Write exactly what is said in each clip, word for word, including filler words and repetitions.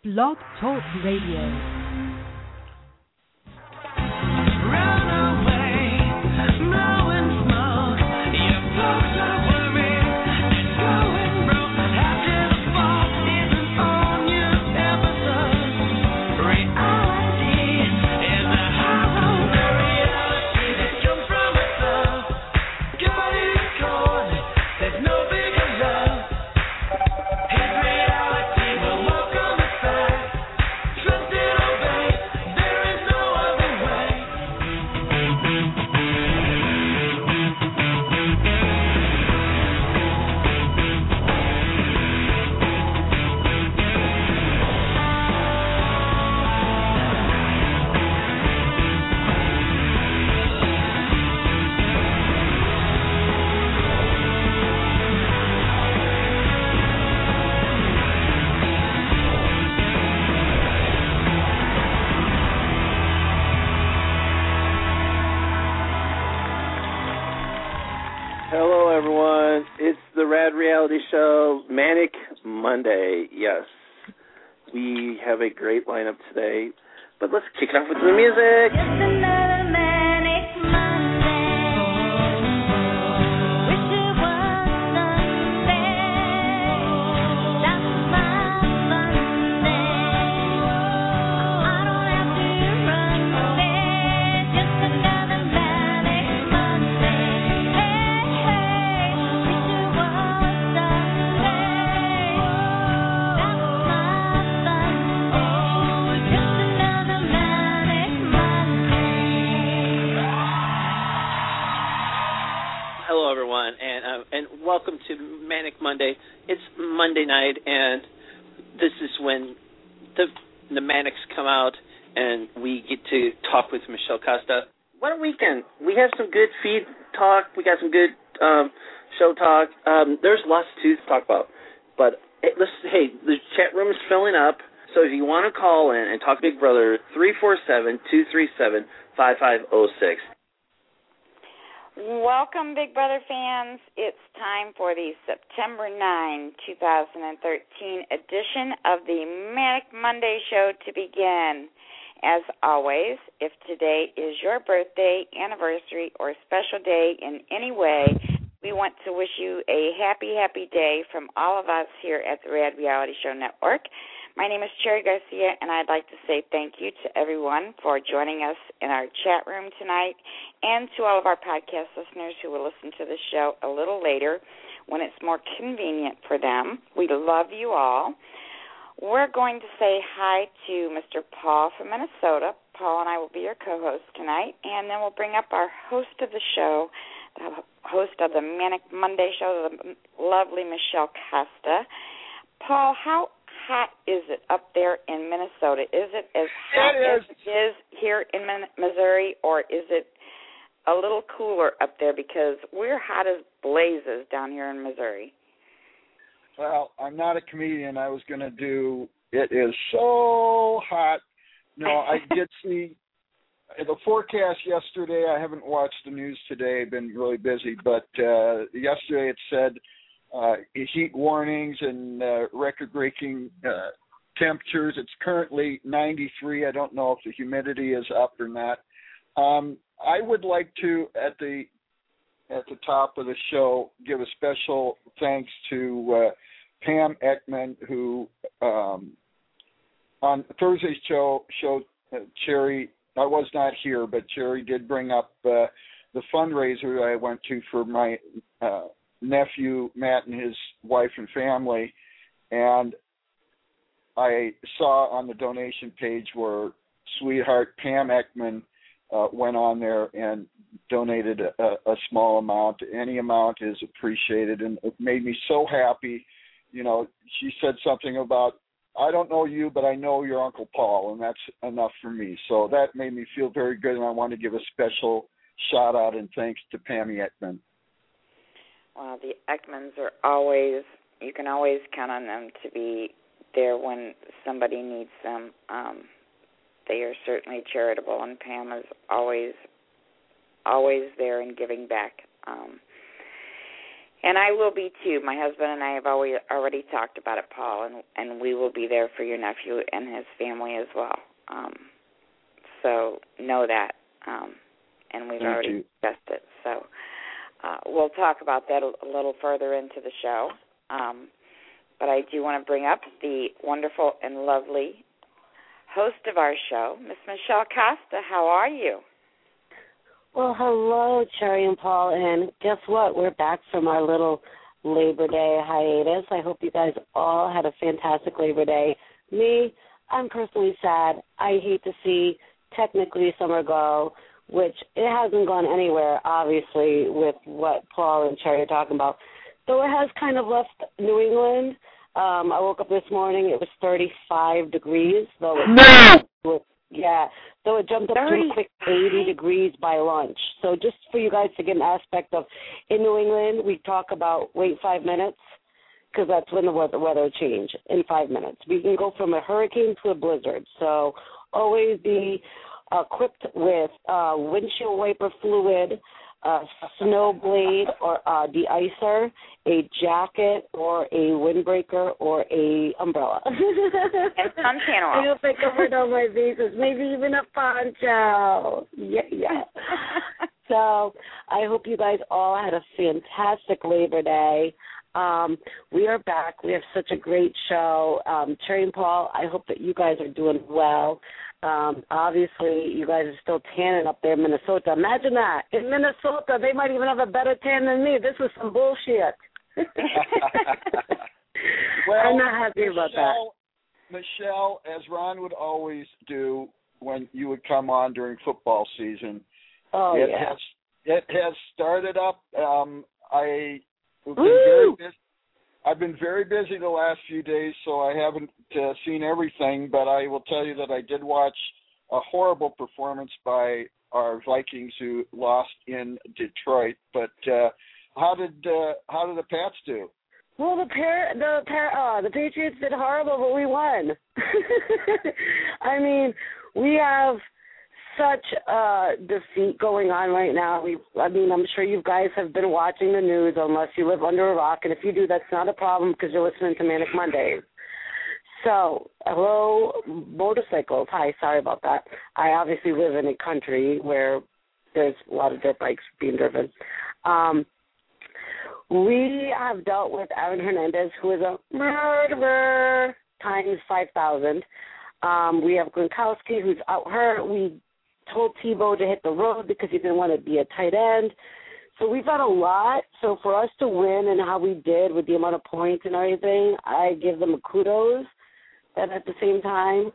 Blog Talk Radio. Reality show, Manic Monday. Yes, we have a great lineup today, but let's kick it off with the music. Just another Manic Monday. Wish it was Sunday. That's my Sunday. I don't have to run today. Just another Manic Monday. Hey, hey, wish it was Hello, everyone, and uh, and welcome to Manic Monday. It's Monday night, and this is when the the Manics come out, and we get to talk with Michelle Costa. What a weekend! We have some good feed talk. We got some good um, show talk. Um, there's lots to talk about, but hey, let's, hey, the chat room is filling up. So if you want to call in and talk to Big Brother, three four seven, two three seven, five five zero six. Welcome, Big Brother fans. It's time for the September ninth, twenty thirteen edition of the Manic Monday show to begin. As always, if today is your birthday, anniversary, or special day in any way, we want to wish you a happy, happy day from all of us here at the Rad Reality Show Network. My name is Cherry Garcia, and I'd like to say thank you to everyone for joining us in our chat room tonight, and to all of our podcast listeners who will listen to the show a little later when it's more convenient for them. We love you all. We're going to say hi to Mister Paul from Minnesota. Paul and I will be your co-hosts tonight, and then we'll bring up our host of the show, the host of the Manic Monday show, the lovely Michelle Costa. Paul, how hot is it up there in Minnesota? Is it as hot it as it is here in Missouri, or is it a little cooler up there? Because we're hot as blazes down here in Missouri. Well, I'm not a comedian. I was going to do, it is so hot. No, I did see the forecast yesterday. I haven't watched the news today. I've been really busy. But uh, yesterday it said uh, heat warnings and uh, record-breaking uh, temperatures. It's currently ninety-three. I don't know if the humidity is up or not. Um, I would like to, at the at the top of the show, give a special thanks to uh, Pam Ekman, who um, on Thursday's show, show uh, Cherry, I was not here, but Cherry did bring up uh, the fundraiser I went to for my uh, nephew, Matt, and his wife and family, and I saw on the donation page where sweetheart Pam Ekman uh, went on there and donated a, a small amount. Any amount is appreciated, and it made me so happy. You know, she said something about, I don't know you, but I know your Uncle Paul, and that's enough for me. So that made me feel very good, and I want to give a special shout-out and thanks to Pammy Ekman. Well, the Ekmans are always, you can always count on them to be there when somebody needs them. Um, they are certainly charitable, and Pam is always, always there and giving back. Um, And I will be too. My husband and I have always already talked about it, Paul, and and we will be there for your nephew and his family as well. Um, so know that, um, and we've Thank already you. discussed it. So uh, we'll talk about that a, a little further into the show. Um, but I do want to bring up the wonderful and lovely host of our show, Miss Michelle Costa. How are you? Well, hello, Cherry and Paul, and guess what? We're back from our little Labor Day hiatus. I hope you guys all had a fantastic Labor Day. Me, I'm personally sad. I hate to see technically summer go, which it hasn't gone anywhere, obviously, with what Paul and Cherry are talking about. Though it has kind of left New England. Um, I woke up this morning, it was thirty-five degrees, though it No! Yeah, so it jumped up to a quick eighty degrees by lunch. So just for you guys to get an aspect of, in New England, we talk about wait five minutes, because that's when the weather, weather change, in five minutes. We can go from a hurricane to a blizzard. So always be equipped with uh, windshield wiper fluid, a snow blade or a de-icer, a jacket or a windbreaker or a umbrella. And suntan oil. I hope I covered all my bases. Maybe even a poncho. Yeah, yeah. So I hope you guys all had a fantastic Labor Day. Um, we are back. We have such a great show. Um, Cherry and Paul, I hope that you guys are doing well. Um, obviously, you guys are still tanning up there in Minnesota. Imagine that. In Minnesota, they might even have a better tan than me. This is some bullshit. Well, I'm not happy Michelle, about that. Michelle, as Ron would always do when you would come on during football season, Oh, it yeah. has it has started up. Um, I have been Woo! very busy. I've been very busy the last few days, so I haven't uh, seen everything. But I will tell you that I did watch a horrible performance by our Vikings, who lost in Detroit. But uh, how did uh, how did the Pats do? Well, the pair, the pair, uh, the Patriots did horrible, but we won. I mean, we have such a defeat going on right now. We, I mean, I'm sure you guys have been watching the news, unless you live under a rock, and if you do, that's not a problem because you're listening to Manic Mondays. So, hello, motorcycles. Hi, sorry about that. I obviously live in a country where there's a lot of dirt bikes being driven. Um, we have dealt with Aaron Hernandez, who is a murderer times five thousand. Um, we have Gronkowski, who's out hurt. We told Tebow to hit the road because he didn't want to be a tight end. So we've got a lot. So for us to win and how we did with the amount of points and everything, I give them a kudos. But at the same time,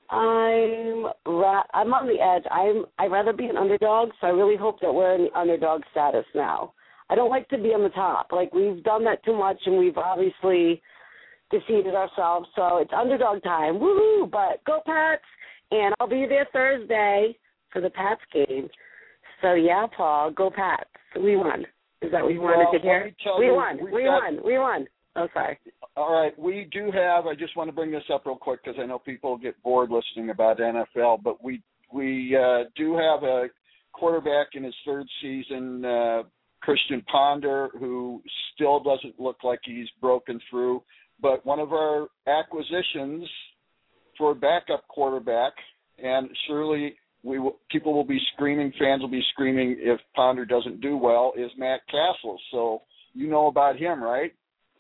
I'm ra- I'm on the edge. I'm I'd rather be an underdog. So I really hope that we're in the underdog status now. I don't like to be on the top. Like, we've done that too much, and we've obviously defeated ourselves. So it's underdog time. Woohoo! But go Pats! And I'll be there Thursday for the Pats game. So, yeah, Paul, go Pats. We won. Is that what you wanted Well, to hear? let me tell We you, won. we've We got- won. We won. Oh, sorry. All right, we do have. I just want to bring this up real quick because I know people get bored listening about N F L. But we we uh, do have a quarterback in his third season, uh, Christian Ponder, who still doesn't look like he's broken through. But one of our acquisitions for backup quarterback, and surely we will, people will be screaming, fans will be screaming if Ponder doesn't do well, is Matt Castle. So you know about him, right?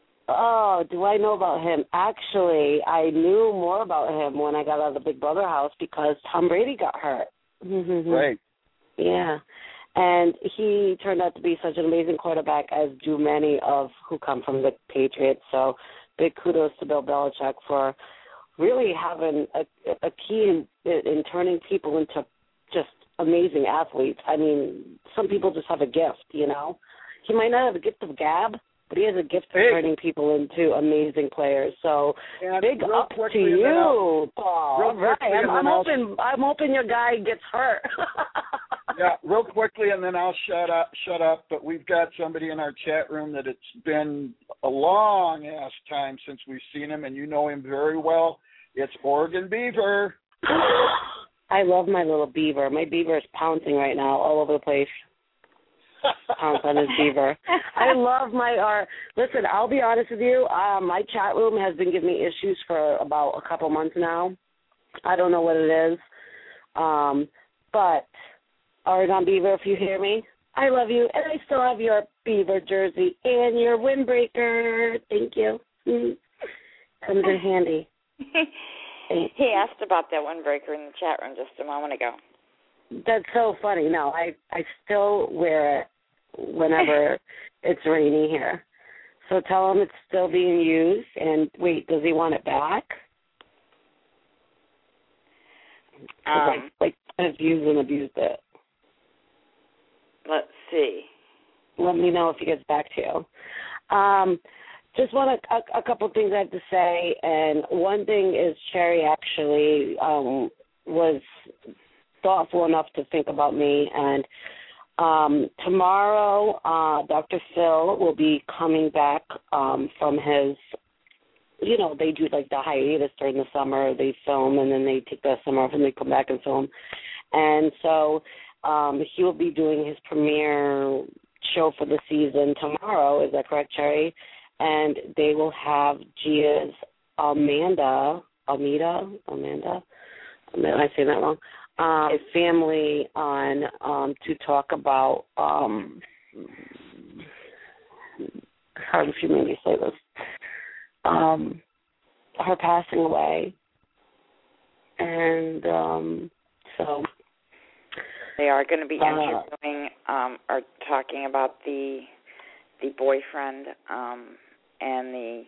Oh, do I know about him? Actually, I knew more about him when I got out of the Big Brother house because Tom Brady got hurt. Right. Yeah. And he turned out to be such an amazing quarterback, as do many of who come from the Patriots. So big kudos to Bill Belichick for really having a, a key in, in turning people into just amazing athletes. I mean, some people just have a gift, you know. He might not have a gift of gab, but he has a gift of Hey. turning people into amazing players. So And big real up to quickly, and then I'll- you, Paul. real All right. quickly, I'm, and I'm then I'll- hoping I'm hoping your guy gets hurt. Yeah, real quickly, and then I'll shut up. Shut up. But we've got somebody in our chat room that it's been a long ass time since we've seen him, and you know him very well. It's Oregon Beaver. I love my little beaver. My beaver is pouncing right now all over the place. pounce on his beaver. I love my art. Listen, I'll be honest with you. Uh, my chat room has been giving me issues for about a couple months now. I don't know what it is. Um, but, Oregon Beaver, if you hear me, I love you, and I still have your beaver jersey and your windbreaker. Thank you. Mm. Comes in handy. He asked about that windbreaker in the chat room just a moment ago. That's so funny. No, I I still wear it whenever it's rainy here. So tell him it's still being used. And wait, does he want it back? Um, like, like I've used and abused it. Let's see. Let me know if he gets back to you. Um, just want a, a, a couple of things I have to say. And one thing is Cherry actually um, was thoughtful enough to think about me. And um, tomorrow, uh, Doctor Phil will be coming back um, from his, you know, they do like the hiatus during the summer. They film and then they take the summer off and they come back and film. And so um, he will be doing his premiere show for the season tomorrow. Is that correct, Cherry? And they will have Gia's Amanda, Amita, Amanda, am I saying that wrong? Um, family on um, to talk about, um, hard if you made me say this, um, her passing away. And um, so... They are going to be uh, interviewing um, or talking about the the boyfriend um, and the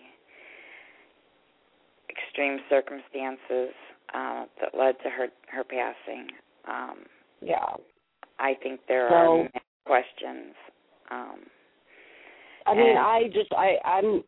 extreme circumstances uh, that led to her her passing. Um, yeah, I think there so, are many questions. Um, I mean, I just I I'm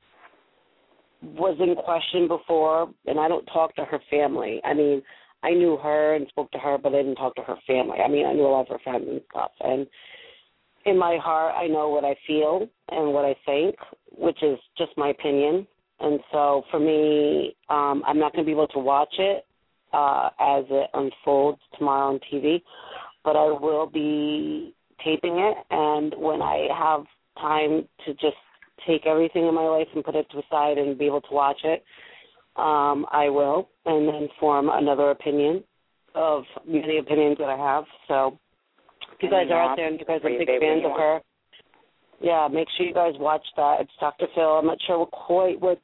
was in question before, and I don't talk to her family. I mean, I knew her and spoke to her, but I didn't talk to her family. I mean, I knew a lot of her family and stuff. And in my heart, I know what I feel and what I think, which is just my opinion. And so for me, um, I'm not going to be able to watch it uh, as it unfolds tomorrow on T V, but I will be taping it. And when I have time to just take everything in my life and put it to the side and be able to watch it, Um, I will, and then form another opinion of many opinions that I have. So if you guys are out there and you guys are big fans of her, yeah, make sure you guys watch that. It's Doctor Phil. I'm not sure quite what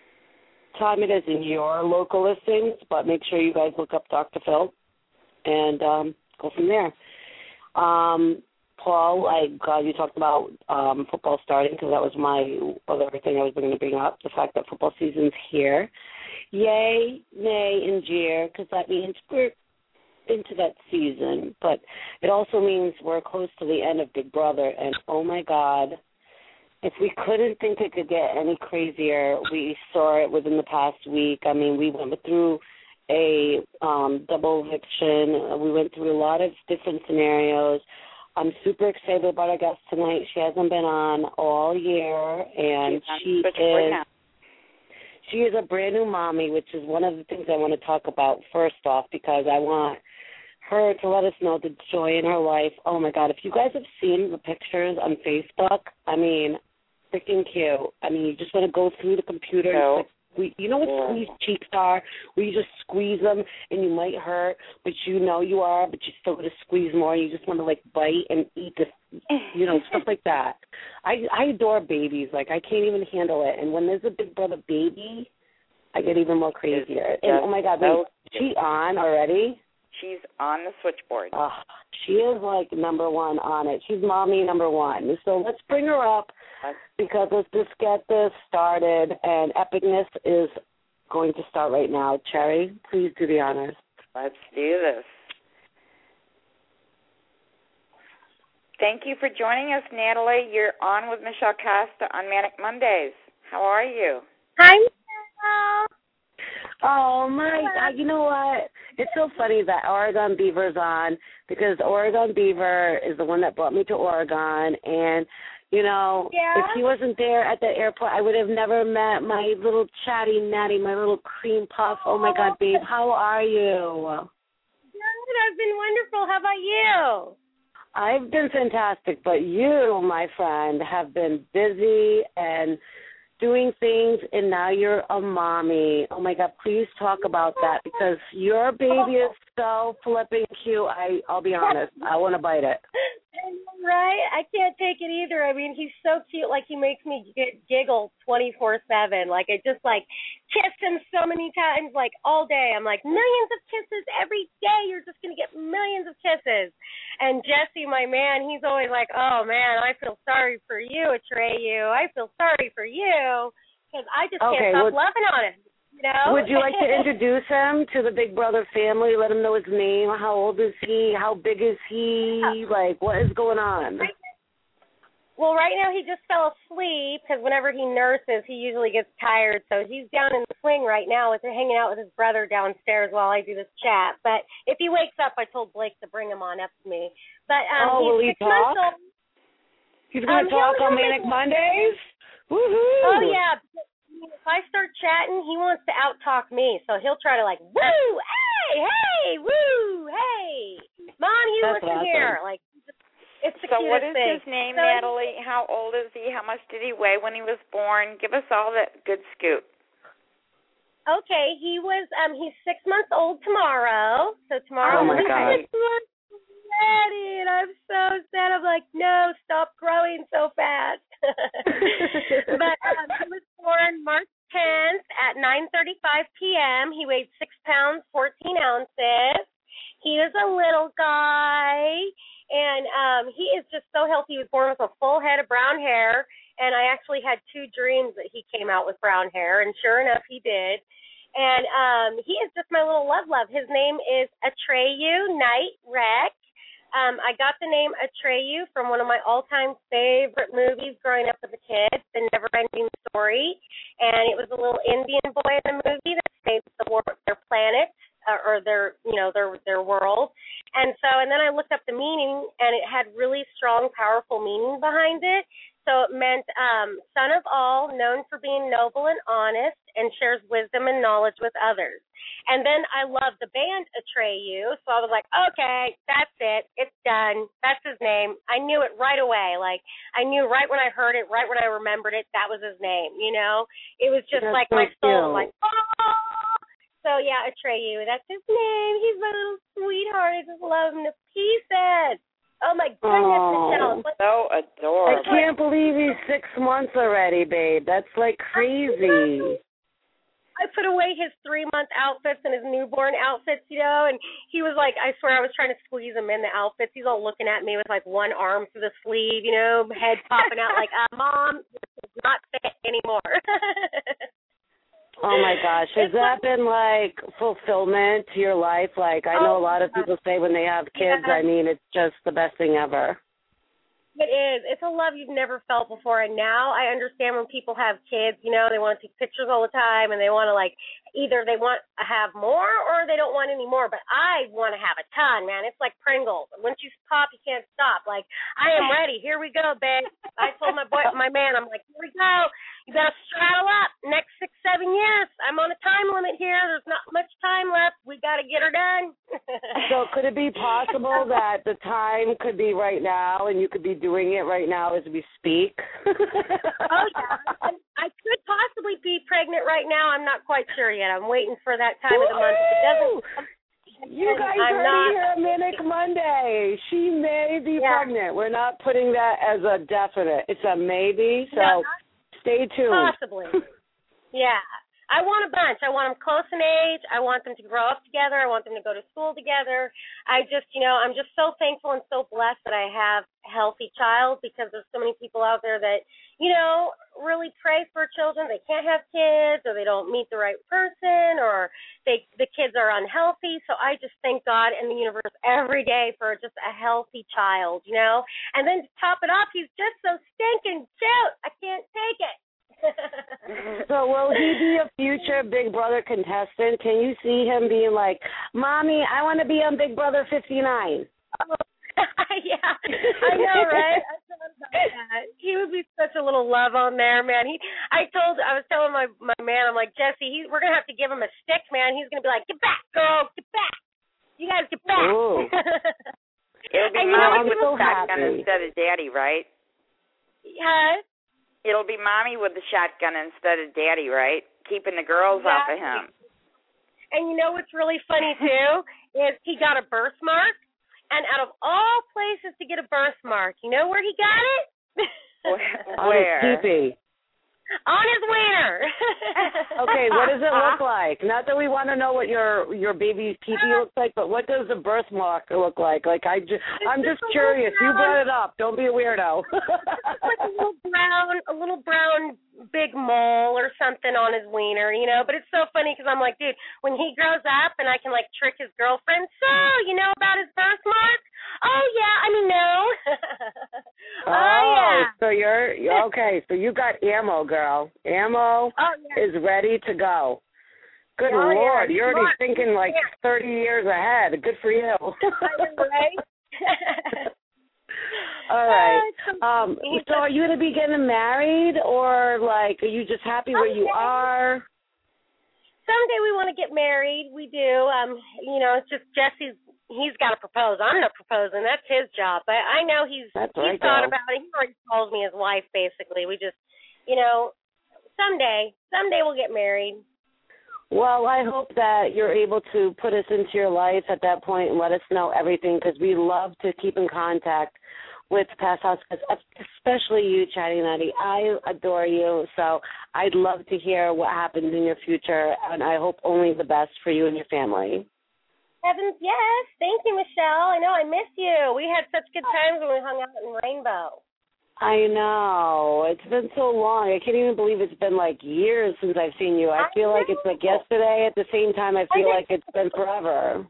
time it is in your local listings, but make sure you guys look up Doctor Phil and um, go from there. Um, Paul, I glad you talked about um, football starting because that was my other thing I was going to bring up, the fact that football season's here. Yay, nay, and jeer, because that means we're into that season. But it also means we're close to the end of Big Brother, and oh, my God, if we couldn't think it could get any crazier, we saw it within the past week. I mean, we went through a um, double eviction. We went through a lot of different scenarios. I'm super excited about our guest tonight. She hasn't been on all year, and she is she is a brand new mommy, which is one of the things I want to talk about first off, because I want her to let us know the joy in her life. Oh, my God, if you guys have seen the pictures on Facebook, I mean, freaking cute. I mean, you just want to go through the computer. No. Like, we, you know what yeah. squeeze cheeks are, where you just squeeze them and you might hurt, but you know you are, but you still going to squeeze more. You just want to, like, bite and eat the, you know, stuff like that. I I adore babies. Like, I can't even handle it. And when there's a Big Brother baby, I get even more crazier. And, oh, my God, wait, she on already? She's on the switchboard. Uh, she is, like, number one on it. She's mommy number one. So let's bring her up. Because let's just get this started, and epicness is going to start right now. Cherry, please do the honors. Let's do this. Thank you for joining us, Natalie. You're on with Michelle Costa on Manic Mondays. How are you? Hi, Michelle. Oh, my God. You know what? It's so funny that Oregon Beaver's on, because Oregon Beaver is the one that brought me to Oregon, and you know, yeah. if he wasn't there at the airport, I would have never met my little chatty natty, my little cream puff. Oh, my God, babe, how are you? Good. I've been wonderful. How about you? I've been fantastic, but you, my friend, have been busy and doing things, and now you're a mommy. Oh, my God, please talk about that, because your baby is so flipping cute. I, I'll be honest. I want to bite it. Right? I can't take it either. I mean, he's so cute. Like, he makes me g- giggle twenty-four seven. Like, I just, like, kiss him so many times, like, all day. I'm like, millions of kisses every day. You're just going to get millions of kisses. And Jesse, my man, he's always like, oh, man, I feel sorry for you, Atreyu. I feel sorry for you. Because I just Okay, can't stop well, loving on him. You know? Would you like to introduce him to the Big Brother family? Let him know his name. How old is he? How big is he? Like, what is going on? Well, right now he just fell asleep because whenever he nurses, he usually gets tired. So he's down in the swing right now with hanging out with his brother downstairs while I do this chat. But if he wakes up, I told Blake to bring him on up to me. But um, oh, he's will he six talk? months old. He's going to um, talk he'll, on he'll Manic make... Mondays? Woohoo! Oh, yeah. If I start chatting, he wants to out-talk me. So he'll try to like, woo, hey, hey, woo, hey. Mom, you That's listen awesome. here. Like, it's the So cutest what is thing. his name, so, Natalie? How old is he? How much did he weigh when he was born? Give us all that good scoop. Okay, he was, um, he's six months old tomorrow. So tomorrow Oh, my he's God. six months already, and I'm so sad. I'm like, no, stop growing so fast. But um, he was born March tenth at nine thirty-five p.m. He weighed six pounds, fourteen ounces. He is a little guy, and um, he is just so healthy. He was born with a full head of brown hair, and I actually had two dreams that he came out with brown hair, and sure enough, he did. And um, he is just my little love love. His name is Atreyu Knight Rex. Um, I got the name Atreyu from one of my all-time favorite movies growing up as a kid, The Never-Ending Story. And it was a little Indian boy in the movie that saved the war- their planet, uh, or their, you know, their their world. And so, and then I looked up the meaning, and it had really strong, powerful meaning behind it. So it meant um, son of all, known for being noble and honest, and shares wisdom and knowledge with others. And then I love the band Atreyu, so I was like, okay, that's it. It's done. That's his name. I knew it right away. Like, I knew right when I heard it, right when I remembered it, that was his name, you know? It was just That's like so my soul, cute. like, oh! So, yeah, Atreyu, that's his name. He's my little sweetheart. I just love him to pieces. Oh, my goodness, Oh. Michelle. What- So I adorable. can't believe he's six months already, babe. That's like crazy. I put away his three-month outfits and his newborn outfits, you know, and he was like, I swear I was trying to squeeze him in the outfits. He's all looking at me with, like, one arm through the sleeve, you know, head popping out like, uh, Mom, this is not fit anymore. Oh, my gosh. Has that been, like, fulfillment to your life? Like, I know a lot of people say when they have kids, I mean, it's just the best thing ever. It is. It's a love you've never felt before. And now I understand when people have kids, you know, they want to take pictures all the time and they want to, like, either they want to have more or they don't want any more. But I want to have a ton, man. It's like Pringles. Once you pop, you can't stop. Like, I am ready. Here we go, babe. I told my boy, my man, I'm like, here we go. You got to straddle up. Next six, seven years. I'm on a time limit here. There's not much time left. We got to get her done. So could it be possible that the time could be right now and you could be doing it right now as we speak? Oh, yeah. I could possibly be pregnant right now. I'm not quite sure yet. I'm waiting for that time of the month. If it doesn't come, you guys I'm heard not. it here on Manic Monday. She may be Yeah. pregnant. We're not putting that as a definite. It's a maybe, so Yeah. stay tuned. Possibly. Yeah. I want a bunch. I want them close in age. I want them to grow up together. I want them to go to school together. I just, you know, I'm just so thankful and so blessed that I have a healthy child, because there's so many people out there that, you know, really pray for children. They can't have kids, or they don't meet the right person, or they the kids are unhealthy. So I just thank God and the universe every day for just a healthy child, you know. And then to top it off, he's just so stinking cute. I can't take it. So will he be a future Big Brother contestant? Can you see him being like, Mommy, I want to be on Big Brother fifty-nine? Oh, yeah, I know, right? I thought about that. He would be such a little love on there, man. He, I told, I was telling my my man, I'm like, Jesse, he, we're gonna have to give him a stick, man. He's gonna be like, get back, girl, get back. You guys get back. It'll be And you know mommy what? with I'm the so shotgun happy. instead of daddy, right? Huh? It'll be mommy with the shotgun instead of daddy, right? Keeping the girls Exactly. off of him. And you know what's really funny too is he got a birthmark, and out of all places to get a birthmark, you know where he got it? On Where? his teepee. On his wiener. Okay, what does it look like? Not that we want to know what your your baby's pee-pee looks like, but what does a birthmark look like? Like I just, I'm just curious. You brought it up. Don't be a weirdo. Like a little brown, a little brown big mole or something on his wiener, you know. But it's so funny because I'm like, dude, when he grows up and I can like trick his girlfriend, so you know about his birthmark? Oh yeah, I mean no. Oh, oh yeah. so you're okay. So you got ammo, girl. Ammo Oh yeah. is ready to go. Good Oh, yeah. Lord, you're already Smart. thinking like Yeah. thirty years ahead. Good for you. I know, right? All right. Oh, it's so Um, funny. so are you going to be getting married, or like are you just happy where you Okay. are? Someday we want to get married. We do. Um, you know, it's just Jesse's. He's got to propose. I'm not proposing. That's his job. But I know he's That's he's right, thought girl. about it. He already calls me his wife. Basically, we just, you know, someday, someday we'll get married. Well, I hope that you're able to put us into your life at that point and let us know everything, because we love to keep in contact with Past House, especially you, Chatty Nutty. I adore you, so I'd love to hear what happens in your future, and I hope only the best for you and your family. Heavens, yes. Thank you, Michelle. I know I miss you. We had such good times when we hung out in Rainbow. I know. It's been so long. I can't even believe it's been like years since I've seen you. I I feel like it's like yesterday. At the same time, I feel I like it's been forever.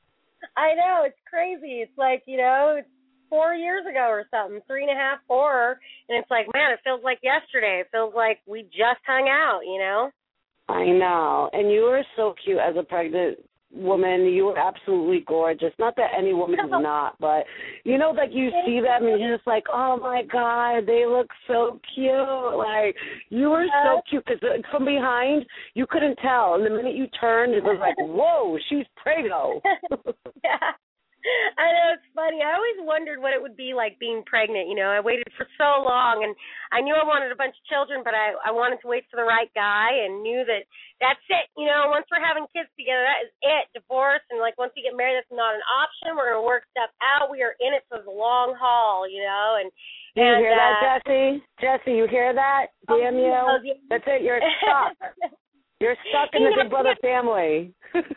I know. It's crazy. It's like, you know, it's four years ago or something, three and a half, four, and it's like, man, it feels like yesterday. It feels like we just hung out, you know? I know. And you were so cute as a pregnant woman. You were absolutely gorgeous. Not that any woman is not, but you know, like you see them and you're just like, oh my God, they look so cute. Like you were so cute because from behind you couldn't tell, and the minute you turned, it was like, whoa, she's prego. Yeah. I know, it's funny. I always wondered what it would be like being pregnant. You know, I waited for so long, and I knew I wanted a bunch of children, but I, I wanted to wait for the right guy and knew that that's it. You know, once we're having kids together, that is it. Divorce, and like once we get married, that's not an option. We're going to work stuff out. We are in it for the long haul, you know. And Do you and, hear that, uh, Jesse? Jesse, you hear that? oh, Damn you. oh, yeah. That's it. You're stuck. You're stuck in the Big Brother family.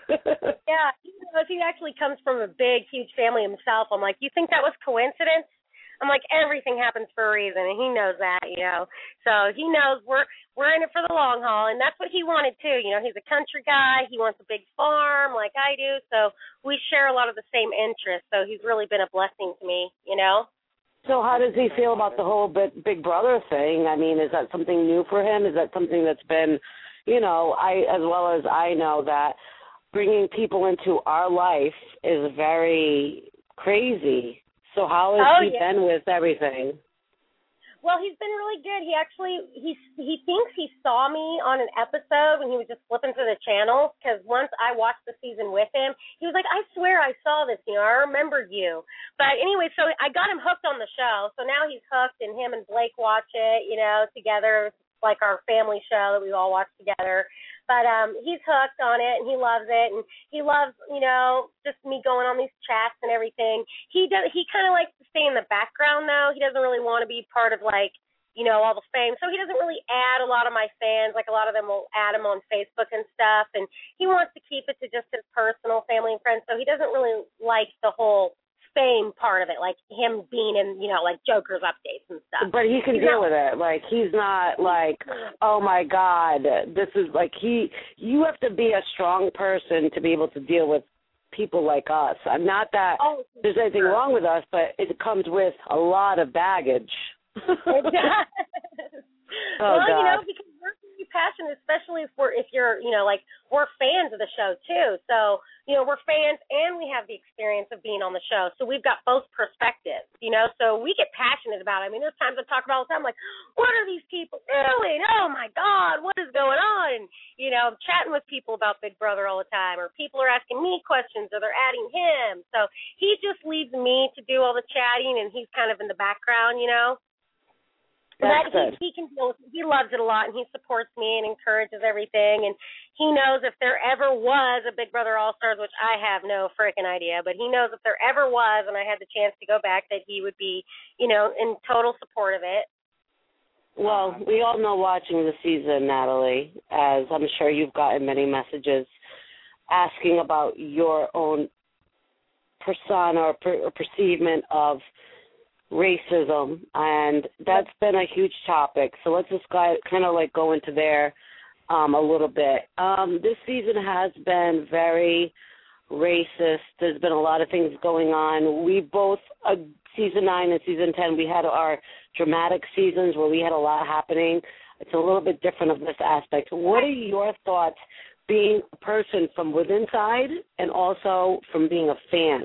Yeah, he knows. He actually comes from a big, huge family himself. I'm like, you think that was coincidence? I'm like, everything happens for a reason, and he knows that, you know. So he knows we're we're in it for the long haul, and that's what he wanted too. You know, he's a country guy. He wants a big farm like I do, so we share a lot of the same interests. So he's really been a blessing to me, you know. So how does he feel about the whole Big, Big Brother thing? I mean, is that something new for him? Is that something that's been, you know, I as well as I know that bringing people into our life is very crazy. So how has Oh, he yeah. been with everything? Well, he's been really good. He actually he he thinks he saw me on an episode when he was just flipping through the channels, because once I watched the season with him, he was like, I swear I saw this, you know, I remembered you. But anyway, so I got him hooked on the show. So now he's hooked, and him and Blake watch it, you know, together, like our family show that we all watch together. But um, he's hooked on it, and he loves it, and he loves, you know, just me going on these chats and everything. He does. He kind of likes to stay in the background, though. He doesn't really want to be part of, like, you know, all the fame. So he doesn't really add a lot of my fans. Like, a lot of them will add him on Facebook and stuff, and he wants to keep it to just his personal family and friends. So he doesn't really like the whole fame part of it, like him being in, you know, like Joker's updates and stuff. But he can He's deal not- with it. Like, he's not like, oh, my God, this is like he – you have to be a strong person to be able to deal with people like us. I'm not that Oh, there's anything sure. wrong with us, but it comes with a lot of baggage. It does. Oh, well, you know, God. because we're very passionate, especially if we're if you're you know like we're fans of the show too. So you know we're fans and we have the experience of being on the show, so we've got both perspectives. You know, so we get passionate about it. I mean, there's times I talk about all the time, like, what are these people doing? Oh my God, what is going on? And you know, I'm chatting with people about Big Brother all the time, or people are asking me questions, or they're adding him. So he just leaves me to do all the chatting, and he's kind of in the background, you know. That's But he, he can deal with, he loves it a lot, and he supports me and encourages everything. And he knows if there ever was a Big Brother All Stars, which I have no freaking idea, but he knows if there ever was, and I had the chance to go back, that he would be, you know, in total support of it. Well, we all know watching the season, Natalie, as I'm sure you've gotten many messages asking about your own persona or, per, or perceivement of racism, and that's been a huge topic. So let's just kind of like go into there um, a little bit. Um, this season has been very racist. There's been a lot of things going on. We both, uh, season nine and season ten, we had our dramatic seasons where we had a lot happening. It's a little bit different of this aspect. What are your thoughts being a person from within side and also from being a fan?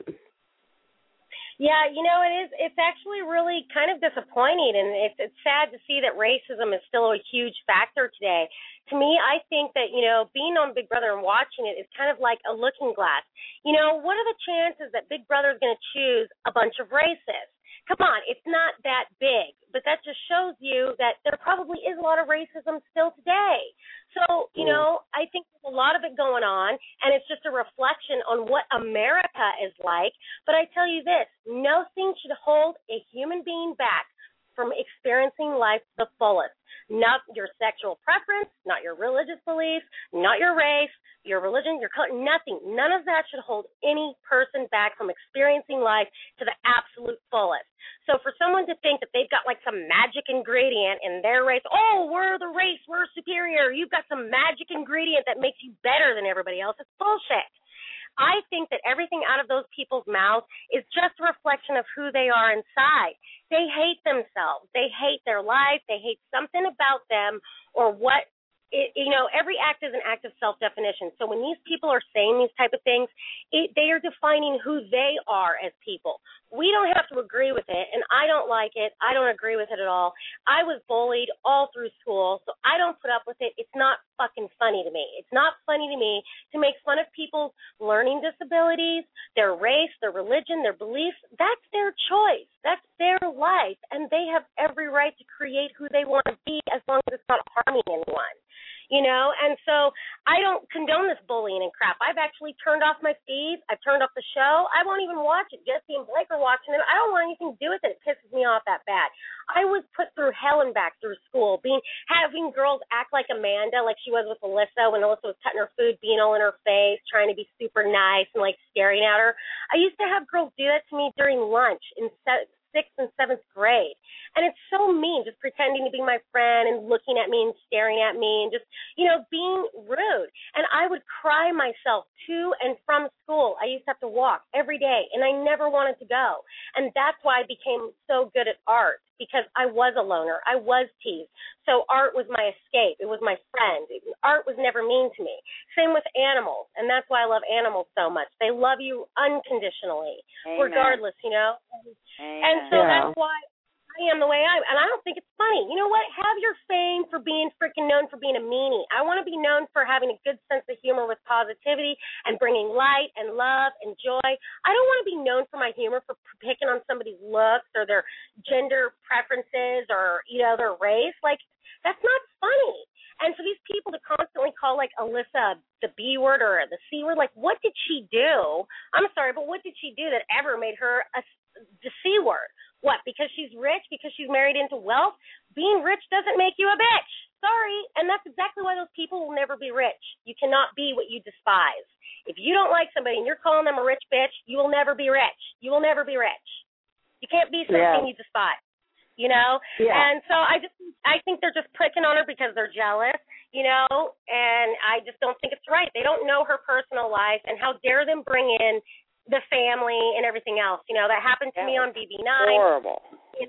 Yeah, you know, it is. It's actually really kind of disappointing, and it's it's sad to see that racism is still a huge factor today. To me, I think that, you know, being on Big Brother and watching it is kind of like a looking glass. You know, what are the chances that Big Brother is going to choose a bunch of racists? Come on, it's not that big, but that just shows you that there probably is a lot of racism still today. So, you know, I think there's a lot of it going on, and it's just a reflection on what America is like. But I tell you this, nothing should hold a human being back from experiencing life to the fullest. Not your sexual preference, not your religious beliefs, not your race, your religion, your color, nothing. None of that should hold any person back from experiencing life to the absolute fullest. So for someone to think that they've got like some magic ingredient in their race, oh, we're the race, we're superior, you've got some magic ingredient that makes you better than everybody else, it's bullshit. I think that everything out of those people's mouths is just a reflection of who they are inside. They hate themselves. They hate their life. They hate something about them or what, it, you know, every act is an act of self-definition. So when these people are saying these type of things, it, they are defining who they are as people. We don't have to agree with it, and I don't like it. I don't agree with it at all. I was bullied all through school, so I don't put up with it. It's not fucking funny to me. It's not funny to me to make fun of people's learning disabilities, their race, their religion, their beliefs. That's their choice. That's their life, and they have every right to create who they want to be as long as it's not harming anyone. You know, and so I don't condone this bullying and crap. I've actually turned off my feeds. I've turned off the show. I won't even watch it. Jesse and Blake are watching it. I don't want anything to do with it. It pisses me off that bad. I was put through hell and back through school, being having girls act like Amanda, like she was with Alyssa when Alyssa was cutting her food, being all in her face, trying to be super nice and like staring at her. I used to have girls do that to me during lunch in se- sixth and seventh grade. And it's so mean, just pretending to be my friend and looking at me and staring at me and just, you know, being rude. And I would cry myself to and from school. I used to have to walk every day, and I never wanted to go. And that's why I became so good at art, because I was a loner. I was teased. So art was my escape. It was my friend. Art was never mean to me. Same with animals, and that's why I love animals so much. They love you unconditionally, Amen. regardless, you know. Amen. And so Yeah. that's why I am the way I am, and I don't think it's funny. You know what? Have your fame for being freaking known for being a meanie. I want to be known for having a good sense of humor with positivity and bringing light and love and joy. I don't want to be known for my humor for picking on somebody's looks or their gender preferences or, you know, their race. Like, that's not funny. And for these people to constantly call, like, Alyssa the B word or the C word, like, what did she do? I'm sorry, but what did she do that ever made her a, the C word? What, because she's rich, because she's married into wealth? Being rich doesn't make you a bitch. Sorry. And that's exactly why those people will never be rich. You cannot be what you despise. If you don't like somebody and you're calling them a rich bitch, you will never be rich. You will never be rich. You can't be something Yeah. you despise. You know? Yeah. And so I just I think they're just picking on her because they're jealous, you know, and I just don't think it's right. They don't know her personal life, and how dare them bring in the family and everything else. You know, that happened to That me was on B B nine. Horrible. It's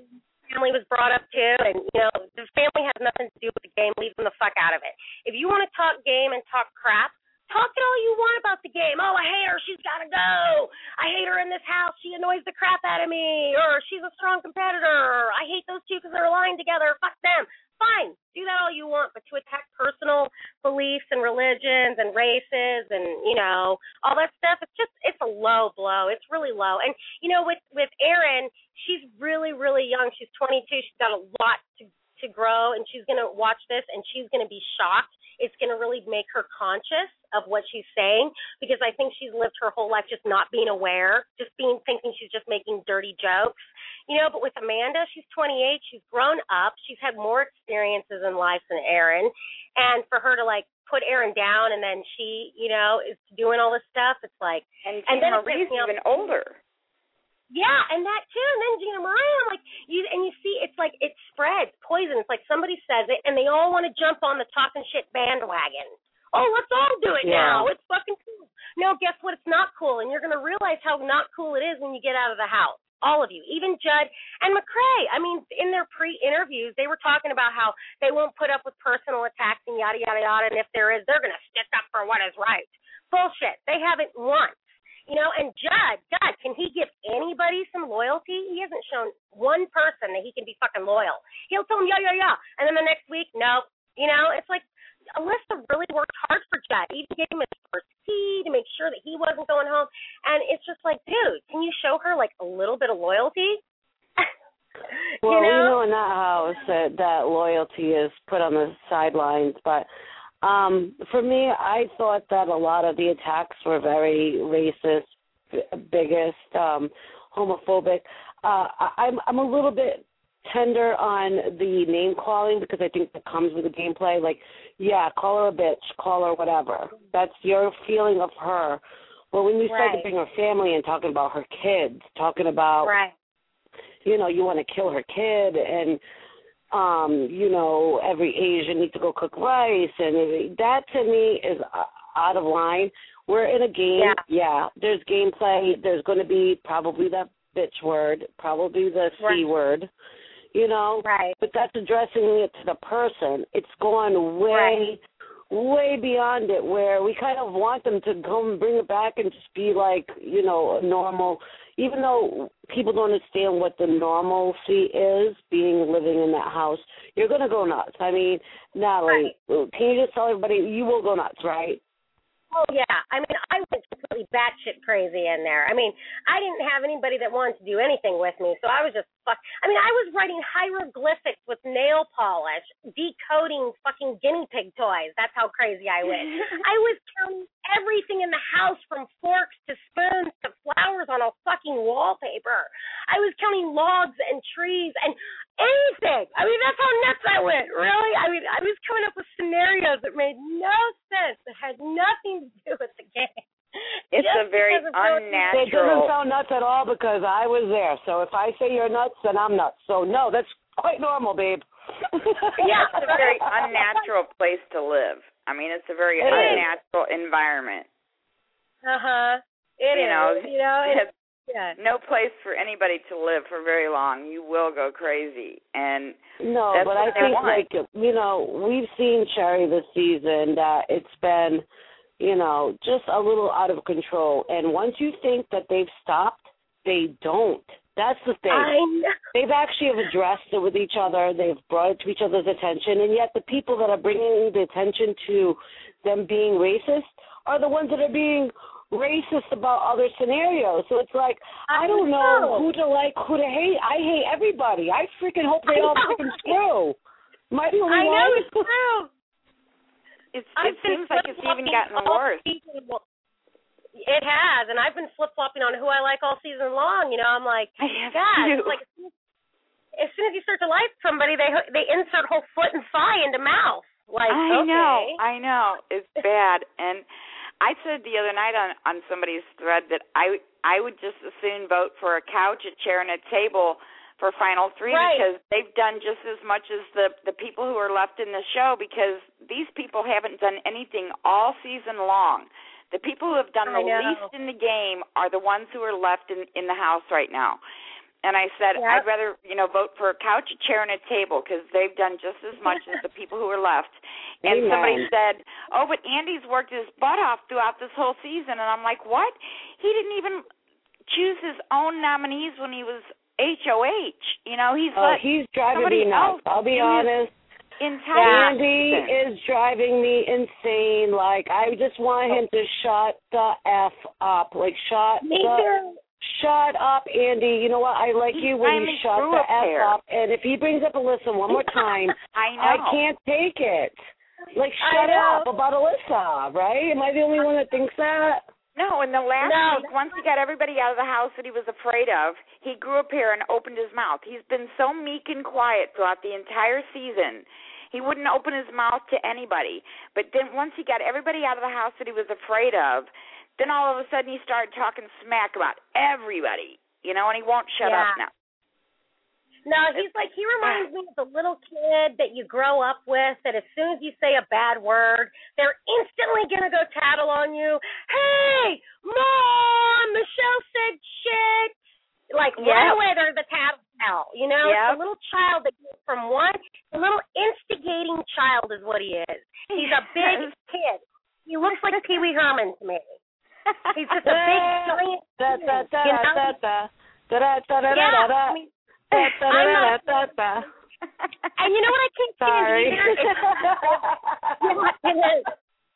family was brought up too, and, you know, the family has nothing to do with the game. Leave them the fuck out of it. If you want to talk game and talk crap, talk it all you want about the game. Oh, I hate her. She's got to go. I hate her in this house. She annoys the crap out of me. Or she's a strong competitor. I hate those two because they're lying together. Fuck them. Fine. Do that all you want. But to attack personal beliefs and religions and races and, you know, all that stuff, it's just, it's a low blow. It's really low. And, you know, with, with Erin, she's really, really young. She's twenty-two. She's got a lot to, to grow, and she's going to watch this, and she's going to be shocked. It's going to really make her conscious of what she's saying, because I think she's lived her whole life just not being aware, just being thinking she's just making dirty jokes. You know, but with Amanda, she's twenty-eight. She's grown up. She's had more experiences in life than Erin. And for her to, like, put Erin down and then she, you know, is doing all this stuff, it's like. And and Gina then Marie's you know, even older. Yeah, and that too. And then Gina Marie, I'm like, you and you see, it's like it spreads poison. It's like somebody says it, and they all want to jump on the talking shit bandwagon. Oh, let's all do it Yeah. now. It's fucking cool. No, guess what? It's not cool, and you're gonna realize how not cool it is when you get out of the house. All of you, even Judd and McCrae. I mean, in their pre-interviews, they were talking about how they won't put up with personal attacks and yada yada yada. And if there is, they're gonna stick up for what is right. Bullshit. They haven't once. You know, and Judd, Judd, can he give anybody some loyalty? He hasn't shown one person that he can be fucking loyal. He'll tell them, yeah, yeah, yeah. And then the next week, no. You know, it's like Alyssa really worked hard for Judd. Even gave him his first tea to make sure that he wasn't going home. And it's just like, dude, can you show her, like, a little bit of loyalty? Well, you know? we know in that house that, that loyalty is put on the sidelines, but Um, for me, I thought that a lot of the attacks were very racist, biggest, um, homophobic. Uh, I, I'm I'm a little bit tender on the name calling because I think that comes with the gameplay. Like, yeah, call her a bitch, call her whatever. That's your feeling of her. But when you start Right. to bring her family and talking about her kids, talking about, Right. you know, you want to kill her kid and Um, you know, every Asian needs to go cook rice, and that to me is out of line. We're in a game, Yeah. yeah, there's gameplay, there's going to be probably that bitch word, probably the C Right. word, you know, Right. but that's addressing it to the person. It's gone way, way beyond it, where we kind of want them to come bring it back and just be like, you know, normal. Even though people don't understand what the normalcy is, being living in that house, you're going to go nuts. I mean, Natalie, can you just tell everybody, you will go nuts, right? Oh, yeah. I mean, I went completely batshit crazy in there. I mean, I didn't have anybody that wanted to do anything with me, so I was just fuck. I mean, I was writing hieroglyphics with nail polish, decoding fucking guinea pig toys. That's how crazy I went. I was counting everything in the house, from forks to spoons to flowers on a fucking wallpaper. I was counting logs and trees and anything. I mean, that's how nuts I went, really. I mean, I was coming up with scenarios that made no sense, that had nothing to do with the game. It's Just a very because of how it- It doesn't unnatural. sound nuts at all because I was there. So if I say you're nuts, then I'm nuts. So, no, that's quite normal, babe. Yeah, it's a very unnatural place to live. I mean, it's a very It is. unnatural environment. Uh-huh. It You is. know, you know, it's, it's yeah. no place for anybody to live for very long. You will go crazy. And No, That's but what I they think, want. like, you know, we've seen Cherry this season that it's been, you know, just a little out of control. And once you think that they've stopped, they don't. That's the thing. I know. They've actually have addressed it with each other. They've brought it to each other's attention. And yet the people that are bringing the attention to them being racist are the ones that are being racist about other scenarios. So it's like, I don't know who to like, who to hate. I hate everybody. I freaking hope they I all know. freaking screw. Am I the only I know, one? it's true. it's, I've it been seems like it's even flip-flopping gotten all worse. season lo- It has, and I've been flip-flopping on who I like all season long. You know, I'm like, I have God, too. it's like as soon as, as soon as you start to like somebody, they they insert whole foot and thigh into mouth. Like, I okay. know, I know. It's bad. And I said the other night on, on somebody's thread that I I would just as soon vote for a couch, a chair, and a table for Final Three Right. because they've done just as much as the, the people who are left in the show, because these people haven't done anything all season long. The people who have done I the know. least in the game are the ones who are left in, in the house right now. And I said, Yep. I'd rather, you know, vote for a couch, a chair, and a table because they've done just as much as the people who are left. And Amen. somebody said, oh, but Andy's worked his butt off throughout this whole season. And I'm like, what? He didn't even choose his own nominees when he was H O H. You know, he's Oh, let he's driving somebody me nuts. else I'll be do his honest. entire Andy season. is driving me insane. Like, I just want him to shut the F up. Like, shut Me the too. Shut up, Andy. You know what? I like He you when finally you shut grew the up F there. up. And if he brings up Alyssa one more time, I know. I can't take it. Like, shut I know. up about Alyssa, right? Am I the only one that thinks that? No, in the last No, week, once he got everybody out of the house that he was afraid of, he grew up here and opened his mouth. He's been so meek and quiet throughout the entire season. He wouldn't open his mouth to anybody. But then once he got everybody out of the house that he was afraid of, then all of a sudden he started talking smack about everybody, you know, and he won't shut Yeah. up now. No, he's like, he reminds me of the little kid that you grow up with that as soon as you say a bad word, they're instantly going to go tattle on you. Hey, Mom, Michelle said shit. Like, Yep. right away, they're the tattle tell. You know, Yep. it's a little child that goes from one, a little instigating child is what he is. He's a big kid. He looks like Pee Wee Herman to me. He's just a big, giant Da, da, da, you know? da, da, da, da, da, da, Yeah, da, da. I mean, Da, da, I'm da, not- da, da. and you know what I can't stand Sorry. either? It's-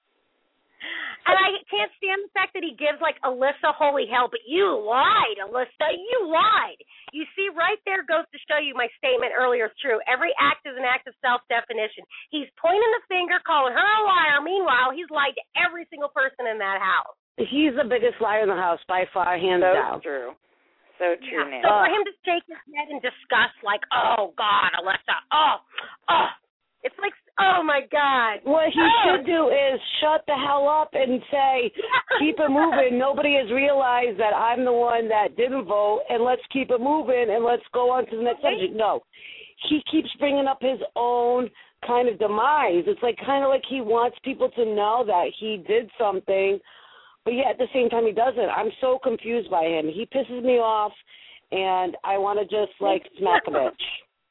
and I can't stand the fact that he gives, like, Alyssa holy hell, but you lied, Alyssa. You lied. You see, right there goes to show you my statement earlier is true. Every act is an act of self-definition. He's pointing the finger, calling her a liar. Meanwhile, he's lied to every single person in that house. He's the biggest liar in the house by far, hands So down. true. So true, Yeah. Nancy. So Uh, for him to shake his head in disgust, like, oh, God, Alyssa, oh, oh. It's like, oh, my God. What he oh. should do is shut the hell up and say, keep it moving. Nobody has realized that I'm the one that didn't vote, and let's keep it moving, and let's go on to the next subject. No. He keeps bringing up his own kind of demise. It's like kind of like he wants people to know that he did something, but yet at the same time he doesn't. I'm so confused by him. He pisses me off, and I want to just, like, smack a bitch.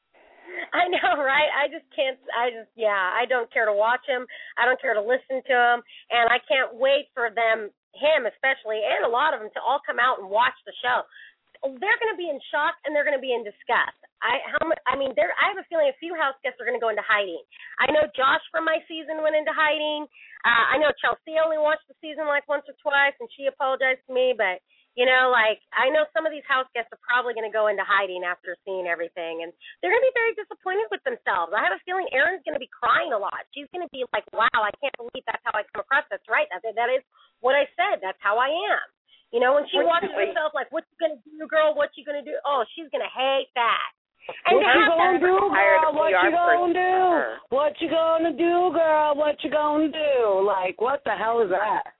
I know, right? I just can't, I just, yeah, I don't care to watch him. I don't care to listen to him. And I can't wait for them, him especially, and a lot of them to all come out and watch the show. They're going to be in shock and they're going to be in disgust. I, how, I mean, there. I have a feeling a few house guests are going to go into hiding. I know Josh from my season went into hiding. Uh, I know Chelsea only watched the season like once or twice, and she apologized to me, but you know, like, I know some of these house guests are probably going to go into hiding after seeing everything, and they're going to be very disappointed with themselves. I have a feeling Erin's going to be crying a lot. She's going to be like, wow, I can't believe that's how I come across. That's right. That, that is what I said. That's how I am. You know, when she watches herself, like, what you going to do, girl? What you going to do? Oh, she's going to hate that. And What to you have gonna that- do, hired a girl? What P R you gonna person do? for her. What you gonna do, girl? What you gonna do? Like, what the hell is that?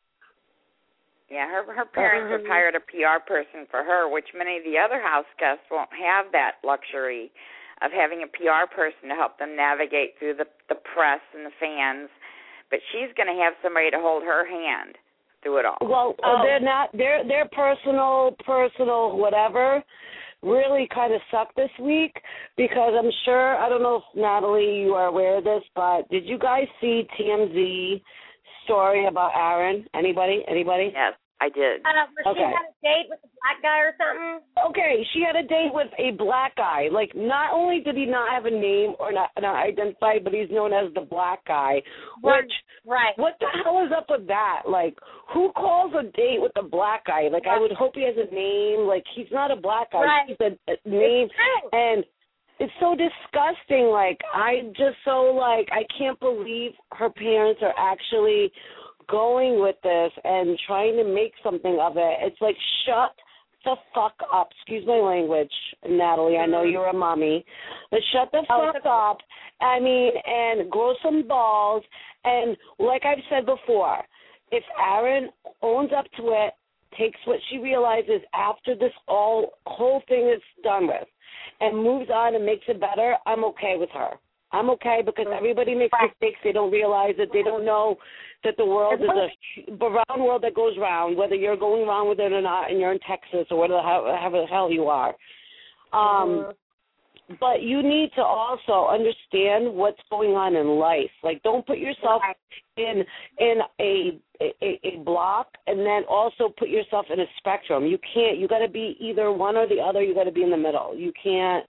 Yeah, her her parents have hired a P R person for her, which many of the other house guests won't have that luxury of having a P R person to help them navigate through the the press and the fans. But she's going to have somebody to hold her hand through it all. Well, Oh. they're not. Their their personal, personal, whatever, really kind of sucked this week because I'm sure. I don't know if Natalie, you are aware of this, but did you guys see T M Z story about Aaron? Anybody? Anybody? Yes, I did. Uh, where she Okay. had a date with a black guy or something. Okay, she had a date with a black guy. Like, not only did he not have a name or not, not identified, but he's known as the black guy. Which, Right. what the hell is up with that? Like, who calls a date with a black guy? Like, I would hope he has a name. Like, he's not a black guy. Right. He's a, a name. It's true. And it's so disgusting. Like, I'm just so, like, I can't believe her parents are actually going with this and trying to make something of it. It's like, shut the fuck up. Excuse my language, Natalie. I know you're a mommy. But shut the Oh, fuck up. I mean, and grow some balls. And like I've said before, if Aaron owns up to it, takes what she realizes after this all whole thing is done with, and moves on and makes it better, I'm okay with her. I'm okay because everybody makes mistakes. They don't realize it. They don't know that the world is a round world that goes round, whether you're going round with it or not, and you're in Texas or whatever the hell, the hell you are. Um, Mhm. But you need to also understand what's going on in life. Like, don't put yourself Right. in in a, a a block, and then also put yourself in a spectrum. You can't. You got to be either one or the other. You got to be in the middle. You can't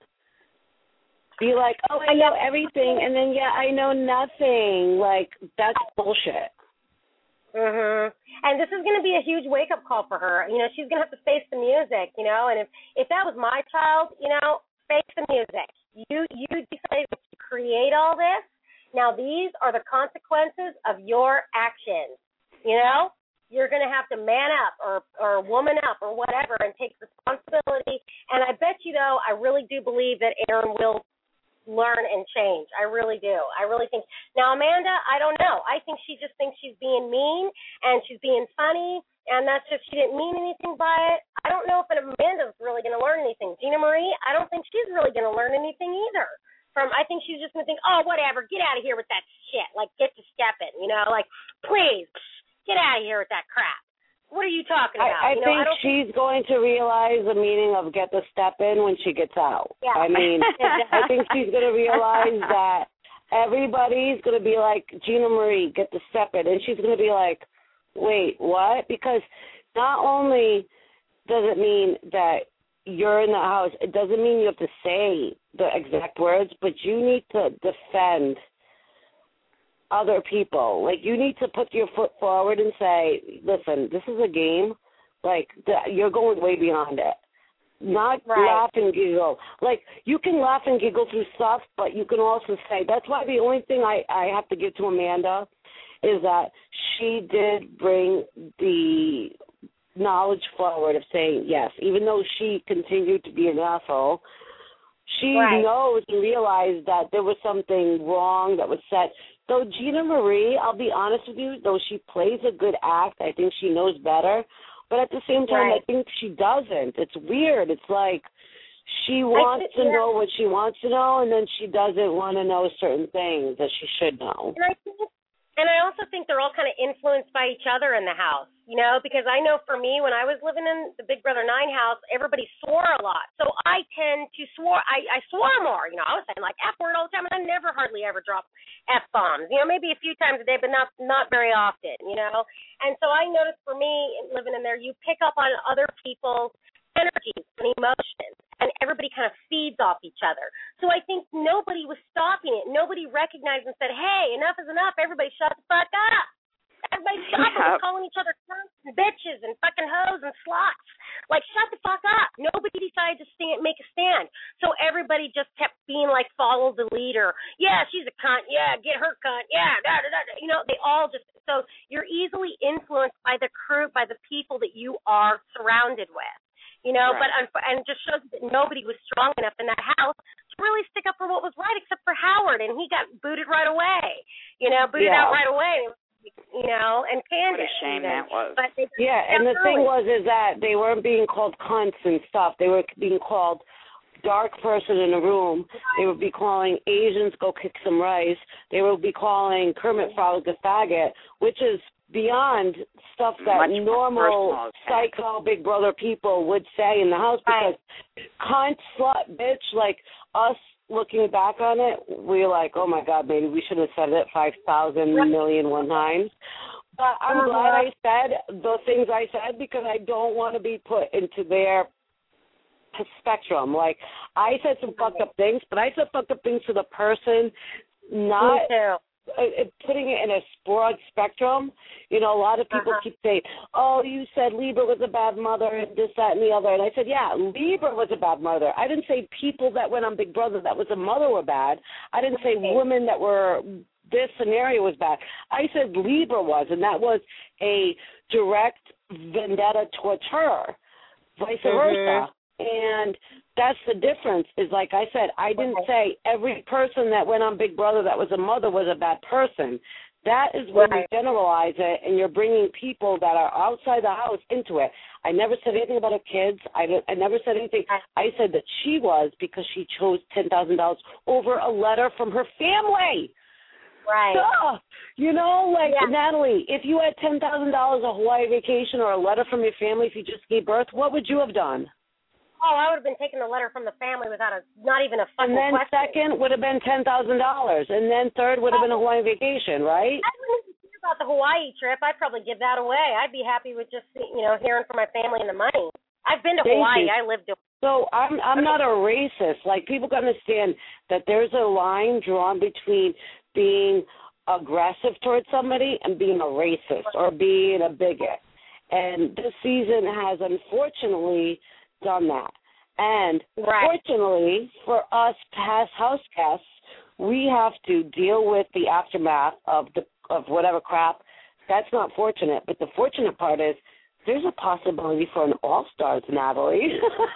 be like, oh, I know everything, and then yeah, I know nothing. Like, that's bullshit. Mhm. And this is going to be a huge wake up call for her. You know, she's going to have to face the music. You know, and if if that was my child, you know, face the music. You you decided to create all this. Now these are the consequences of your actions. You know, you're going to have to man up or or woman up or whatever and take responsibility. And I bet you though, I really do believe that Erin will learn and change. I really do. I really think. Now, Amanda, I don't know. I think she just thinks she's being mean and she's being funny, and that's just, she didn't mean anything by it. I don't know if Amanda's really going to learn anything. Gina Marie, I don't think she's really going to learn anything either. From I think she's just going to think, oh, whatever, get out of here with that shit. Like, get to stepping, you know, like, please, get out of here with that crap. What are you talking about? I, I you know, think I don't she's think... going to realize the meaning of get the step in when she gets out. Yeah. I mean, I think she's going to realize that everybody's going to be like, Gina Marie, get the step in. And she's going to be like, wait, what? Because not only does it mean that you're in the house, it doesn't mean you have to say the exact words, but you need to defend other people. Like, you need to put your foot forward and say, listen, this is a game. Like, the, you're going way beyond it. Not right. laugh and giggle. Like, you can laugh and giggle through stuff, but you can also say, that's why the only thing I, I have to give to Amanda is that she did bring the knowledge forward of saying yes, even though she continued to be an asshole. She right. knows and realized that there was something wrong that was said. So Gina Marie, I'll be honest with you, though she plays a good act, I think she knows better. But at the same time, right. I think she doesn't. It's weird. It's like she wants think, to yeah. know what she wants to know, and then she doesn't want to know certain things that she should know. And I think, and I also think they're all kind of influenced by each other in the house, you know, because I know for me, when I was living in the Big Brother nine house, everybody swore a lot. So I tend to swore, I, I swore more, you know, I was saying like F word all the time, and I never hardly ever drop F-bombs, you know, maybe a few times a day, but not, not very often, you know. And so I noticed for me, living in there, you pick up on other people's energies and emotions, and everybody kind of feeds off each other. So I think nobody was stopping it. Nobody recognized and said, hey, enough is enough. Everybody shut the fuck up. Everybody stop Yeah. it. calling each other cunts and bitches and fucking hoes and sluts. Like, shut the fuck up. Nobody decided to stand, make a stand. So everybody just kept being like, follow the leader. Yeah, she's a cunt. Yeah, get her cunt. Yeah, da, da, da, da. You know, they all just, so you're easily influenced by the crew, by the people that you are surrounded with. You know, Right. but and it just shows that nobody was strong enough in that house to really stick up for what was right, except for Howard, and he got booted right away. You know, booted Yeah. out right away. You know, and Candace. What a shame even. that was. But they Yeah, and the thing was is that they weren't being called cunts and stuff. They were being called dark person in a room. They would be calling Asians go kick some rice. They would be calling Kermit Frog a faggot, which is beyond stuff that Much more normal personal attack. psycho Big Brother people would say in the house, because cunt, slut, bitch, like us looking back on it, we're like, oh my God, maybe we should have said it five thousand million one times. But I'm glad I said the things I said, because I don't want to be put into their spectrum. Like, I said some fucked up things, but I said fucked up things to the person, not Me too. uh, putting it in a broad spectrum. You know, a lot of people Uh-huh. keep saying, oh, you said Libra was a bad mother and this, that, and the other. And I said, yeah, Libra was a bad mother. I didn't say people that went on Big Brother that was a mother were bad. I didn't say women that were, this scenario was bad. I said Libra was, and that was a direct vendetta towards her, vice versa. And that's the difference, is like I said, I didn't say every person that went on Big Brother that was a mother was a bad person. That is when Right. you generalize it and you're bringing people that are outside the house into it. I never said anything about her kids. I, didn't, I never said anything. I said that she was, because she chose ten thousand dollars over a letter from her family. Right. Duh. You know, like, Yeah. Natalie, if you had ten thousand dollars a Hawaii vacation or a letter from your family if you just gave birth, what would you have done? oh, I would have been taking the letter from the family without a, not even a fucking And then question. second would have been ten thousand dollars, and then third would have been a Hawaiian vacation, right? I wouldn't even care about the Hawaii trip. I'd probably give that away. I'd be happy with just, you know, hearing from my family and the money. I've been to Stacey, Hawaii. I lived in. So I'm I'm not a racist. Like, people can understand that there's a line drawn between being aggressive towards somebody and being a racist or being a bigot. And this season has unfortunately done that. And Right. fortunately for us past house guests, we have to deal with the aftermath of the of whatever crap. That's not fortunate. But the fortunate part is there's a possibility for an All-Stars, Natalie.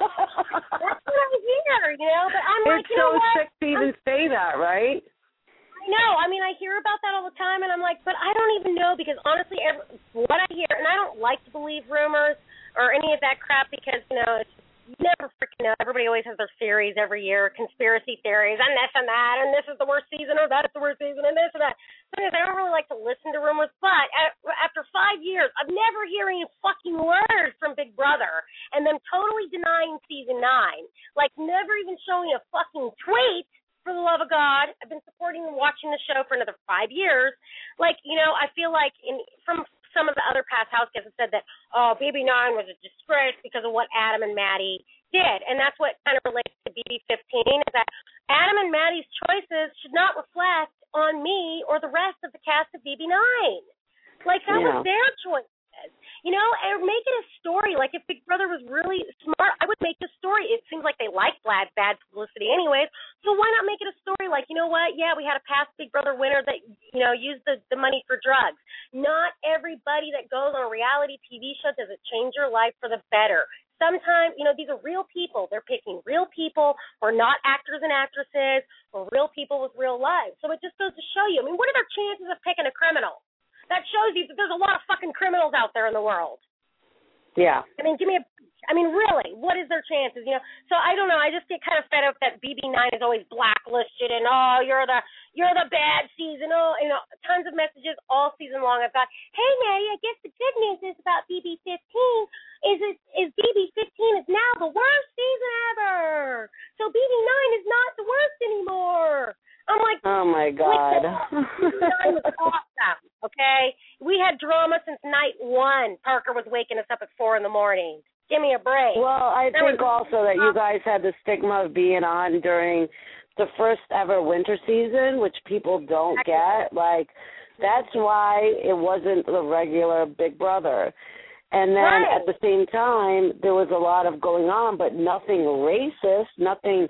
That's what I hear, you know. But I'm like, It's you so know what? sick to even I'm- say that, right? I know. I mean, I hear about that all the time, and I'm like, but I don't even know because honestly, every, what I hear, and I don't like to believe rumors or any of that crap because, you know, it's you never freaking know. Everybody always has their theories every year, conspiracy theories, and this and that, and this is the worst season, or that is the worst season, and this and that. So I don't really like to listen to rumors, but after five years of never hearing a fucking word from Big Brother, and them totally denying season nine, like never even showing a fucking tweet, for the love of God, I've been supporting and watching the show for another five years. Like, you know, I feel like in from some of the other past house guests have said that, oh, B B nine was a disgrace because of what Adam and Maddie did. And that's what kind of relates to B B fifteen, is that Adam and Maddie's choices should not reflect on me or the rest of the cast of B B nine. Like, that Yeah. was their choice. You know, and make it a story. Like, if Big Brother was really smart, I would make the story. It seems like they like bad, bad publicity anyways, so why not make it a story like, you know what, yeah, we had a past Big Brother winner that, you know, used the, the money for drugs. Not everybody that goes on a reality T V show does it change your life for the better. Sometimes, you know, these are real people. They're picking real people who are not actors and actresses or real people with real lives. So it just goes to show you, I mean, what are their chances of picking a criminal? That shows you that there's a lot of fucking criminals out there in the world. Yeah. I mean, give me a, I mean, really, what is their chances, you know? So I don't know, I just get kind of fed up that B B nine is always blacklisted and, oh, you're the, you're the bad season, oh, you know, tons of messages all season long. I've got, hey, Maddie, I guess the good news is about B B fifteen is it, is B B fifteen is now the worst season ever. So B B nine is not the worst anymore. I'm like, oh my God. B B nine was awesome, okay? We had drama since night one. Parker was waking us up at four in the morning. Give me a break. Well, I There think was- also that you guys had the stigma of being on during the first ever winter season, which people don't get. Like, that's why it wasn't the regular Big Brother. And then Right. at the same time, there was a lot of going on, but nothing racist, nothing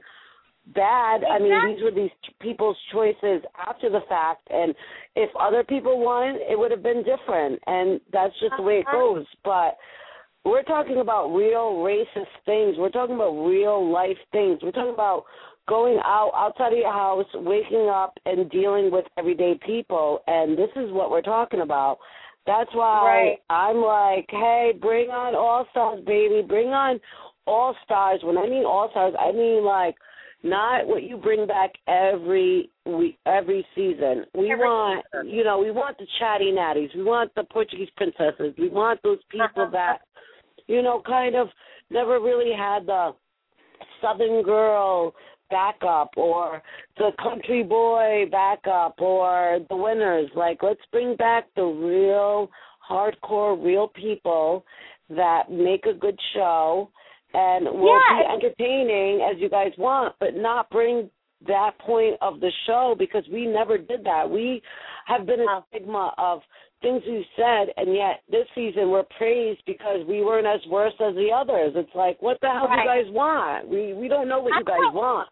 bad. I mean, Exactly. these were these people's choices after the fact, and if other people won, it would have been different, and that's just the way it Uh-huh. goes. But we're talking about real racist things. We're talking about real life things. We're talking about going out outside of your house, waking up, and dealing with everyday people, and this is what we're talking about. That's why Right. I'm like, hey, bring on All-Stars, baby. Bring on All-Stars. When I mean All-Stars, I mean, like, not what you bring back every week, every season. We Every want, season. you know, we want the chatty natties. We want the Portuguese princesses. We want those people Uh-huh. that, you know, kind of never really had the Southern girl backup or the country boy backup or the winners. Like, let's bring back the real hardcore, real people that make a good show and will Yeah. be entertaining as you guys want, but not bring that point of the show, because we never did that. We have been a Oh. stigma of things we said, and yet this season we're praised because we weren't as worse as the others. It's like, what the hell do you Right. guys want? We we don't know what you guys want.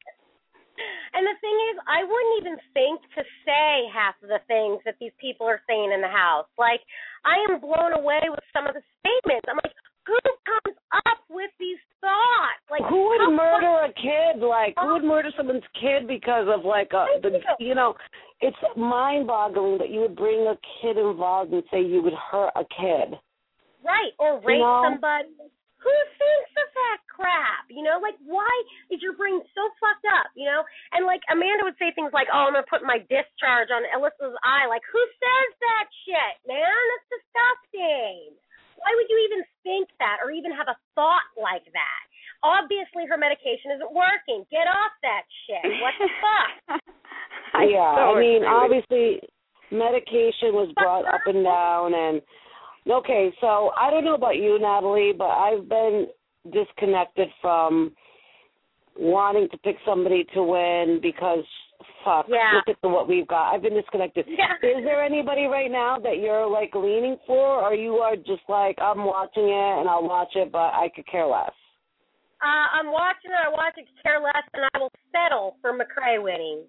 And the thing is, I wouldn't even think to say half of the things that these people are saying in the house. Like, I am blown away with some of the statements. I'm like, who comes up with these thoughts? Like, Who would how murder a kid? Like, who would murder someone's kid because of, like, a, the, you know, it's mind-boggling that you would bring a kid involved and say you would hurt a kid. Right, or rape You know? somebody. Who thinks of that crap? You know, like, why is your brain so fucked up, you know? And, like, Amanda would say things like, oh, I'm going to put my discharge on Alyssa's eye. Like, who says that shit, man? That's disgusting. Why would you even think that or even have a thought like that? obviously her medication isn't working. Get off that shit. What the fuck? I yeah, so I mean, agree. obviously, medication was brought up and down, and okay, so I don't know about you, Natalie, but I've been disconnected from wanting to pick somebody to win because, fuck, yeah. look at the, what we've got. I've been disconnected. Yeah. Is there anybody right now that you're, like, leaning for, or you are just like, I'm watching it and I'll watch it, but I could care less? Uh, I'm watching it, I watch it, care less, and I will settle for McRae winning.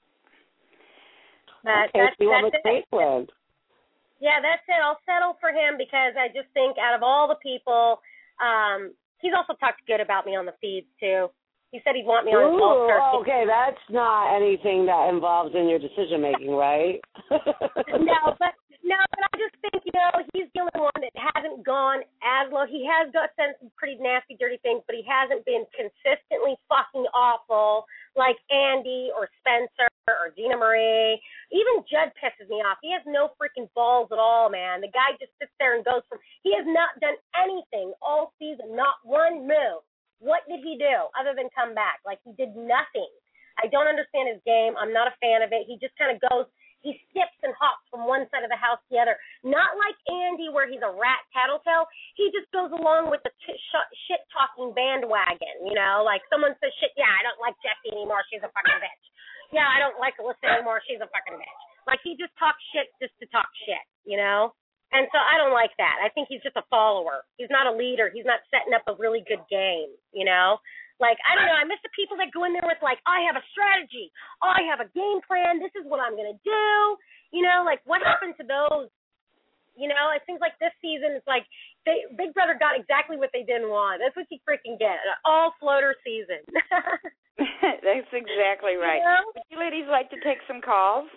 That, okay, that's, so you want that's McRae it. to win. Yeah, that's it. I'll settle for him because I just think out of all the people, um, he's also talked good about me on the feeds, too. He said he'd want me on his golf Ooh, okay, that's not anything that involves in your decision making, right? no, but no, but I just think, you know, he's the only one that hasn't gone as low. He has got said some pretty nasty, dirty things, but he hasn't been consistently fucking awful like Andy or Spencer or Dina Marie. Even Judd pisses me off. He has no freaking balls at all, man. The guy just sits there and goes from, he has not done anything all season, not one move. What did he do other than come back? Like, he did nothing. I don't understand his game. I'm not a fan of it. He just kind of goes, he skips and hops from one side of the house to the other. Not like Andy where he's a rat tattletale. He just goes along with the t- sh- shit-talking bandwagon, you know? Like, someone says shit, yeah, I don't like Jessie anymore. She's a fucking bitch. Yeah, I don't like Alyssa anymore. She's a fucking bitch. Like, he just talks shit just to talk shit, you know? And so I don't like that. I think he's just a follower. He's not a leader. He's not setting up a really good game, you know? Like, I don't know. I miss the people that go in there with, like, I have a strategy. I have a game plan. This is what I'm going to do. You know, like, what happened to those? You know, it seems like this season is like they, Big Brother got exactly what they didn't want. That's what you freaking get. An all-floater season. That's exactly right. You know? Would you ladies like to take some calls?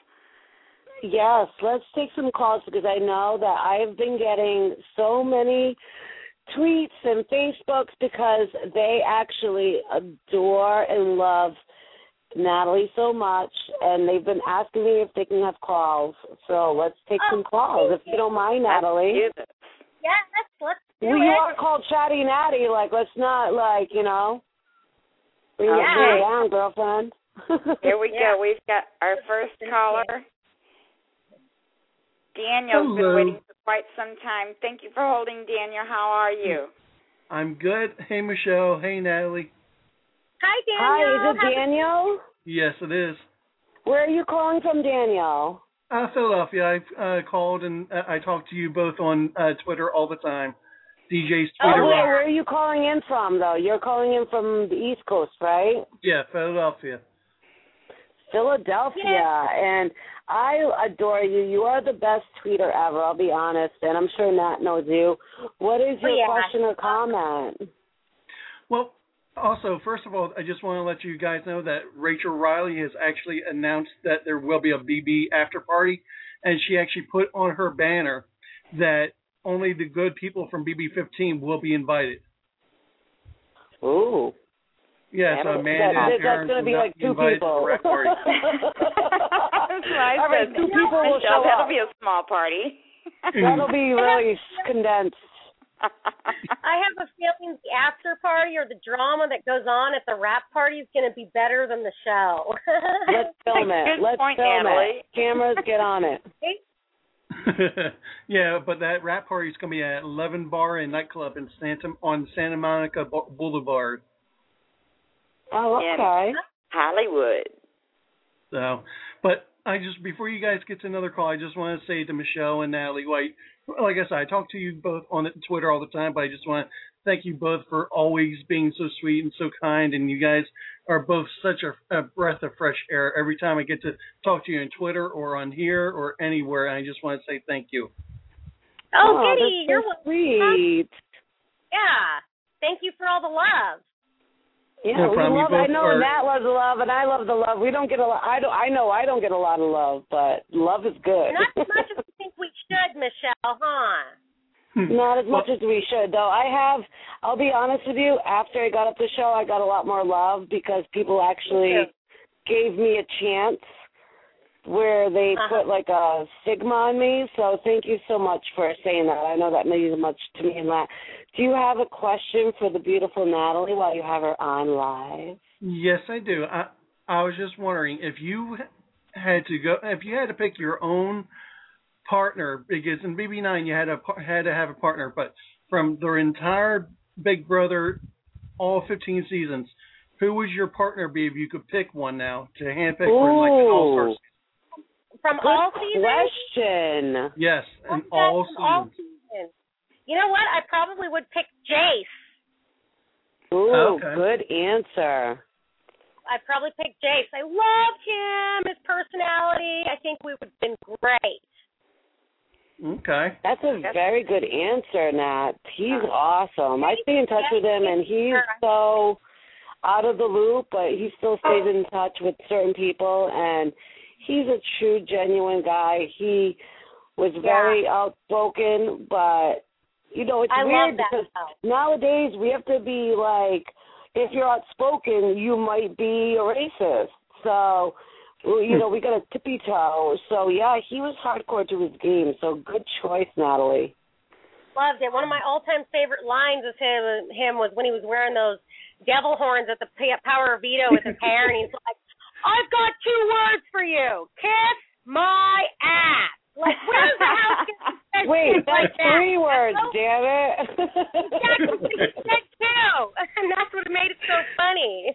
Yes, let's take some calls because I know that I've been getting so many tweets and Facebooks because they actually adore and love Natalie so much, and they've been asking me if they can have calls. So let's take Oh, some calls, if you don't mind, Natalie. Yeah, let's, let's do Well, it. you are called Chatty Natty. Like, let's not, like, you know, bring Okay. it down, girlfriend. Here we Yeah. go. We've got our first caller. Daniel's Hello. been waiting for quite some time. Thank you for holding, Daniel. How are you? I'm good. Hey, Michelle. Hey, Natalie. Hi, Hi, Daniel. is it Daniel? Yes, it is. Where are you calling from, Daniel? Uh, Philadelphia. I uh, called and uh, I talk to you both on uh, Twitter all the time. D J's Oh, Twitter. wait, rock. where are you calling in from, though? You're calling in from the East Coast, right? Yeah, Philadelphia. Philadelphia, Yeah. and I adore you. You are the best tweeter ever, I'll be honest, and I'm sure Nat knows you. What is your Yeah. question or comment? Well, also, first of all, I just want to let you guys know that Rachel Riley has actually announced that there will be a B B after party, and she actually put on her banner that only the good people from B B fifteen will be invited. Ooh. Yes, That- Amanda that- and that's Aaron going to will be not like be two invited people. to the rap party. That's what I All right, said. two people will Michelle, show that'll up. be a small party. That'll be really condensed. I have a feeling the after party or the drama that goes on at the rap party is going to be better than the show. Let's film it. Good Let's point, film Natalie. it. Cameras, get on it. Yeah, but that rap party is going to be at eleven Bar and Nightclub in Santa on Santa Monica Bo- Boulevard. Oh, okay. Hollywood. So, but I just before you guys get to another call, I just want to say to Michelle and Natalie White, like I said, I talk to you both on Twitter all the time, but I just want to thank you both for always being so sweet and so kind, and you guys are both such a, a breath of fresh air every time I get to talk to you on Twitter or on here or anywhere, and I just want to say thank you. Oh, Oh, goody. that's You're so welcome. sweet. Yeah. Thank you for all the love. Yeah, No we problem. You love. I both know are- Nat loves the love, and I love the love. We don't get a lot. I don't. I know I don't get a lot of love, but love is good. Not as much as we think we should, Michelle, huh? Not as much Well, as we should, though. I have. I'll be honest with you. After I got up the show, I got a lot more love because people actually Me gave me a chance where they Uh-huh. put like a stigma on me. So thank you so much for saying that. I know that means much to me and that. Do you have a question for the beautiful Natalie while you have her on live? Yes, I do. I I was just wondering if you had to go, if you had to pick your own partner, because in B B nine you had a had to have a partner, but from their entire Big Brother, all fifteen seasons, who would your partner be if you could pick one now to handpick for like an all-star season? From Good all seasons? question. Yes, in What's that all from all seasons. seasons? You know what? I probably would pick Jace. Ooh, Okay. good answer. I'd probably pick Jace. I loved him, his personality. I think we would have been great. Okay. That's a very good answer, Nat. He's awesome. I stay in touch with him, and he's so out of the loop, but he still stays in touch with certain people, and he's a true, genuine guy. He was very yeah. outspoken, but, you know, it's I weird love that because though. nowadays we have to be like, if you're outspoken, you might be a racist. So, you know, we got a tippy toe. So, yeah, he was hardcore to his game. So, good choice, Natalie. Loved it. One of my all-time favorite lines of him, him was when he was wearing those devil horns at the Power of Veto with his hair, and he's like, I've got two words for you. Kiss my ass. Like, where's the house getting Wait, that's like that? three words, so, damn it. That's what he said, too. And that's what made it so funny.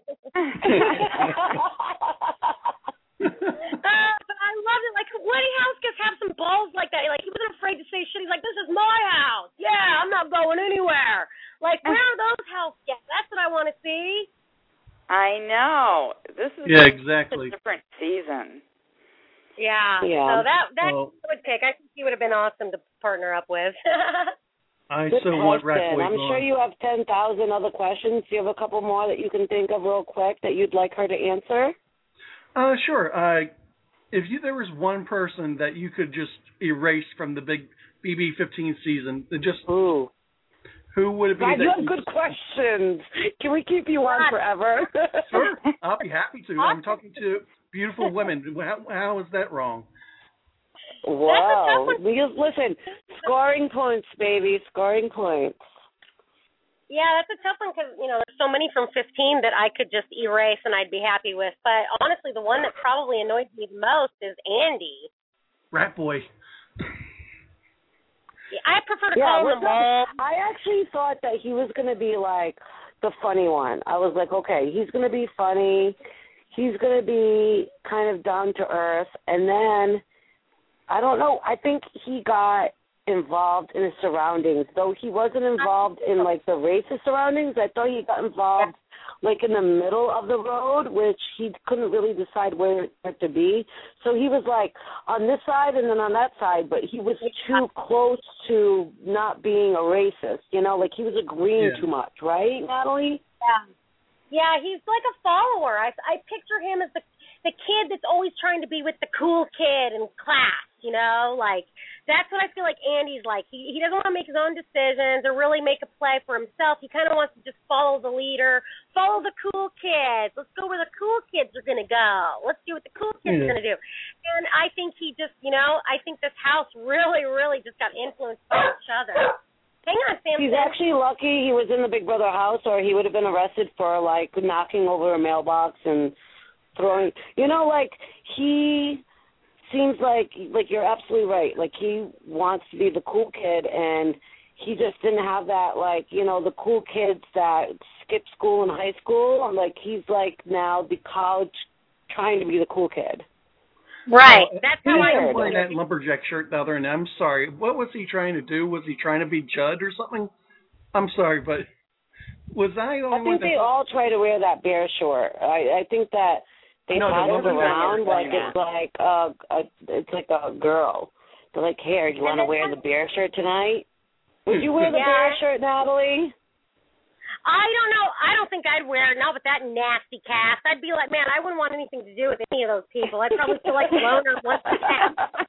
Uh, but I loved it. Like, Woody House have some balls like that. Like, he wasn't afraid to say shit. He's like, this is my house. Yeah, I'm not going anywhere. Like, where are those house guests? That's what I want to see. I know. This is Yeah, exactly. a different season. Yeah. Yeah. So that that Well, I would pick. I think he would have been awesome to partner up with. I Good so want question. Rat Boy I'm gone. sure you have ten thousand other questions. Do you have a couple more that you can think of real quick that you'd like her to answer? Uh, sure. Uh, if you there was one person that you could just erase from the big B B fifteen season, then just Ooh. who would it be? God, that you have you good questions. Can we keep you on forever? Sure, I'll be happy to. I'm talking to beautiful women. How, how is that wrong? Wow. Listen, scoring points, baby, scoring points. Yeah, that's a tough one because, you know, there's so many from fifteen that I could just erase and I'd be happy with. But honestly, the one that probably annoys me the most is Andy. Rat Boy. Yeah, I prefer to Yeah, call him listen, Mom. I actually thought that he was going to be like the funny one. I was like, okay, he's going to be funny. He's going to be kind of down to earth. And then, I don't know, I think he got involved in his surroundings. Though he wasn't involved in, like, the racist surroundings, I thought he got involved, like, in the middle of the road, which he couldn't really decide where to be. So he was, like, on this side and then on that side, but he was too close to not being a racist, you know? Like, he was agreeing Yeah. too much, right, Natalie? Yeah. Yeah, he's like a follower. I, I picture him as the the kid that's always trying to be with the cool kid in class, you know? Like, that's what I feel like Andy's like. He he doesn't want to make his own decisions or really make a play for himself. He kind of wants to just follow the leader, follow the cool kids. Let's go where the cool kids are going to go. Let's do what the cool kids Yeah. are going to do. And I think he just, you know, I think this house really, really just got influenced by each other. Hang on, Sam. He's actually lucky he was in the Big Brother house, or he would have been arrested for, like, knocking over a mailbox and throwing, you know, like, he seems like, like, you're absolutely right. Like, he wants to be the cool kid, and he just didn't have that, like, you know, the cool kids that skip school in high school. Like, he's, like, now the college trying to be the cool kid. Right. Uh, That's he how was I wearing that lumberjack shirt the other night. I'm sorry. What was he trying to do? Was he trying to be Judd or something? I'm sorry, but was I the I only one think they that... all try to wear that bear short. I, I think that they No, the pass it lumberjack around shirt, like yeah. it's like a, a it's like a girl. They're like, here, you want to wear the bear shirt tonight? Would you wear the Yeah. bear shirt, Natalie? I don't know. I don't think I'd wear it now with that nasty cast. I'd be like, man, I wouldn't want anything to do with any of those people. I'd probably feel like a loner once a half.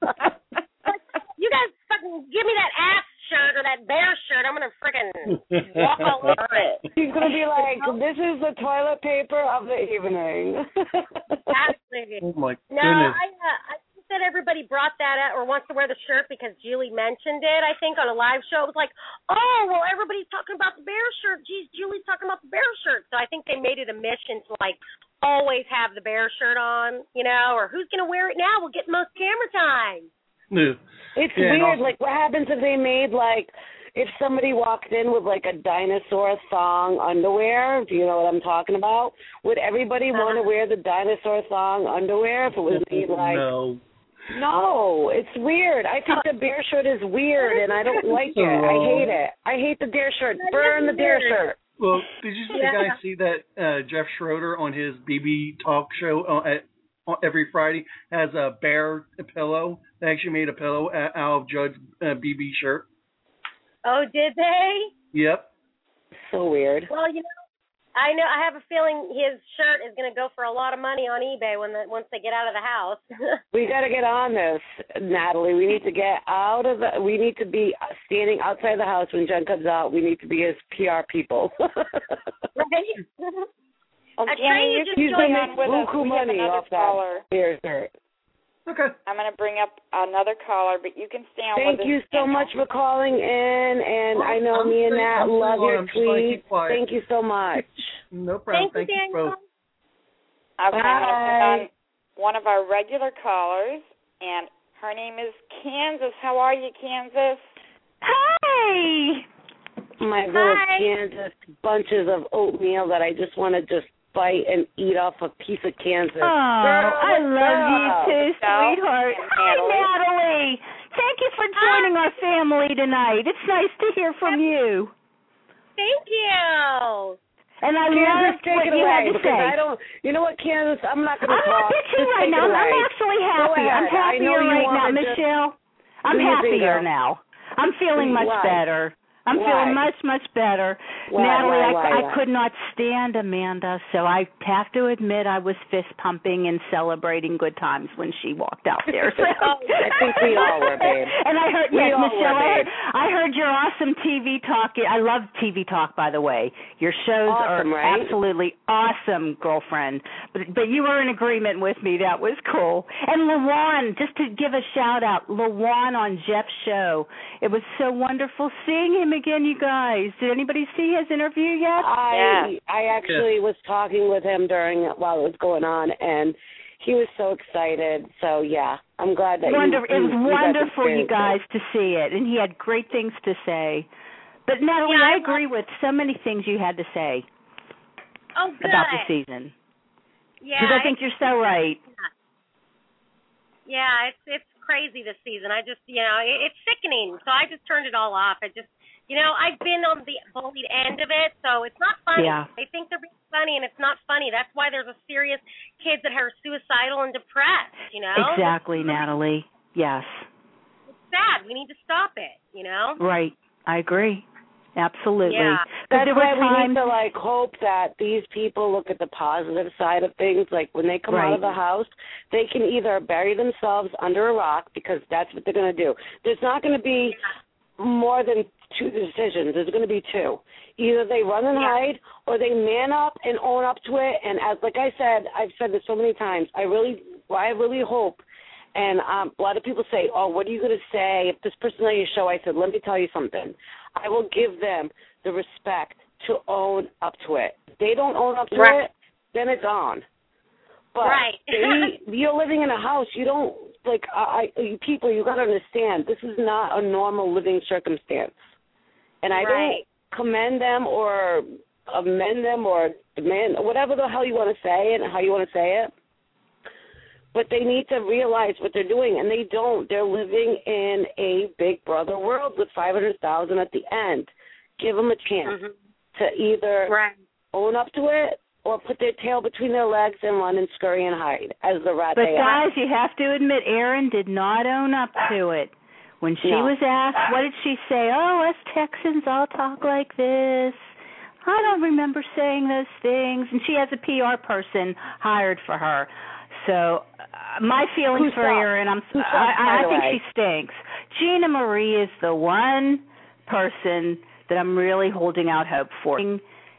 You guys fucking give me that ass shirt or that bear shirt. I'm going to freaking walk all over it. He's going to be like, this is the toilet paper of the evening. Absolutely. Oh, my No, goodness. I, uh, I think that everybody brought that up or wants to wear the shirt because Julie mentioned it, I think, on a live show. It was like, oh, well, everybody's talking about the bear shirt. Geez, Julie's talking about the bear shirt. So I think they made it a mission to, like, always have the bear shirt on, you know, or who's going to wear it now? We'll get most camera time. Yeah. It's Yeah, weird. also- Like, what happens if they made, like, if somebody walked in with, like, a dinosaur thong underwear, do you know what I'm talking about? Would everybody Uh-huh. want to wear the dinosaur thong underwear if it was made, like... No. No, it's weird. I think the bear shirt is weird, and I don't like it. I hate it. I hate the bear shirt. Burn the bear shirt. Well, did you Yeah. guys see that uh, Jeff Schroeder on his B B talk show uh, at, on every Friday has a bear pillow? They actually made a pillow out of Judge uh, B B shirt. Oh, did they? Yep. So weird. Well, you know, I know. I have a feeling his shirt is going to go for a lot of money on eBay when the, once they get out of the house. We got to get on this, Natalie. We need to get out of the. We need to be standing outside the house when Jen comes out. We need to be his P R people. Right? Well, I Jenny, tell you you just can He's join gonna join make with us. buku We have money another off that caller. bear shirt. Okay. I'm going to bring up another caller, but you can stay on Thank with us. you so Daniel. much for calling in, and Well, I know I'm me and pretty- Nat I'm pretty love long. your I'm just gonna tweets. keep quiet. Thank you so much. No problem. Thank you, Thank you both. Daniel. Okay, I'm going to bring Bye. on one of our regular callers, and her name is Kansas. How are you, Kansas? Hi. My little Hi. Kansas bunches of oatmeal that I just want to just bite and eat off a piece of Kansas. Oh, I what's love you up? too, Michelle sweetheart. and Hi, Natalie. Natalie. Thank you for joining our family tonight. It's nice to hear from you. Thank you. And I Kansas, loved take what it you away had to because say. I don't. You know what, Kansas? I'm not going to I'm talk. not bitching Just right take now. it away. I'm actually happy. Go I'm ahead. I know happier you right now, wanna just Michelle. I'm do your happier thing, girl. now. I'm feeling much Why? better. I'm Why? feeling much, much better. Why, Natalie, why, I, why, I why? could not stand Amanda, so I have to admit I was fist pumping and celebrating good times when she walked out there. So. I think we all were, babe. And I heard, We yes, all Michelle, were, I, heard, babe. I heard your awesome T V talk. I love T V talk, by the way. Your shows Awesome, are right? absolutely awesome, girlfriend. But but you were in agreement with me. That was cool. And Lawan, just to give a shout out, Lawan on Jeff's show. It was so wonderful seeing him again, you guys. Did anybody see his interview yet? I I actually was talking with him during while it was going on, and he was so excited. So yeah, I'm glad that Wonder- you, it was you, you got to wonderful, you experience guys, to see it, and he had great things to say. But Natalie, Yeah, I I agree with so many things you had to say Oh, good. about the season. Yeah, Because I think you're so right. Yeah, it's it's crazy this season. I just, you know, it, it's sickening. So I just turned it all off. I just, you know, I've been on the bullied end of it, so it's not funny. Yeah. They think they're being funny, and it's not funny. That's why there's a serious kids that are suicidal and depressed. You know, Exactly, Natalie. Yes. It's sad. We need to stop it. You know. Right. I agree. Absolutely. Yeah. 'Cause That's there why were we times, need to like hope that these people look at the positive side of things. Like when they come out Right. of the house, they can either bury themselves under a rock because that's what they're going to do. There's not going to be more than two decisions. There's going to be two. Either they run and hide, or they man up and own up to it. And as like I said, I've said this so many times. I really, I really hope. And um, a lot of people say, "Oh, what are you going to say if this person on your show?" I said, "Let me tell you something. I will give them the respect to own up to it. If they don't own up to Right. it, then it's on. But Right. they, you're living in a house. You don't like I, I you people. You got to understand. This is not a normal living circumstance, and I Right. don't commend them or amend them or demand whatever the hell you want to say it and how you want to say it. But they need to realize what they're doing, and they don't. They're living in a Big Brother world with five hundred thousand at the end. Give them a chance Mhm. to either Right. own up to it or put their tail between their legs and run and scurry and hide as the rat but they are. guys, you have to admit, Erin did not own up to it. When she No. was asked, what did she say? Oh, us Texans all talk like this. I don't remember saying those things. And she has a P R person hired for her. So uh, my feelings Who for sucks? Erin, I'm, Who sucks, I, by I the think way? she stinks. Gina Marie is the one person that I'm really holding out hope for.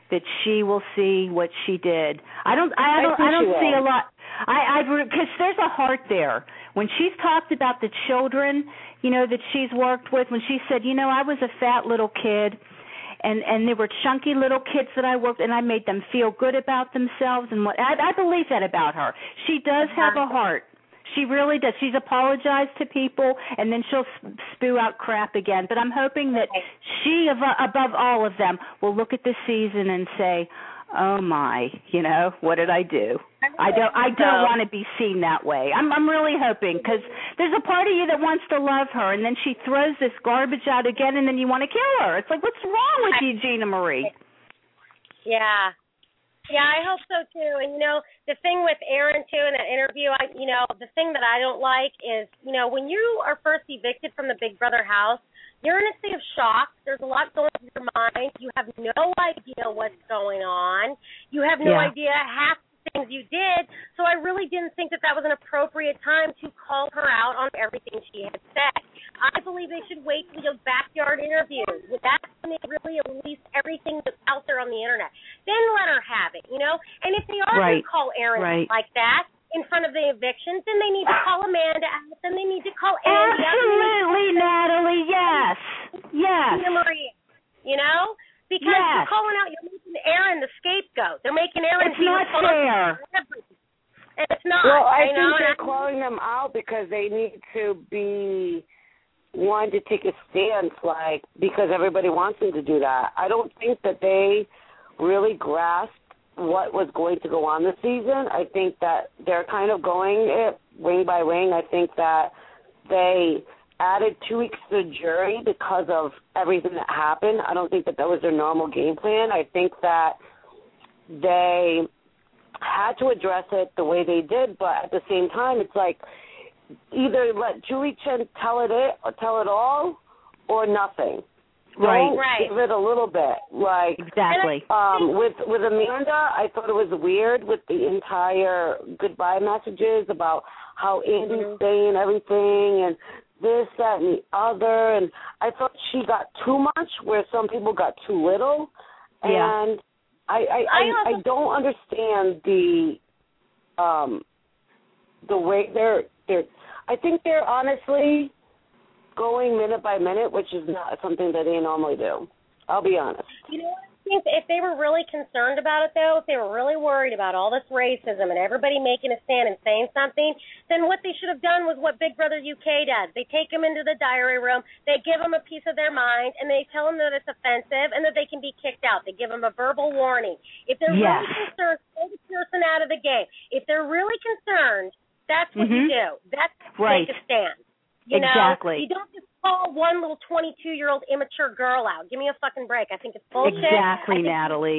that she will see what she did. I don't. I don't. I, I don't see a lot. I. I because there's a heart there. When she's talked about the children, you know, that she's worked with, when she said, you know, I was a fat little kid, and and there were chunky little kids that I worked, and I made them feel good about themselves, and what I, I believe that about her. She does have a heart. She really does. She's apologized to people, and then she'll spew out crap again. But I'm hoping that she, above all of them, will look at this season and say, "Oh my, you know, what did I do? I don't. I don't want to be seen that way." I'm. I'm really hoping, because there's a part of you that wants to love her, and then she throws this garbage out again, and then you want to kill her. It's like, what's wrong with you, Gina Marie? Yeah. Yeah, I hope so too. And you know, the thing with Aaron too in that interview, I, you know, the thing that I don't like is, you know, when you are first evicted from the Big Brother house, you're in a state of shock. There's a lot going through your mind. You have no idea what's going on. You have no Yeah. idea half the things you did. So I really didn't think that that was an appropriate time to call her out on everything she had said. I believe they should wait for those backyard interviews. That's when they really release everything that's out there on the internet. Then let her have it, you know? And if they are Right. going to call Aaron Right. like that in front of the evictions, then they need to call Amanda out. Then they need to call Andy out. Absolutely, Natalie, yes. Yes. Gina Marie, you know? Because Yes. you're calling out, you're making Aaron the scapegoat. They're making Aaron It's be not responsible fair. for everything. And it's not. Well, I you think know? they're And I- calling them out because they need to be one to take a stance, like, because everybody wants them to do that. I don't think that they really grasped what was going to go on this season. I think that they're kind of going it ring by ring. I think that they added two weeks to the jury because of everything that happened. I don't think that that was their normal game plan. I think that they had to address it the way they did, but at the same time, it's like, either let Julie Chen tell it, it or tell it all, or nothing. Right. Don't Right. give it a little bit. Like Exactly. um, with with Amanda, I thought it was weird with the entire goodbye messages about how Andy's Mhm. saying everything and this, that, and the other. And I thought she got too much, where some people got too little. Yeah. And I I, I I, also- I don't understand the um the way they're they're. I think they're honestly going minute by minute, which is not something that they normally do. I'll be honest. You know what I think? If they were really concerned about it, though, if they were really worried about all this racism and everybody making a stand and saying something, then what they should have done was what Big Brother U K does. They take them into the diary room, they give them a piece of their mind, and they tell them that it's offensive and that they can be kicked out. They give them a verbal warning. If they're Yes. really concerned, throw the person out of the game. If they're really concerned, that's what you Mhm. do. That's Right. take a stand. You know, Exactly. you don't just call one little twenty-two-year-old immature girl out. Give me a fucking break. I think it's bullshit. Exactly, I think Natalie.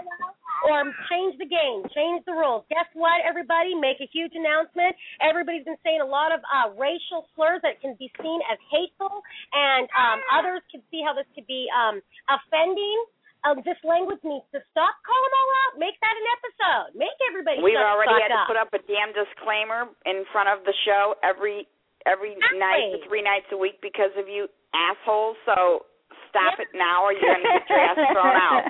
Or change the game, change the rules. Guess what, everybody? Make a huge announcement. Everybody's been saying a lot of uh, racial slurs that can be seen as hateful, and um, others can see how this could be um, offending. Um, this language needs to stop. Call them all out. Make that an episode. Make everybody We've shut the already fuck had up. to put up a damn disclaimer in front of the show every every Exactly. night for three nights a week because of you assholes. So stop Yeah. it now, or you're going to get your ass thrown out.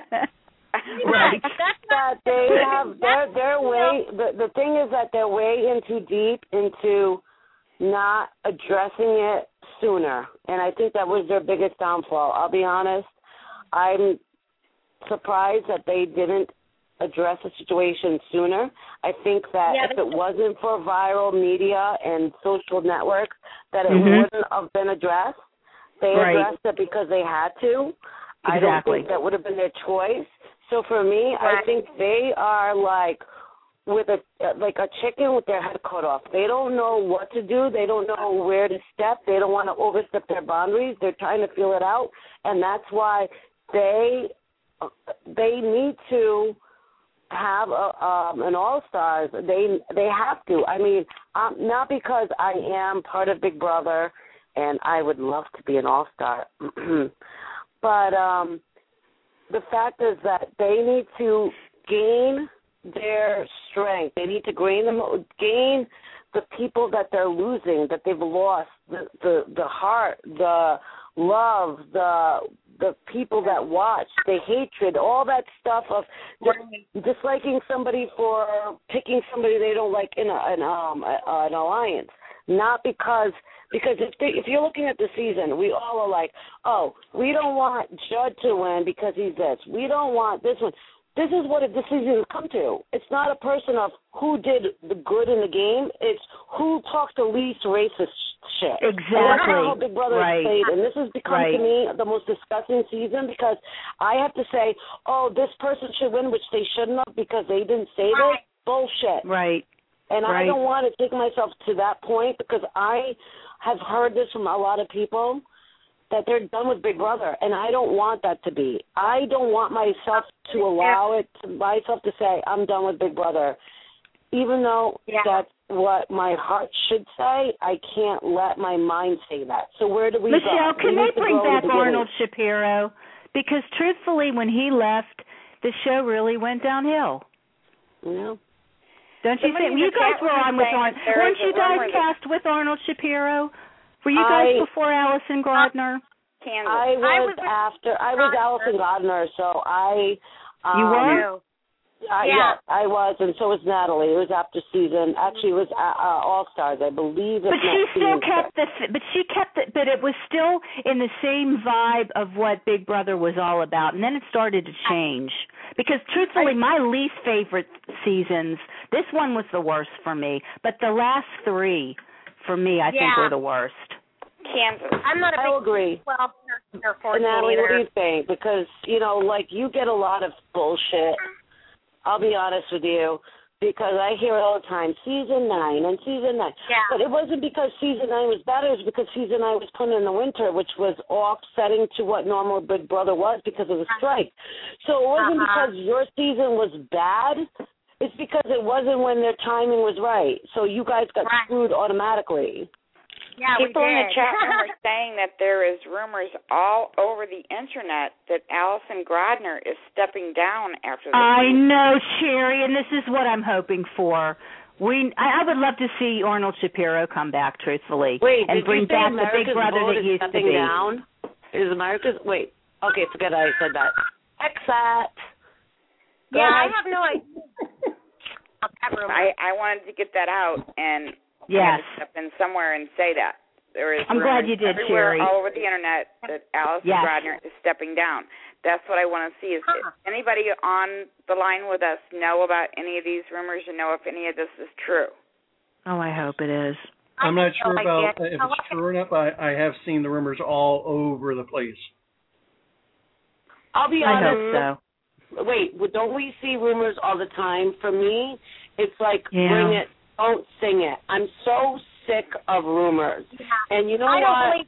Right. That's That not they have they're they're way the the thing is that they're way in too deep into not addressing it sooner, and I think that was their biggest downfall. I'll be honest. I'm surprised that they didn't address the situation sooner. I think that Yeah, if but- it wasn't for viral media and social networks, that it Mhm. wouldn't have been addressed. They Right. addressed it because they had to. I don't Exactly. think that would have been their choice. So for me, I Right. think they are like with a like a chicken with their head cut off. They don't know what to do. They don't know where to step. They don't want to overstep their boundaries. They're trying to feel it out, and that's why they they need to have a, um, an all-stars. They they have to. I mean, um, not because I am part of Big Brother, and I would love to be an all-star, but um, the fact is that they need to gain their strength. They need to gain them, gain the people that they're losing, that they've lost, the the, the heart, the love, the the people that watch, the hatred, all that stuff of dis- disliking somebody for picking somebody they don't like in a, an um a, an alliance, not because because if they, if you're looking at the season, we all are like, oh, we don't want Judd to win because he's this. We don't want this one. This is what a decision has come to. It's not a person of who did the good in the game. It's who talks the least racist shit. Exactly. And that's how Big Brother right. is played. And this has become, right. to me, the most disgusting season because I have to say, oh, this person should win, which they shouldn't have because they didn't say this. Bullshit. Right. And right. I don't want to take myself to that point because I have heard this from a lot of people, that they're done with Big Brother, and I don't want that to be. I don't want myself to allow it, to myself to say, I'm done with Big Brother. Even though yeah. that's what my heart should say, I can't let my mind say that. So where do we Michelle, go? can we they bring back Arnold Shapiro? Because truthfully, when he left, the show really went downhill. Yeah. Don't you Somebody think? You guys were on with Arnold. Weren't you guys cast with Arnold Shapiro? Were you guys I, before Allison Grodner? Kansas. I was, I was after. I was Allison Grodner, so I. Um, you were. I, yeah. yeah, I was, and so was Natalie. It was after season. Actually, it was uh, uh, All Stars, I believe. But she still kept the. But she kept it. But it was still in the same vibe of what Big Brother was all about, and then it started to change. Because truthfully, my least favorite seasons. This one was the worst for me, but the last three, for me, I yeah. think were the worst. Kansas. I'm not a big I agree. twelve or fourteen Natalie, either. what do you think? Because, you know, like, you get a lot of bullshit. I'll be honest with you. Because I hear it all the time, season nine and season nine. Yeah. But it wasn't because season nine was bad. It was because season nine was put in the winter, which was offsetting to what normal Big Brother was because of the strike. So it wasn't uh-huh. because your season was bad. It's because it wasn't when their timing was right. So you guys got right. screwed automatically. Yeah, People we in did. the chat room are saying that there is rumors all over the internet that Allison Grodner is stepping down after this. I know, Sherry, and this is what I'm hoping for. We, I, I would love to see Arnold Shapiro come back, truthfully, wait, and bring back the Big Brother that used to be. Down? Is America's? Wait, okay, forget I said that. Exat. Yeah, I have no idea. I, I wanted to get that out, and yes. I had to step in somewhere and say that. There is I'm glad you did, everywhere Sherry. all over the internet that Allison yes. Grodner is stepping down. That's what I want to see. Is huh. anybody on the line with us know about any of these rumors or know if any of this is true? Oh, I hope it is. I'm not sure about if it's true or not, but I, I have seen the rumors all over the place. I'll be I honest. hope so. Wait, don't we see rumors all the time? For me, it's like, yeah. bring it, don't sing it. I'm so sick of rumors. Yeah. And you know I what? don't believe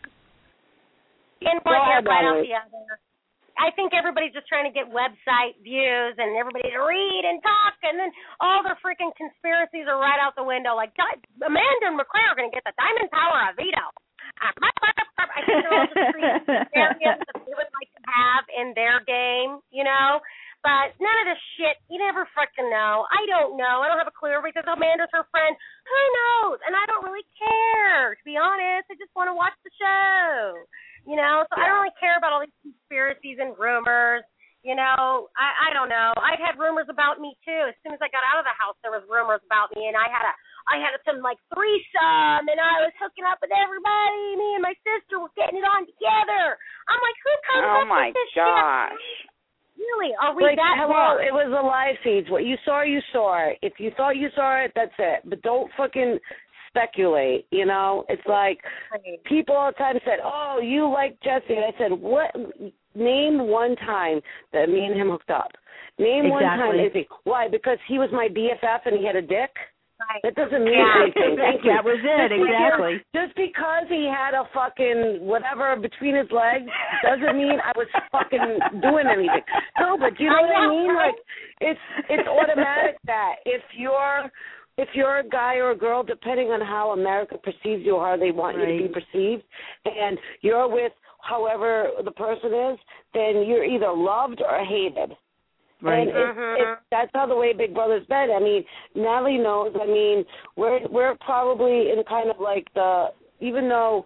in one ear, right out the other. I think everybody's just trying to get website views and everybody to read and talk, and then all the freaking conspiracies are right out the window. Like, Amanda and McClare are going to get the Diamond Power of veto. I think they're all just creating areas that they would like to have in their game, you know? But none of this shit, you never freaking know. I don't know. I don't have a clue. Everybody says Amanda's her friend. Who knows? And I don't really care, to be honest. I just want to watch the show, you know? So yeah. I don't really care about all these conspiracies and rumors. You know, I, I don't know. I've had rumors about me, too. As soon as I got out of the house, there was rumors about me, and I had a I had some, like, threesome, and I was hooking up with everybody. Me and my sister were getting it on together. I'm like, who comes oh up my with this gosh. shit? Really? Are we like, that hello, wrong? it was a live feed. What you saw, you saw it. If you thought you saw it, that's it. But don't fucking speculate, you know? It's like people all the time said, oh, you like Jesse. And I said, what? Name one time that me and him hooked up. Name exactly. one time. Anything. Why? Because he was my B F F and he had a dick? Right. That doesn't mean yeah. anything. Thank you. That was it, just exactly. Because, just because he had a fucking whatever between his legs doesn't mean I was fucking doing anything. No, but you know what I mean? Like, it's it's automatic that if you're if you're a guy or a girl, depending on how America perceives you or how they want right. you to be perceived, and you're with however the person is, then you're either loved or hated. Right. And it, mm-hmm. it, that's how the way Big Brother's been. I mean, Natalie knows. I mean, we're we're probably in kind of like the, even though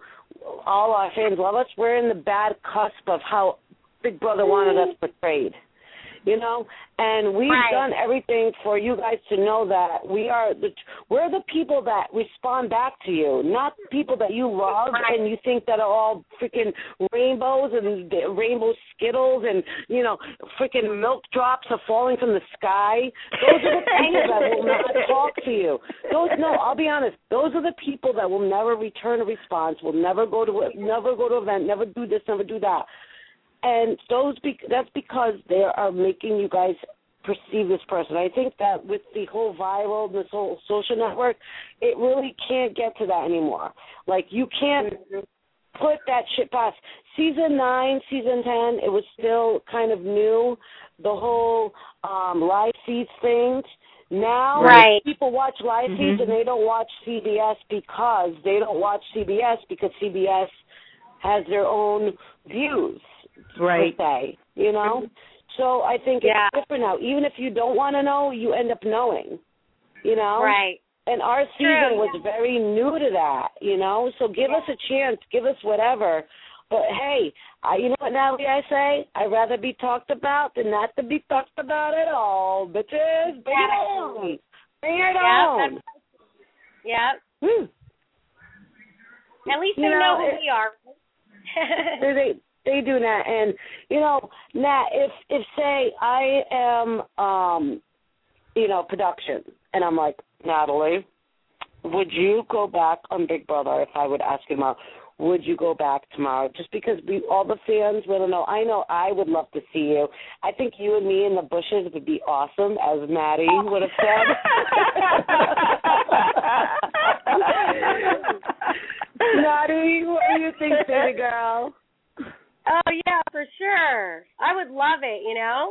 all our fans love us. We're in the bad cusp of how Big Brother wanted us portrayed. You know, and we've right. done everything for you guys to know that we are the we're the people that respond back to you, not people that you love right. and you think that are all freaking rainbows and rainbow Skittles and you know freaking milk drops are falling from the sky. Those are the people that will not talk to you. Those no, I'll be honest. Those are the people that will never return a response. Will never go to never go to an event. Never do this. Never do that. And those be- that's because they are making you guys perceive this person. I think that with the whole viral, this whole social network, it really can't get to that anymore. Like, you can't put that shit past. Season nine, season ten, it was still kind of new, the whole um, live feeds thing. Now right. people watch live mm-hmm. feeds and they don't watch C B S because they don't watch C B S because C B S has their own views. Right. Per se, you know? So I think yeah. it's different now. Even if you don't want to know, you end up knowing, you know? Right. And our season True. was very new to that, you know? So give yeah. us a chance. Give us whatever. But, hey, I, you know what, Natalie, I say? I'd rather be talked about than not to be talked about at all. Bitches, bring yeah. it on. Bring it yep, on. Yep. Hmm. At least you they know, know who it, we are. they, They do, Nat, and you know, Nat, if if say I am, um, you know, production, and I'm like, Natalie, would you go back on Big Brother if I would ask you tomorrow? Would you go back tomorrow? Just because we, all the fans want to know. I know I would love to see you. I think you and me in the bushes would be awesome, as Maddie would have said. Maddie, what do you think, baby girl? Oh, yeah, for sure. I would love it, you know?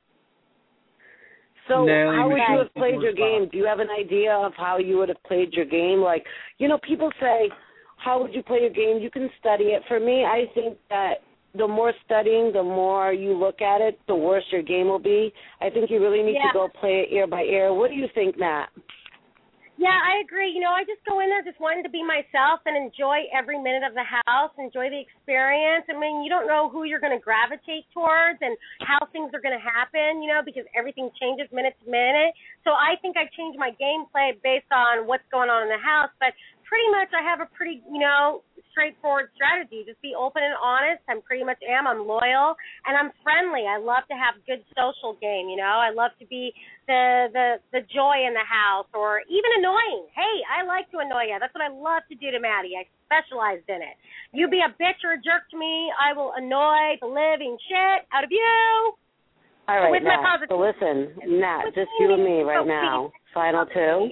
So Nelly how would Michelle you have played your game? Do you have an idea of how you would have played your game? Like, you know, people say, how would you play your game? You can study it. For me, I think that the more studying, the more you look at it, the worse your game will be. I think you really need yeah. to go play it ear by ear. What do you think, Nat? Yeah, I agree. You know, I just go in there just wanting to be myself and enjoy every minute of the house, enjoy the experience. I mean, you don't know who you're going to gravitate towards and how things are going to happen, you know, because everything changes minute to minute. So I think I change my gameplay based on what's going on in the house. But pretty much I have a pretty, you know, straightforward strategy. Just be open and honest. I pretty much am. I'm loyal, and I'm friendly. I love to have good social game, you know. I love to be the, the, the joy in the house, or even annoying. Hey, I like to annoy you. That's what I love to do to Maddie. I specialized in it. You be a bitch or a jerk to me, I will annoy the living shit out of you. All right, with Nat, my so listen, Nat, just you and me right now. Final two.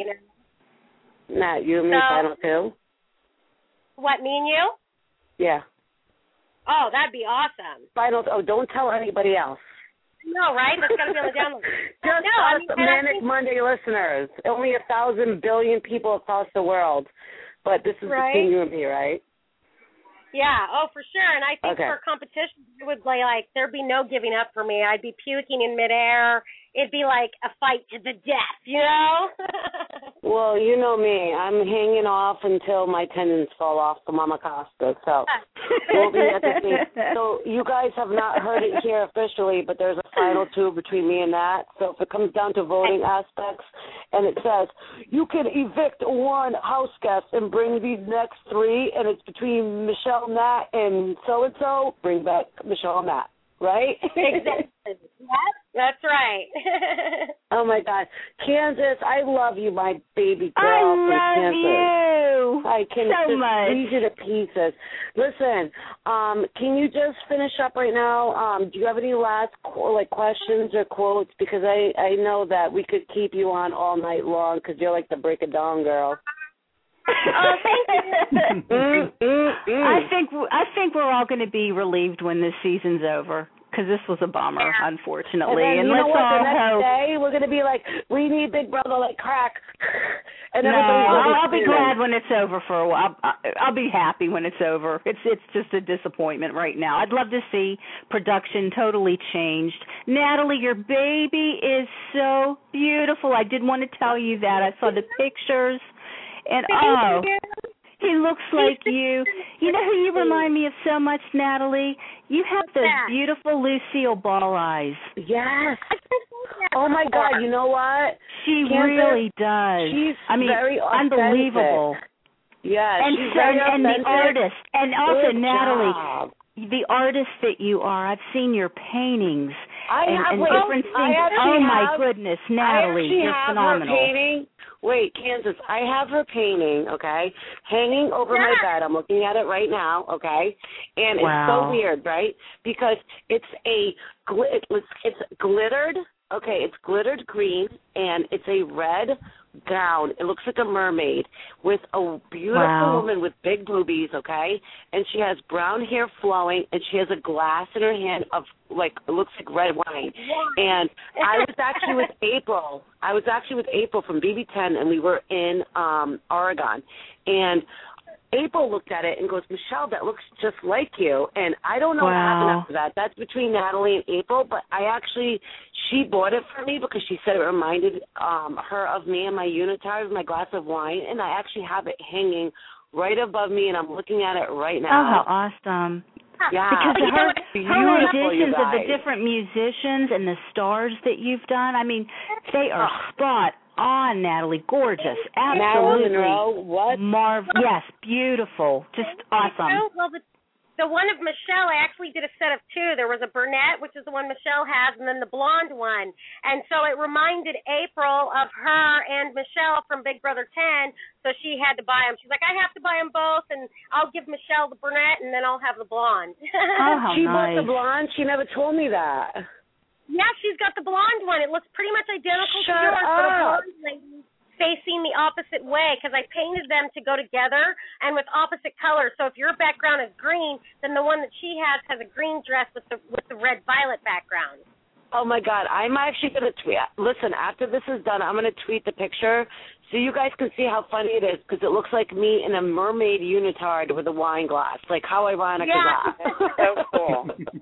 Nat, you and me, so, final two. What, me and you? Yeah. Oh, that'd be awesome. Final. Oh, don't tell anybody else. No, right? That's got to be on the download. Just no, us I mean, Manic think... Monday listeners. Only a thousand billion people across the world. But this is right? between you and me, right? Yeah, oh, for sure. And I think okay. for competition, it would be like, there'd be no giving up for me. I'd be puking in midair. It'd be like a fight to the death, you know? Well, you know me. I'm hanging off until my tendons fall off the Mama Costa. So we'll be at the same. So you guys have not heard it here officially, but there's a final two between me and Nat. So if it comes down to voting aspects, and it says you can evict one house guest and bring these next three, and it's between Michelle, Nat, and so-and-so, bring back Michelle and Nat. Right? Exactly. Yep, that's right. Oh, my God. Kansas, I love you, my baby girl I from love Kansas. you I can so just much. squeeze you to pieces. Listen, um, can you just finish up right now? Um, do you have any last like questions or quotes? Because I, I know that we could keep you on all night long because you're like the break of dawn girl. Oh, thank you. mm, mm, mm. I think I think we're all going to be relieved when this season's over, because this was a bummer, yeah. unfortunately. And, then, and you let's know what? all The next hope. day we're going to be like, we need Big Brother like crack. And no, everybody's I'll, I'll be screaming. glad when it's over for a while. I'll, I'll be happy when it's over. It's it's just a disappointment right now. I'd love to see production totally changed. Natalie, your baby is so beautiful. I did want to tell you that. I saw the pictures. And Thank oh, you. He looks like you. You know who you remind me of so much, Natalie? You have those beautiful Lucille Ball eyes. Yes. Oh, my God. You know what? She Kansas, really does. She's I mean, very authentic. unbelievable. Yeah, and she's so, very and, and the artist. And also, Good Natalie, job. the artist that you are. I've seen your paintings. I and, have and wait, different I things. actually Oh, my have, goodness, I Natalie, actually you're have phenomenal. Her painting. Wait, Kansas, I have her painting, okay, hanging over yeah. my bed. I'm looking at it right now, okay, and Wow. it's so weird, right? Because it's a gl- it's, it's glittered, okay, it's glittered green, and it's a red gown. It looks like a mermaid with a beautiful Wow. woman with big boobies, okay? And she has brown hair flowing, and she has a glass in her hand of, like, it looks like red wine. And I was actually with April. I was actually with April from B B ten, and we were in um, Oregon. And April looked at it and goes, Michelle, that looks just like you. And I don't know wow. what happened after that. That's between Natalie and April, but I actually, she bought it for me because she said it reminded um, her of me and my unitard with my glass of wine, and I actually have it hanging right above me, and I'm looking at it right now. Oh, how awesome. Yeah. Because You her, her beautiful, you auditions of the guys. different musicians and the stars that you've done, I mean, they are spot on, Natalie. Gorgeous. Absolutely. Marilyn Monroe, what? Marv- yes, beautiful. Just awesome. Well, the, the one of Michelle, I actually did a set of two. There was a brunette, which is the one Michelle has, and then the blonde one. And so it reminded April of her and Michelle from Big Brother ten, so she had to buy them. She's like, I have to buy them both, and I'll give Michelle the brunette, and then I'll have the blonde. Oh, how she nice. bought the blonde? She never told me that. Yeah, she's got the blonde one. It looks pretty much identical Shut to yours, but a up. blonde lady facing the opposite way, because I painted them to go together and with opposite colors. So if your background is green, then the one that she has has a green dress with the with the red violet background. Oh, my God. I'm actually going to tweet. Listen, after this is done, I'm going to tweet the picture so you guys can see how funny it is, because it looks like me in a mermaid unitard with a wine glass. Like, how ironic Yeah. is that? That's so cool.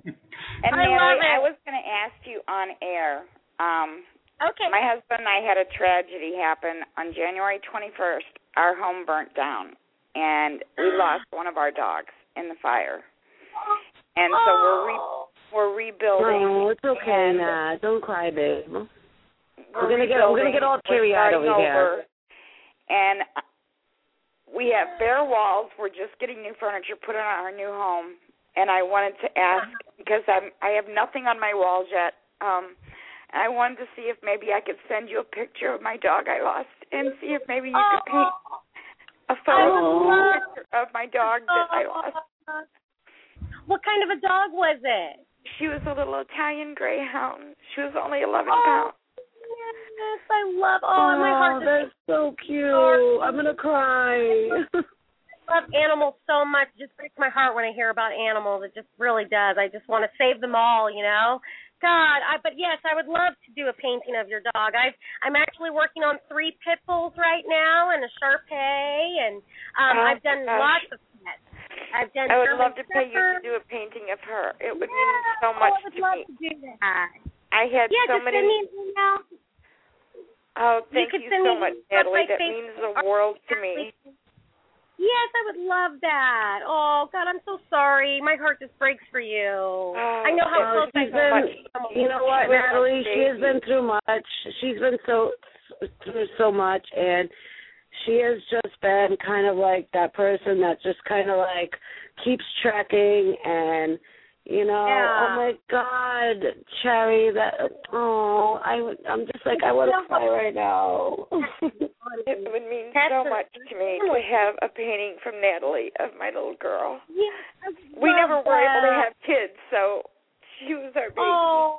And I Natalie, love it. I was going to ask you on air. Um, Okay. my husband and I had a tragedy happen on January twenty-first. Our home burnt down, and we lost one of our dogs in the fire. And so we're re- we're rebuilding. Oh, it's okay, and Nat. Don't cry, babe. We're, We're gonna get we're gonna rebuilding. get all We're teary-eyed starting over here. And we have bare walls. We're just getting new furniture put in our new home. And I wanted to ask, because I'm I have nothing on my walls yet. Um, and I wanted to see if maybe I could send you a picture of my dog I lost, and see if maybe you could paint a photo Oh. of my dog that I lost. What kind of a dog was it? She was a little Italian greyhound. She was only eleven Oh. pounds. Yes, I love. Oh, my heart just that's so cute. I'm gonna cry. I love animals so much. It just breaks my heart when I hear about animals. It just really does. I just want to save them all, you know. God, I, but yes, I would love to do a painting of your dog. I've, I'm actually working on three pit bulls right now and a Shar-Pei, and um, Oh, I've done gosh. lots of pets. I've done. I would German love to pay you to Shepherds. do a painting of her. It would Yeah. mean so Oh, much I would to love me. to do that. I had Yeah, so just many. send me an email. Oh, You thank could you, send so me much, what Natalie. my That face- means the world to me. Yes, I would love that. Oh, God, I'm so sorry. My heart just breaks for you. Oh, I know how Oh, close I she's am. been, you know what, She was Natalie? my She has baby. been through much. She's been so through so much, and she has just been kind of like that person that just kind of like keeps trekking, and you know, Yeah. oh my God, Cherry, that oh, I would, I'm just like I want to cry right now. It would mean That's so a- much to me to have a painting from Natalie of my little girl. Yes, I We love never were able to that. have kids, so she was our baby. Oh,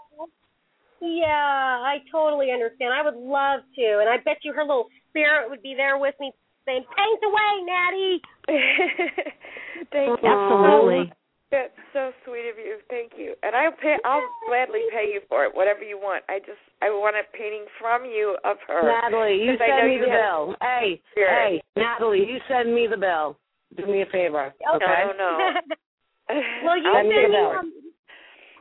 yeah, I totally understand. I would love to, and I bet you her little spirit would be there with me saying, paint away, Natty. Thank you. Absolutely. That's so sweet of you. Thank you. And I'll pay, I'll gladly pay you for it, whatever you want. I just I want a painting from you of her. Natalie, you 'Cause I know send me you the have bill. Hey, spirit. hey, Natalie, you send me the bill. Do me a favor, okay? No, no, no. Well, you I'll Send me send the me bill. um,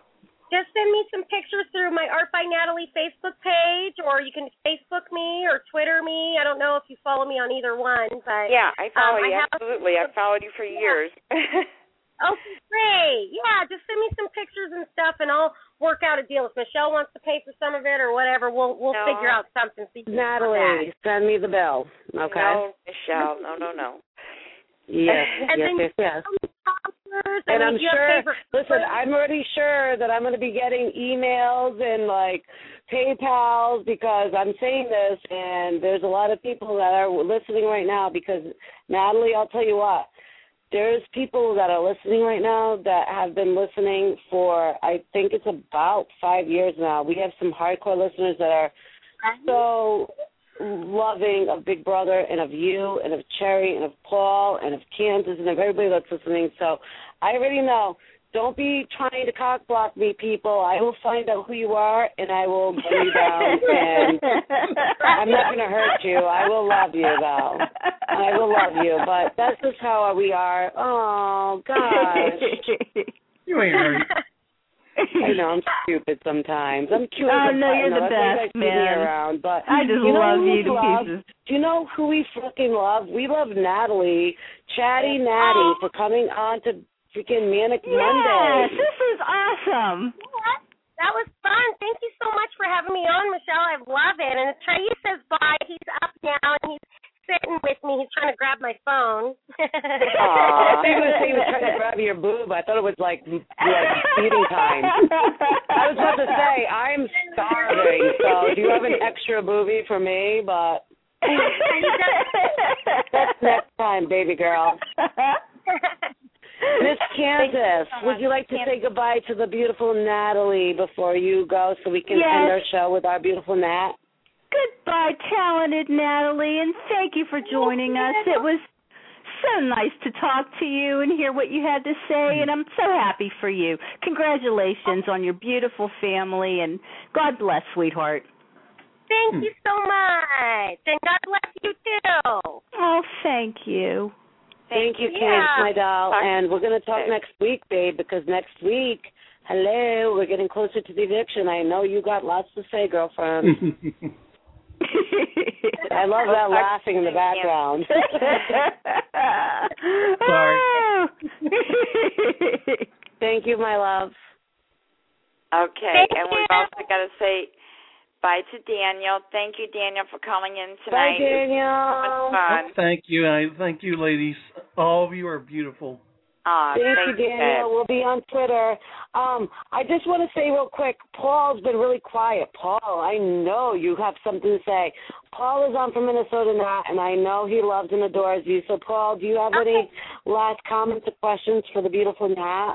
just send me some pictures through my Art by Natalie Facebook page, or you can Facebook me or Twitter me. I don't know if you follow me on either one. But, yeah, I follow um, you, I absolutely. I've followed you for yeah. years. Oh, great. Yeah, just send me some pictures and stuff, and I'll work out a deal. If Michelle wants to pay for some of it or whatever, we'll we'll no. figure out something. So Natalie, send me the bill, okay? No, Michelle, no, no, no. Yes, and yes, then yes, yes. And I'm sure, listen, I'm already sure that I'm going to be getting emails and, like, PayPals because I'm saying this, and there's a lot of people that are listening right now because, Natalie, I'll tell you what, there's people that are listening right now that have been listening for, I think it's about five years now. We have some hardcore listeners that are so loving of Big Brother and of you and of Cherry and of Paul and of Kansas and of everybody that's listening. So I already know. Don't be trying to cock block me, people. I will find out who you are and I will bring you down. And I'm not going to hurt you. I will love you, though. I will love you. But that's just how we are. Oh, gosh. You ain't right. I know, I'm stupid sometimes. I'm cute. Oh, as a no, button. you're the That's why best, you guys see me man. around. But I just you know love who you we to love? pieces. Do you know who we fucking love? We love Natalie, Chatty Natty, for coming on to freaking Manic yes, Monday. This is awesome. That was fun. Thank you so much for having me on, Michelle. I love it. And Trey says bye. He's up now, and he's sitting with me. He's trying to grab my phone. Aw, I thought you were saying he was trying to grab your boob. I thought it was like, like feeding time. I was about to say, I'm starving, so do you have an extra boobie for me? But that's next time, baby girl. Miss Kansas, so would you like to say goodbye to the beautiful Natalie before you go so we can yes. end our show with our beautiful Nat? Goodbye, talented Natalie, and thank you for joining us. It was so nice to talk to you and hear what you had to say, and I'm so happy for you. Congratulations on your beautiful family, and God bless, sweetheart. Thank you so much, and God bless you, too. Oh, thank you. Thank you, yeah. Kansas, my doll. And we're going to talk next week, babe, because next week, hello, we're getting closer to the eviction. I know you got lots to say, girlfriend. I love that laughing in the background. Sorry. Thank you, my love. Okay, Thank and you. we've also got to say bye to Daniel. Thank you, Daniel, for calling in tonight. Bye, Daniel. It was fun. Thank you. I thank you, ladies. All of you are beautiful. Aw, Thank thank you, Daniel. We'll be on Twitter. Um, I just want to say real quick, Paul's been really quiet. Paul, I know you have something to say. Paul is on from Minnesota now, and I know he loves and adores you. So, Paul, do you have Okay. any last comments or questions for the beautiful Nat?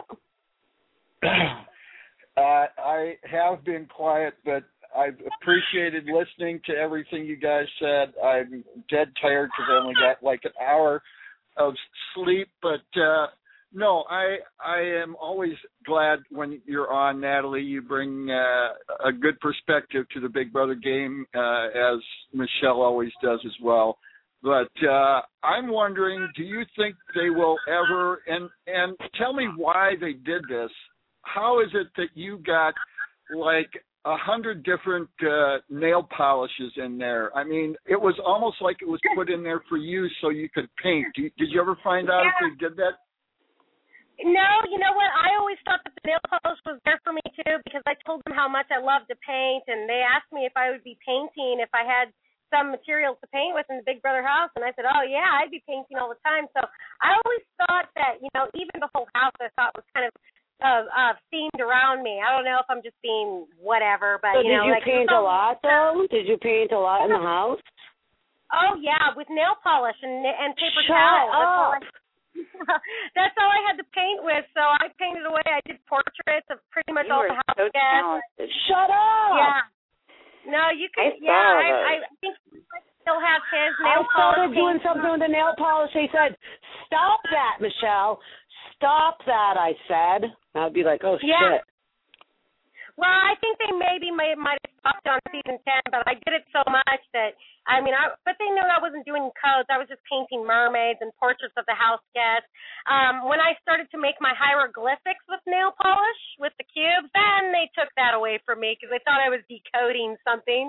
uh, I have been quiet, but I've appreciated listening to everything you guys said. I'm dead tired because I only got like an hour of sleep, but uh, no, I I am always glad when you're on, Natalie. You bring uh, a good perspective to the Big Brother game, uh, as Michelle always does as well. But uh, I'm wondering, do you think they will ever, and, and tell me why they did this. How is it that you got like a hundred different uh, nail polishes in there? I mean, it was almost like it was put in there for you so you could paint. Did you, did you ever find out Yeah. if they did that? No, you know what? I always thought that the nail polish was there for me, too, because I told them how much I love to paint, and they asked me if I would be painting if I had some materials to paint with in the Big Brother house, and I said, oh, yeah, I'd be painting all the time. So I always thought that, you know, even the whole house I thought was kind of uh, uh, themed around me. I don't know if I'm just being whatever, but, So you did know. you like, paint a lot, though? Did you paint a lot in the house? Oh, yeah, with nail polish and and paper Shut towel. That's all up. I- That's all I had to paint with, so I painted away. I did portraits of pretty much You all were the house so guests. talented. Shut up. Yeah. No, you I can. Yeah, saw I, those. I think he still has his I nail started polish. doing paint. something with the nail polish. They said, stop that, Michelle. Stop that, I said. I'd be like, oh, Yeah. shit. Well, I think they maybe might might have stopped on season ten, but I did it so much that I mean, I but they knew I wasn't doing codes. I was just painting mermaids and portraits of the house guests. Um, when I started to make my hieroglyphics with nail polish with the cubes, then they took that away from me because they thought I was decoding something.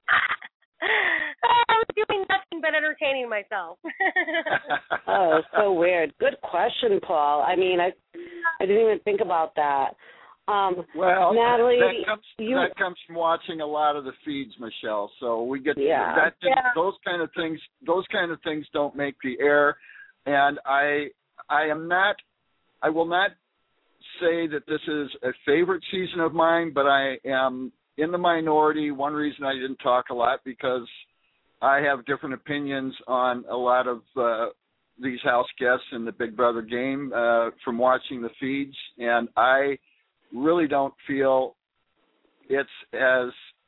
I was doing nothing but entertaining myself. Oh, so weird. Good question, Paul. I mean, I I didn't even think about that. Um, well, Natalie, that comes, you, that comes from watching a lot of the feeds, Michelle. So we get yeah. that. Yeah. Those kind of things. Those kind of things don't make the air. And I, I am not. I will not say that this is a favorite season of mine, but I am in the minority. One reason I didn't talk a lot because I have different opinions on a lot of uh, these house guests in the Big Brother game uh, from watching the feeds, and I really don't feel it's as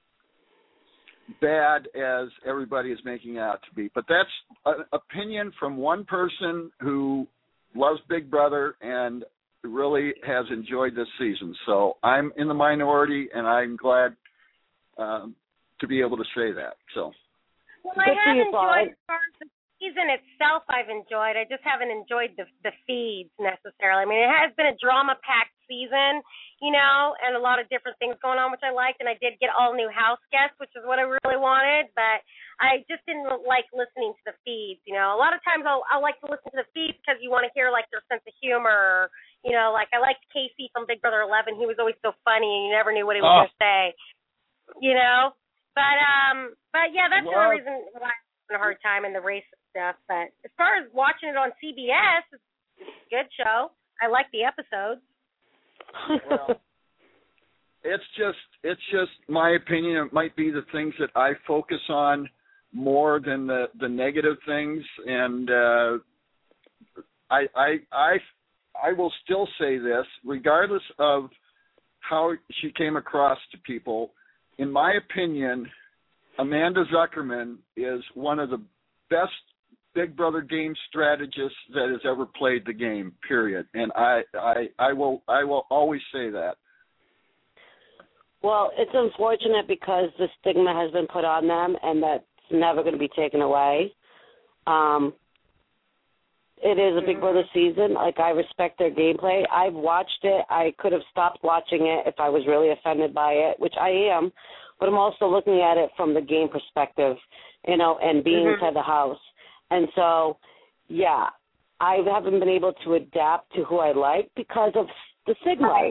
bad as everybody is making it out to be. But that's an opinion from one person who loves Big Brother and really has enjoyed this season. So I'm in the minority, and I'm glad um, to be able to say that. So. Well, I have enjoyed as far as the season itself. I've enjoyed. I just haven't enjoyed the the feeds necessarily. I mean, it has been a drama-packed season, you know, and a lot of different things going on, which I liked. And I did get all new house guests, which is what I really wanted. But I just didn't like listening to the feeds. You know, a lot of times I'll I like to listen to the feeds because you want to hear like their sense of humor. You know, like I liked Casey from Big Brother eleven. He was always so funny, and you never knew what he was oh. going to say. You know. But um, but yeah, that's well, the reason why I'm having a hard time in the race stuff. But as far as watching it on C B S, it's, it's a good show. I like the episodes. Well, it's just it's just my opinion. It might be the things that I focus on more than the, the negative things, and uh, I I I I will still say this, regardless of how she came across to people. In my opinion, Amanda Zuckerman is one of the best Big Brother game strategists that has ever played the game, period. And I, I, I will I will always say that. Well, it's unfortunate because the stigma has been put on them, and that's never going to be taken away. Um, it is a Big Brother season. Like, I respect their gameplay. I've watched it. I could have stopped watching it if I was really offended by it, which I am. But I'm also looking at it from the game perspective, you know, and being mm-hmm. inside the house. And so, yeah, I haven't been able to adapt to who I like because of the stigma.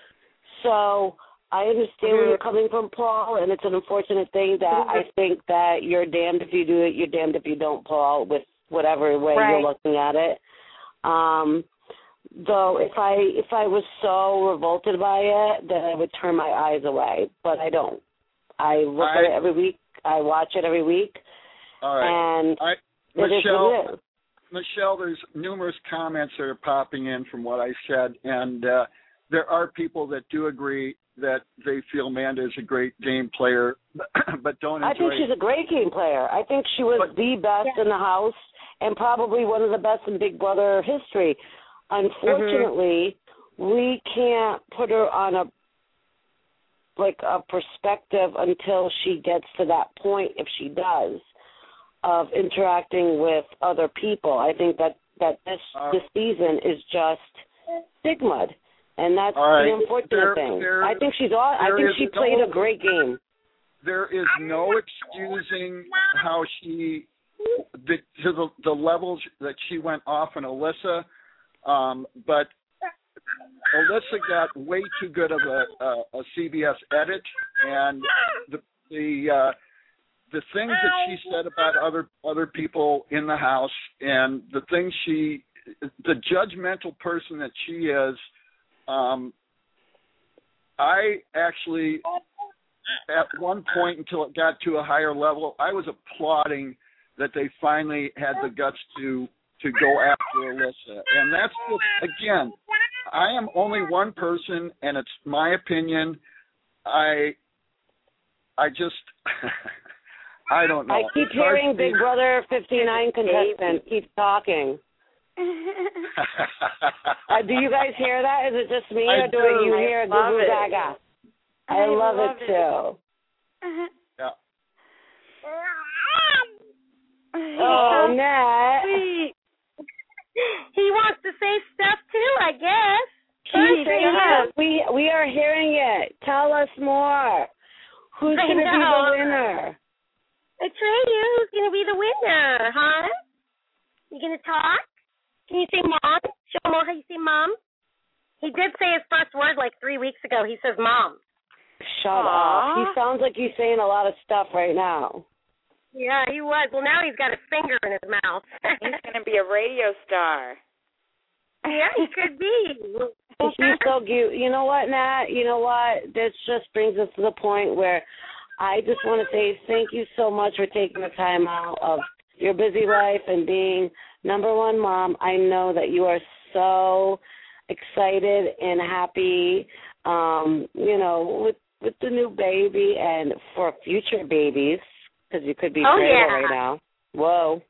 So I understand mm-hmm. where you're coming from, Paul, and it's an unfortunate thing that mm-hmm. I think that you're damned if you do it, you're damned if you don't, Paul, with whatever way right. you're looking at it. Um, though if I if I was so revolted by it, then I would turn my eyes away, but I don't. I look I, at it every week. I watch it every week. All right. And I, it Michelle, is what it is. Michelle, there's numerous comments that are popping in from what I said, and uh, there are people that do agree that they feel Amanda is a great game player, but don't enjoy I think she's a great game player. I think she was but, the best yeah. in the house and probably one of the best in Big Brother history. Unfortunately, mm-hmm. we can't put her on a like a perspective until she gets to that point, if she does, of interacting with other people. I think that, that this uh, this season is just stigma. And that's right. the unfortunate there, thing. there, I think she's all. I think she played no, a great game. There is no excusing how she, the, to the, the levels that she went off on Alyssa, um, but Alyssa got way too good of a, a, a C B S edit, and the the uh, the things that she said about other other people in the house, and the things she, the judgmental person that she is. Um, I actually, at one point until it got to a higher level, I was applauding that they finally had the guts to to go after Alyssa. And that's just, again, I am only one person, and it's my opinion. I I just, I don't know. I keep it's hearing Big Brother fifty-nine contestant keep talking. uh, do you guys hear that? Is it just me, I or do, do. you hear Goo Goo Gaga? I, I love, love it, it too. Yeah. Oh, Nat. He wants to say Atreyu, who's going to be the winner, huh? You going to talk? Can you say mom? Show them all how you say mom. He did say his first word like three weeks ago. He says mom. Shut Aww. up. He sounds like he's saying a lot of stuff right now. Yeah, he was. Well, now he's got his finger in his mouth. He's going to be a radio star. Yeah, he could be. He's so cute. You know what, Nat? You know what? This just brings us to the point where I just want to say thank you so much for taking the time out of your busy life and being number one mom. I know that you are so excited and happy, um, you know, with, with the new baby and for future babies, because you could be oh, pregnant yeah. right now. Whoa.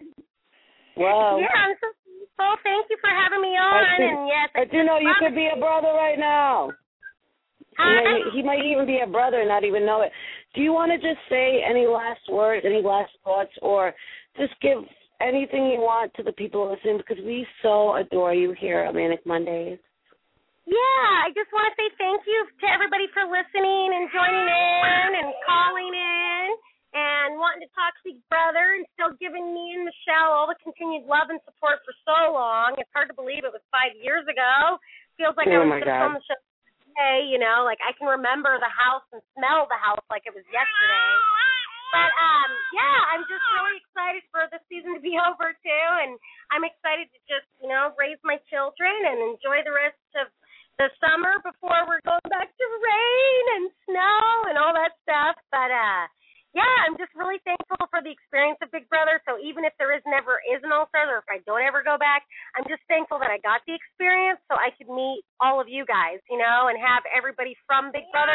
Whoa. Yeah, I'm so thankful. Thank you for having me on. I think, and yes, I do know you could be a brother right now. He might, he might even be a brother and not even know it. Do you want to just say any last words, any last thoughts, or just give anything you want to the people listening, because we so adore you here at Manic Mondays? Yeah, I just want to say thank you to everybody for listening and joining in and calling in and wanting to talk to Big Brother and still giving me and Michelle all the continued love and support for so long. It's hard to believe it was five years ago. Feels like oh I was my just God. on the show today, you know, like I can remember the house and smell the house like it was yesterday. But, um, yeah, I'm just really excited for the season to be over, too, and I'm excited to just, you know, raise my children and enjoy the rest of the summer before we're going back to rain and snow and all that stuff. But, uh, yeah, I'm just really thankful for the experience of Big Brother, so even if there is never is an All-Stars or if I don't ever go back, I'm just thankful that I got the experience so I could meet all of you guys, you know, and have everybody from Big Brother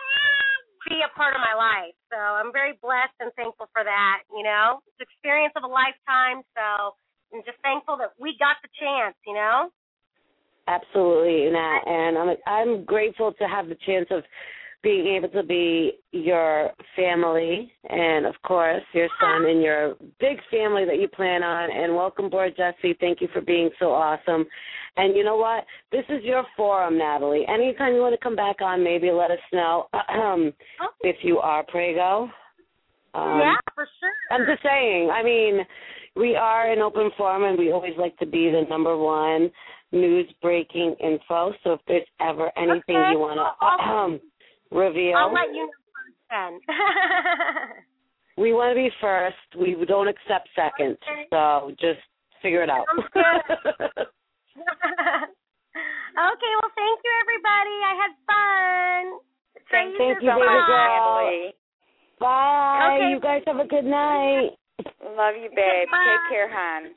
be a part of my life. So I'm very blessed and thankful for that, you know. It's an experience of a lifetime, so I'm just thankful that we got the chance, you know. Absolutely, Nat, and I'm I'm grateful to have the chance of being able to be your family and, of course, your son and your big family that you plan on. And welcome aboard, Jesse. Thank you for being so awesome. And you know what? This is your forum, Natalie. Anytime you want to come back on, maybe let us know um, if you are Prego. Um, yeah, for sure. I'm just saying. I mean, we are an open forum, and we always like to be the number one news-breaking info. So if there's ever anything okay. you want to um, reveal. I'll let you know first then. We want to be first. We don't accept seconds. Okay. So just figure it out. Sounds good. Okay, well, thank you, everybody. I had fun. Thank, thank you, baby girl. Bye. Okay. You guys have a good night. Love you, babe. Bye. Take care, hon.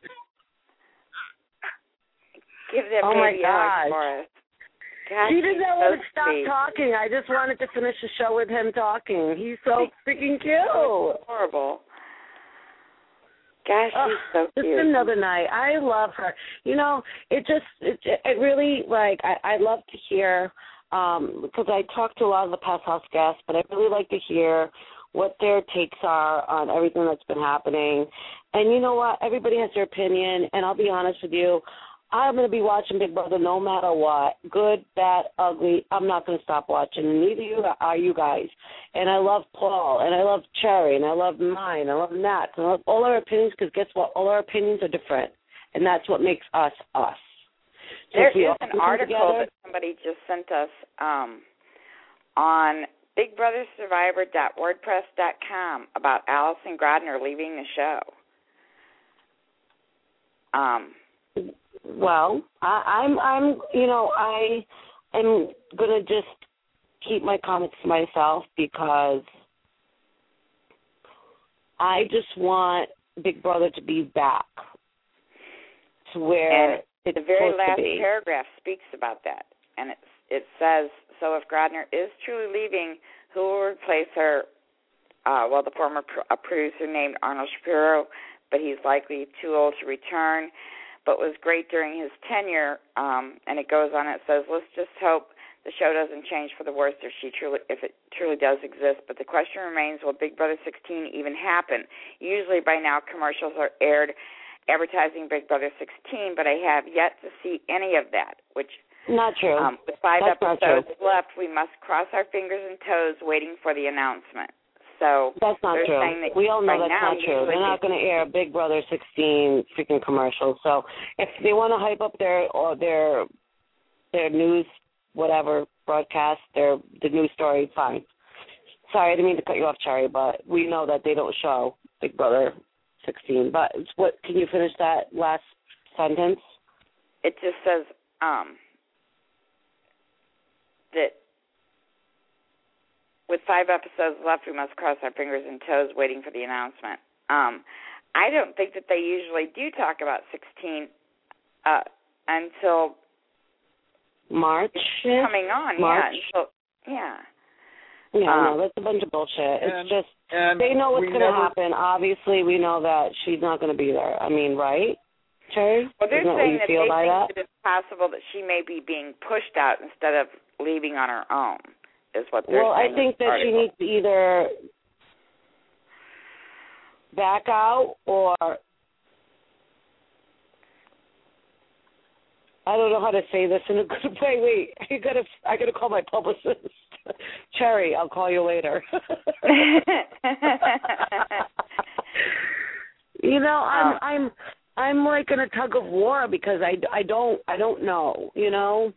Give that oh baby my a gosh. hug for us. God, He didn't so want to stop sweet. talking. I just wanted to finish the show with him talking. He's so freaking cute. Horrible. Gosh, oh, she's so just cute. another night. I love her. You know, it just, it, it really, like, I, I love to hear, um, because I talk to a lot of the past house guests, but I really like to hear what their takes are on everything that's been happening. And you know what? Everybody has their opinion, and I'll be honest with you. I'm going to be watching Big Brother no matter what, good, bad, ugly. I'm not going to stop watching, and neither you are you guys. And I love Paul, and I love Cherry, and I love mine, I love Nat, and I love all our opinions, because guess what? All our opinions are different, and that's what makes us us. So there we is all an come article together, that somebody just sent us um, on big brother survivor dot wordpress dot com about Allison Grodner leaving the show. Um. Well, I, I'm, I'm, you know, I am gonna just keep my comments to myself, because I just want Big Brother to be back to where and it's the very supposed last to be. paragraph speaks about that, and it it says, so if Grodner is truly leaving, who will replace her? Uh, well, the former pro- a producer named Arnold Shapiro, but he's likely too old to return. But was great during his tenure, um, and it goes on. It says, let's just hope the show doesn't change for the worse if she truly, if it truly does exist. But the question remains, will Big Brother sixteen even happen? Usually by now commercials are aired advertising Big Brother sixteen, but I have yet to see any of that, which not true. Um, with five That's episodes left, we must cross our fingers and toes waiting for the announcement. So that's not they're true. saying that We all know right that's now, not true. They're not going to air Big Brother sixteen freaking commercials. So if they want to hype up their or their their news, whatever broadcast, their the news story, fine. Sorry, I didn't mean to cut you off, Cherry, but we know that they don't show Big Brother sixteen. But what? Can you finish that last sentence? It just says um, that with five episodes left, we must cross our fingers and toes waiting for the announcement. Um, I don't think that they usually do talk about sixteen uh, until March. it's coming on. March. Yeah. Until, yeah. Yeah, um, no, that's a bunch of bullshit. It's and, just and they know what's we going to never, happen. Obviously, we know that she's not going to be there. I mean, right, Cherry? Well, they're Isn't saying that that they feel by think that? that it's possible that she may be being pushed out instead of leaving on her own, is what they're Well, saying. I think that she article. needs to either back out or I don't know how to say this in a good way. Wait, I gotta, I gotta call my publicist, Cherry. I'll call you later. You know, I'm, I'm, I'm like in a tug of war because I, I don't, I don't know. You know,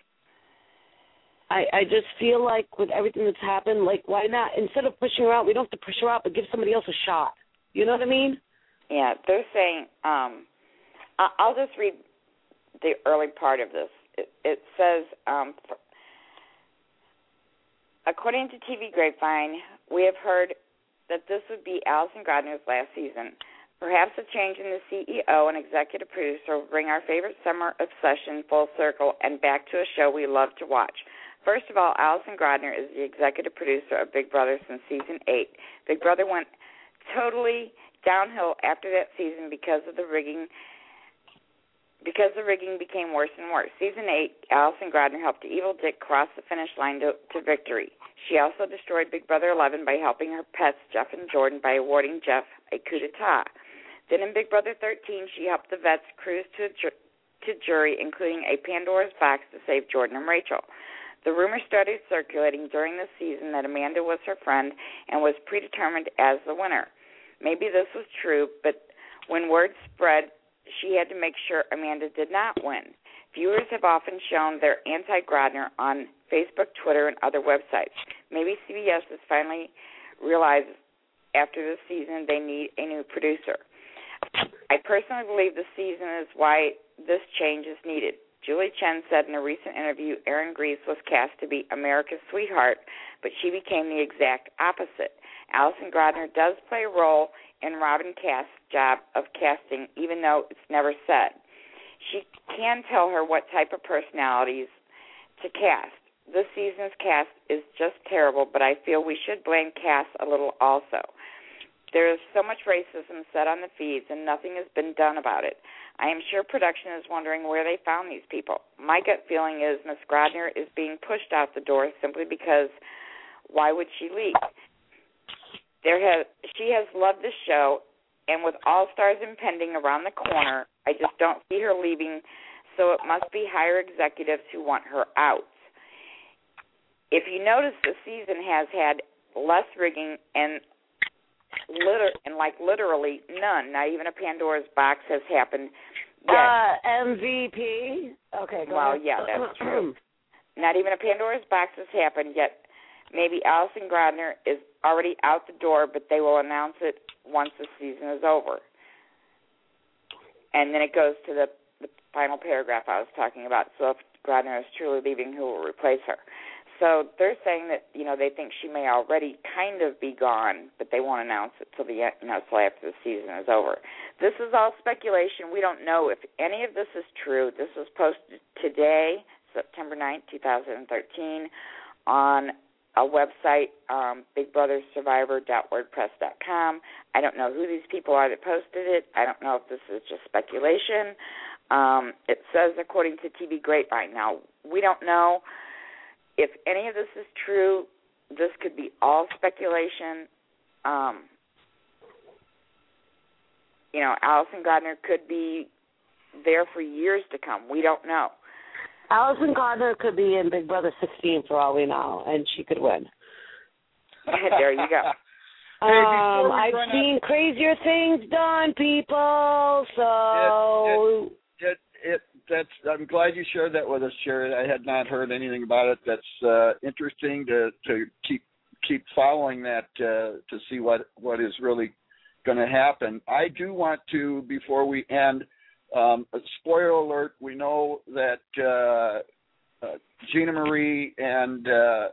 I, I just feel like with everything that's happened, like why not instead of pushing her out, we don't have to push her out, but give somebody else a shot. You know what I mean? Yeah, they're saying. Um, I- I'll just read the early part of this. It, it says, um, for, according to T V Grapevine, we have heard that this would be Allison Grodner's last season. Perhaps a change in the C E O and executive producer will bring our favorite summer obsession full circle and back to a show we love to watch. First of all, Allison Grodner is the executive producer of Big Brother since season eight. Big Brother went totally downhill after that season because of the rigging. Because the rigging became worse and worse. Season eight, Allison Grodner helped Evil Dick cross the finish line to, to victory. She also destroyed Big Brother eleven by helping her pets, Jeff and Jordan, by awarding Jeff a coup d'etat. Then in Big Brother thirteen, she helped the vets cruise to, ju- to jury, including a Pandora's box to save Jordan and Rachel. The rumor started circulating during the season that Amanda was her friend and was predetermined as the winner. Maybe this was true, but when word spread, she had to make sure Amanda did not win. Viewers have often shown their anti-Grodner on Facebook, Twitter, and other websites. Maybe C B S has finally realized after this season they need a new producer. I personally believe this season is why this change is needed. Julie Chen said in a recent interview Erin Grease was cast to be America's sweetheart, but she became the exact opposite. Allison Grodner does play a role in Robin Cast's job of casting, even though it's never said. She can tell her what type of personalities to cast. This season's cast is just terrible, but I feel we should blame Cass a little also. There is so much racism set on the feeds, and nothing has been done about it. I am sure production is wondering where they found these people. My gut feeling is Miss Grodner is being pushed out the door simply because why would she leave? There has, she has loved the show, and with All Stars impending around the corner, I just don't see her leaving, so it must be higher executives who want her out. If you notice, the season has had less rigging and liter- and like literally none. Not even a Pandora's box has happened yet. Uh, M V P? Okay, go Well, ahead. yeah, that's true. Not even a Pandora's box has happened yet. Maybe Allison Grodner is already out the door, but they will announce it once the season is over. And then it goes to the, the final paragraph I was talking about. So if Grodner is truly leaving, who will replace her? So they're saying that, you know, they think she may already kind of be gone, but they won't announce it till the you know till after the season is over. This is all speculation. We don't know if any of this is true. This was posted today, September ninth, twenty thirteen, on a website, um, big brother survivor dot wordpress dot com. I don't know who these people are that posted it. I don't know if this is just speculation. Um, it says according to T V Grapevine. Now, we don't know if any of this is true. This could be all speculation. Um, you know, Allison Grodner could be there for years to come. We don't know. Allison Grodner could be in Big Brother sixteen for all we know, and she could win. There you go. Hey, um, I've run seen out, crazier things done, people. So it, it, it, that's. I'm glad you shared that with us, Sherry. I had not heard anything about it. That's uh, interesting to to keep keep following that uh, to see what what is really going to happen. I do want to, before we end, um, a spoiler alert. We know that uh, uh, Gina Marie and uh,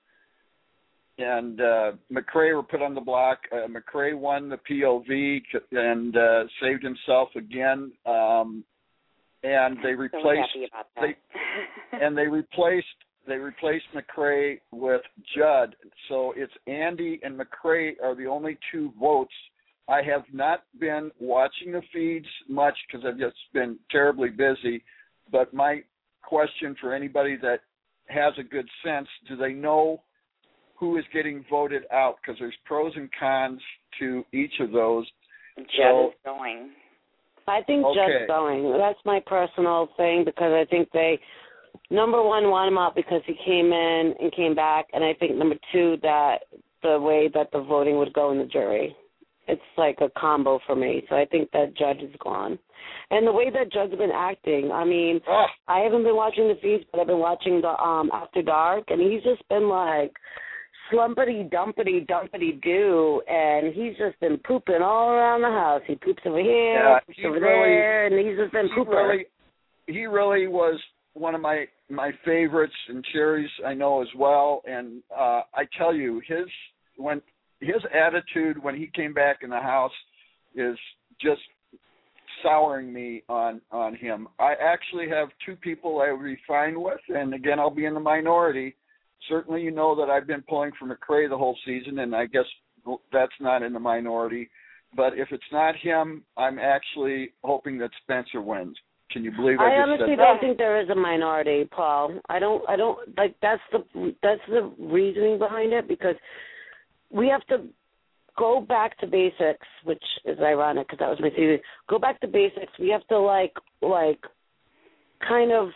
and uh, McRae were put on the block. Uh, McRae won the P O V and uh, saved himself again. Um, and they replaced so happy about that. they, and they replaced they replaced McRae with Judd. So it's Andy and McRae are the only two votes. I have not been watching the feeds much because I've just been terribly busy. But my question for anybody that has a good sense, do they know who is getting voted out? Because there's pros and cons to each of those. Judd so, is going. I think okay. Judd's going. That's my personal thing because I think they, number one, want him out because he came in and came back, and I think number two, that the way that the voting would go in the jury. It's like a combo for me. So I think that Judd is gone. And the way that Judd's been acting, I mean, oh. I haven't been watching the feeds, but I've been watching the um After Dark, and he's just been like slumpity dumpity dumpity do, and he's just been pooping all around the house. He poops over here, yeah, poops over really, there, and he's just been he pooping. Really, he really was one of my my favorites, and Sherry's I know as well. And uh, I tell you, his when his attitude when he came back in the house is just souring me on on him. I actually have two people I would be fine with, and again, I'll be in the minority. Certainly, you know that I've been pulling for McRae the whole season, and I guess that's not in the minority. But if it's not him, I'm actually hoping that Spencer wins. Can you believe I, I just honestly said don't that? think there is a minority, Paul. I don't. I don't like. That's the that's the reasoning behind it because we have to go back to basics, which is ironic because that was my theory. Go back to basics. We have to like like kind of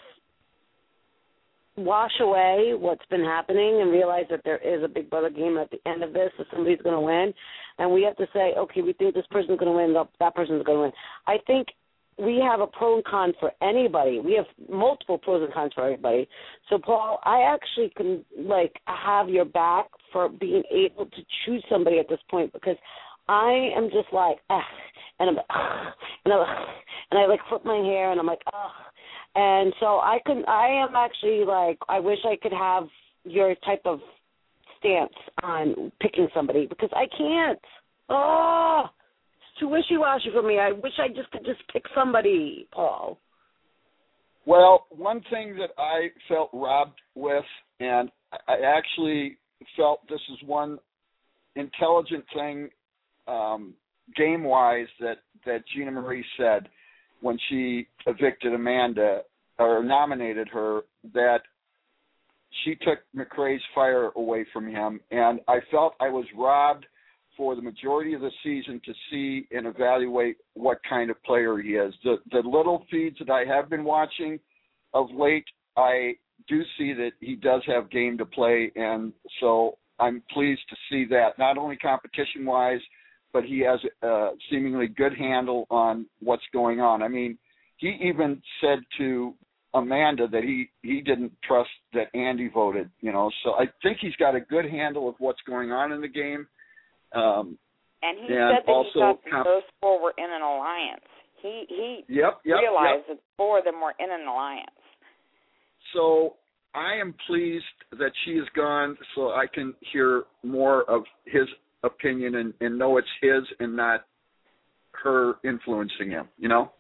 wash away what's been happening and realize that there is a Big Brother game at the end of this, so somebody's going to win. And we have to say, okay, we think this person's going to win, that person's going to win. I think we have a pro and con for anybody. We have multiple pros and cons for everybody. So, Paul, I actually can, like, have your back for being able to choose somebody at this point because I am just like, ah, and I'm like, ah, and, I, and I, like, flip my hair, and I'm like, ah. And so I can, I am actually like, I wish I could have your type of stance on picking somebody because I can't. Oh, it's too wishy-washy for me. I wish I just could just pick somebody, Paul. Well, one thing that I felt robbed with, and I actually felt this is one intelligent thing um, game-wise that, that Gina Marie said when she evicted Amanda or nominated her, that she took McRae's fire away from him. And I felt I was robbed for the majority of the season to see and evaluate what kind of player he is. The, the little feeds that I have been watching of late, I do see that he does have game to play. And so I'm pleased to see that, not only competition-wise, but he has a seemingly good handle on what's going on. I mean, he even said to Amanda that he, he didn't trust that Andy voted, you know. So I think he's got a good handle of what's going on in the game. Um, and he and said that also he thought that comp- those four were in an alliance. He he yep, yep, realized yep. that four of them were in an alliance. So I am pleased that she is gone so I can hear more of his opinion and, and know it's his and not her influencing him, you know?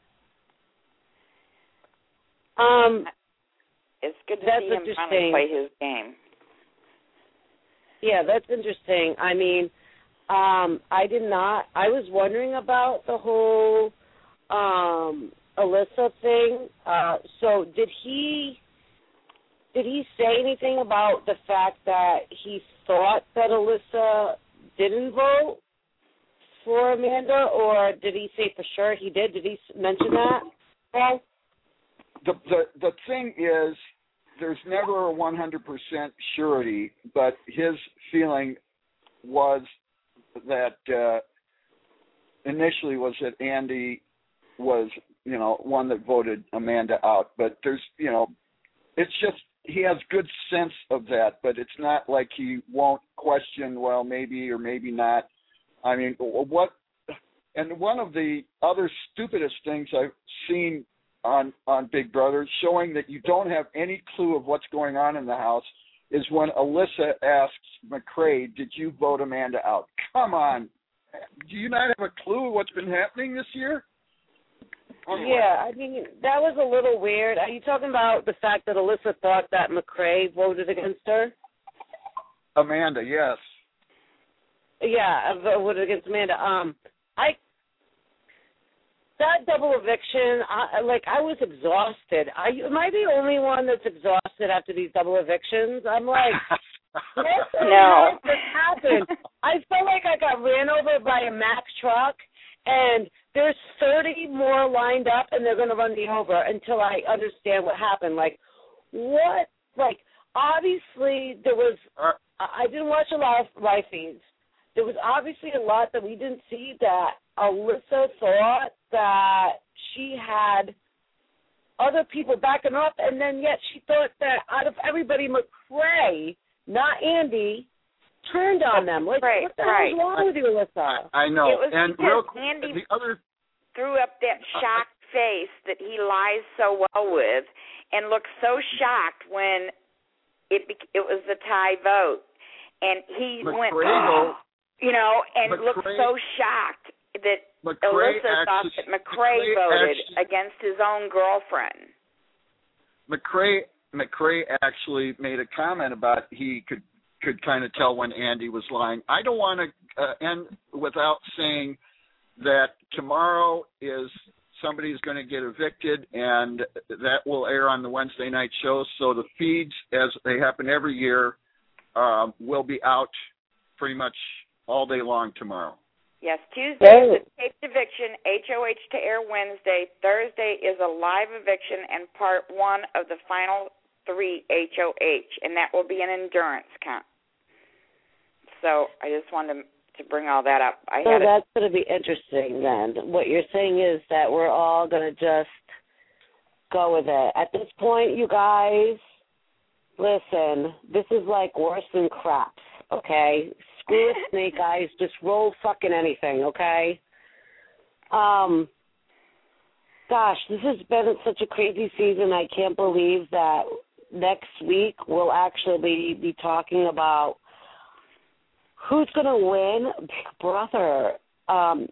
Um, it's good to that's see him finally play his game. Yeah, that's interesting. I mean, um, I did not, I was wondering about the whole um, Alyssa thing. Uh, so did he, did he say anything about the fact that he thought that Alyssa didn't vote for Amanda, or did he say for sure he did? Did he mention that? Well, the the the thing is, there's never a one hundred percent surety, but his feeling was that uh, initially was that Andy was, you know, one that voted Amanda out. But there's, you know, it's just he has good sense of that, but it's not like he won't question, well, maybe or maybe not. I mean, what? And one of the other stupidest things I've seen on on Big Brother, showing that you don't have any clue of what's going on in the house, is when Alyssa asks McCrae, did you vote Amanda out? Come on. Do you not have a clue of what's been happening this year? Yeah, I mean, that was a little weird. Are you talking about the fact that Alyssa thought that McCrae voted against her? Amanda, yes. Yeah, I voted against Amanda. Um, I that double eviction, I, like, I was exhausted. I, am I the only one that's exhausted after these double evictions? I'm like, what the no. heck just happened? I felt like I got ran over by a Mack truck, and there's thirty more lined up, and they're going to run me over until I understand what happened. Like, what? Like, obviously, there was, I didn't watch a lot of live feeds. There was obviously a lot that we didn't see that Alyssa thought that she had other people backing up, and then yet she thought that out of everybody, McCrae, not Andy, turned on them. Like, right, what the right. hell is wrong with you, Alyssa? I know. It was and because real quick, Andy the other threw up that shocked face that he lies so well with, and looked so shocked when it be, it was the tie vote, and he McCrae, went, though, you know, and McCrae, looked so shocked that McCrae Alyssa thought actually, that McCrae, McCrae voted actually, against his own girlfriend. McCrae McCrae actually made a comment about he could could kind of tell when Andy was lying. I don't want to uh, end without saying that tomorrow is somebody's going to get evicted, and that will air on the Wednesday night show. So the feeds, as they happen every year, uh, will be out pretty much all day long tomorrow. Yes, Tuesday is a taped eviction, H O H to air Wednesday. Thursday is a live eviction and part one of the final three H O H, and that will be an endurance count. So I just wanted to bring all that up. I so had that's going to be interesting then. What you're saying is that we're all going to just go with it. At this point, you guys, listen, this is like worse than craps, okay? Screw a snake eyes, just roll fucking anything, okay? Um, gosh, this has been such a crazy season. I can't believe that next week we'll actually be talking about who's going to win Big Brother. Um,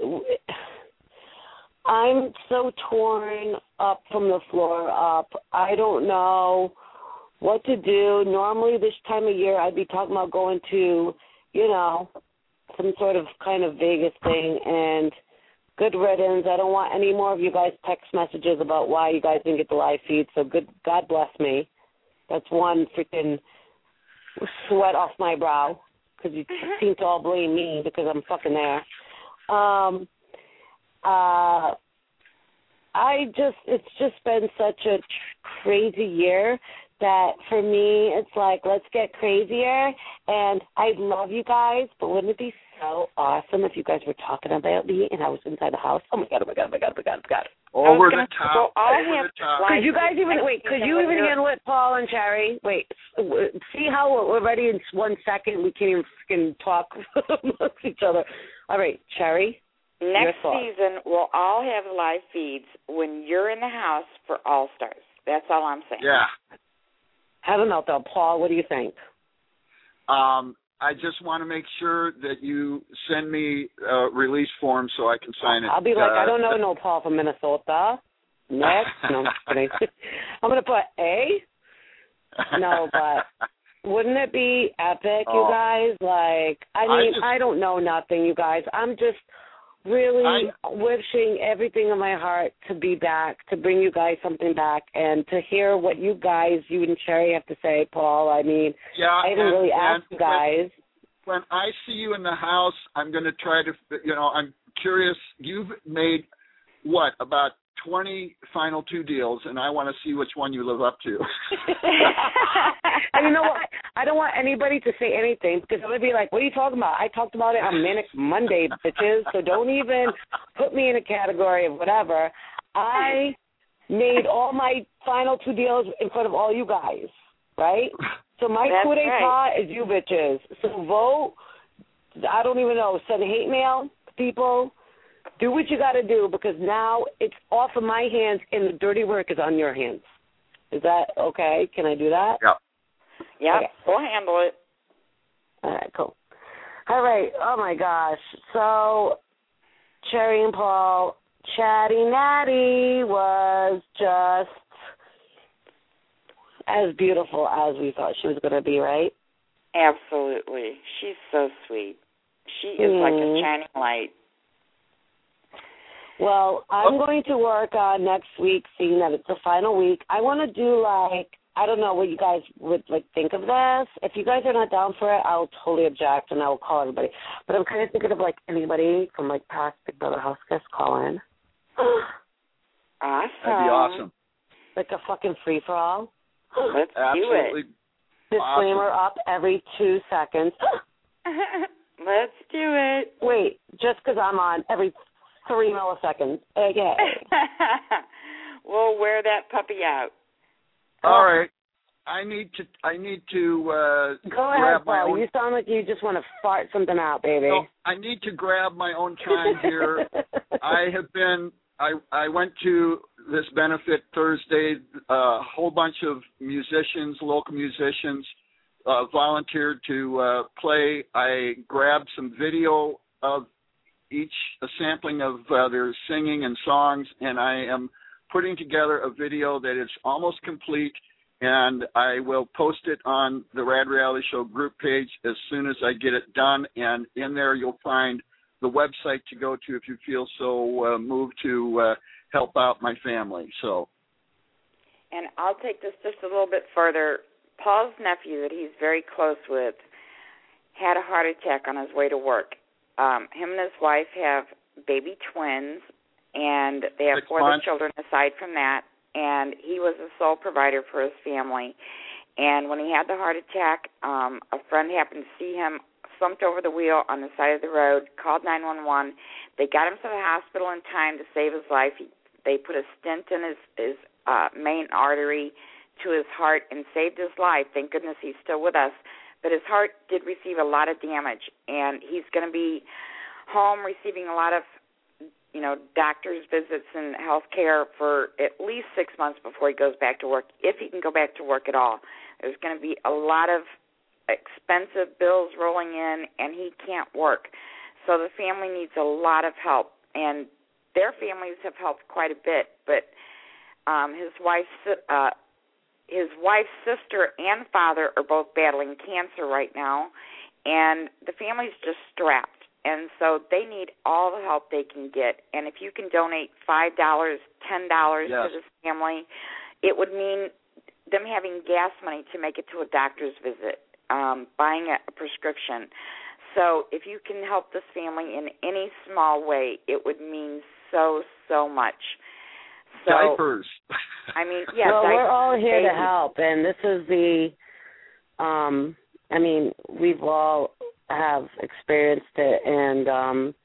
I'm so torn up from the floor up. I don't know what to do. Normally this time of year I'd be talking about going to, you know, some sort of kind of Vegas thing, and good riddance. I don't want any more of you guys text messages about why you guys didn't get the live feed, so good. God bless me. That's one freaking sweat off my brow, because you seem to all blame me because I'm fucking there. Um, uh, I just, it's just been such a tr- crazy year that for me, it's like, let's get crazier. And I love you guys, but wouldn't it be so awesome if you guys were talking about me and I was inside the house? Oh my God, oh my God, oh my God, oh my God, oh my God. Over the top. Over the top. Could you guys even, wait, could you even handle it, Paul and Cherry? Wait, see how we're ready in one second? We can't even freaking talk amongst each other. All right, Cherry. Next season, we'll all have live feeds when you're in the house for All Stars. That's all I'm saying. Yeah. Have a meltdown. Paul, what do you think? Um, I just want to make sure that you send me a release form so I can sign it. I'll be like, uh, I don't know no Paul from Minnesota. Next. No, I'm just kidding. I'm going to put A. No, but wouldn't it be epic, oh. you guys? Like, I mean, I, just, I don't know nothing, you guys. I'm just really I, wishing everything in my heart to be back, to bring you guys something back, and to hear what you guys, you and Cherry, have to say, Paul. I mean, yeah, I didn't and, really ask you guys. When, when I see you in the house, I'm going to try to, you know, I'm curious. You've made, what, about twenty final two deals, and I want to see which one you live up to. And you know what? I don't want anybody to say anything because I'm going to be like, what are you talking about? I talked about it on Manic Monday, bitches, so don't even put me in a category of whatever. I made all my final two deals in front of all you guys, right? So my That's coup d'etat right. is you bitches. So vote. I don't even know. Send hate mail to people. Do what you got to do because now it's off of my hands and the dirty work is on your hands. Is that okay? Can I do that? Yep. Yep, Okay. we'll handle it. All right, cool. All right. Oh, my gosh. So, Cherry and Paul, Chatty Natty was just as beautiful as we thought she was going to be, right? Absolutely. She's so sweet. She is Mm. like a shining light. Well, I'm going to work on next week, seeing that it's the final week. I want to do, like, I don't know what you guys would, like, think of this. If you guys are not down for it, I'll totally object, and I will call everybody. But I'm kind of thinking of, like, anybody from, like, past Big Brother house guests call in. Awesome. That'd be awesome. Like a fucking free-for-all. Let's Absolutely. do Disclaimer awesome. up every two seconds. it. Let's do it. Wait, just because I'm on every three milliseconds. Okay. We'll wear that puppy out. All right. I need to. I need to uh, Go grab ahead, my Paul. own. You sound like you just want to fart something out, baby. No, I need to grab my own time here. I have been. I I went to this benefit Thursday. A uh, whole bunch of musicians, local musicians, uh, volunteered to uh, play. I grabbed some video of each a sampling of uh, their singing and songs, and I am putting together a video that is almost complete, and I will post it on the Rad Reality Show group page as soon as I get it done, and in there you'll find the website to go to if you feel so uh, moved to uh, help out my family. So, And I'll take this just a little bit further. Paul's nephew that he's very close with had a heart attack on his way to work. Um, him and his wife have baby twins, and they have Six four other months. children aside from that, and he was the sole provider for his family. And when he had the heart attack, um, a friend happened to see him slumped over the wheel on the side of the road, called nine one one. They got him to the hospital in time to save his life. He, they put a stent in his, his uh, main artery to his heart and saved his life. Thank goodness he's still with us. But his heart did receive a lot of damage, and he's going to be home receiving a lot of, you know, doctor's visits and health care for at least six months before he goes back to work, if he can go back to work at all. There's going to be a lot of expensive bills rolling in, and he can't work. So the family needs a lot of help, and their families have helped quite a bit. But um, his wife's uh, his wife's sister and father are both battling cancer right now, and the family's just strapped. And so they need all the help they can get. And if you can donate five dollars, ten dollars yes. to this family, it would mean them having gas money to make it to a doctor's visit, um, buying a, a prescription. So if you can help this family in any small way, it would mean so, so much. So, diapers. I mean, yeah. Well, diapers, we're all here babies. to help, and this is the, um, I mean, we've all have experienced it, and um,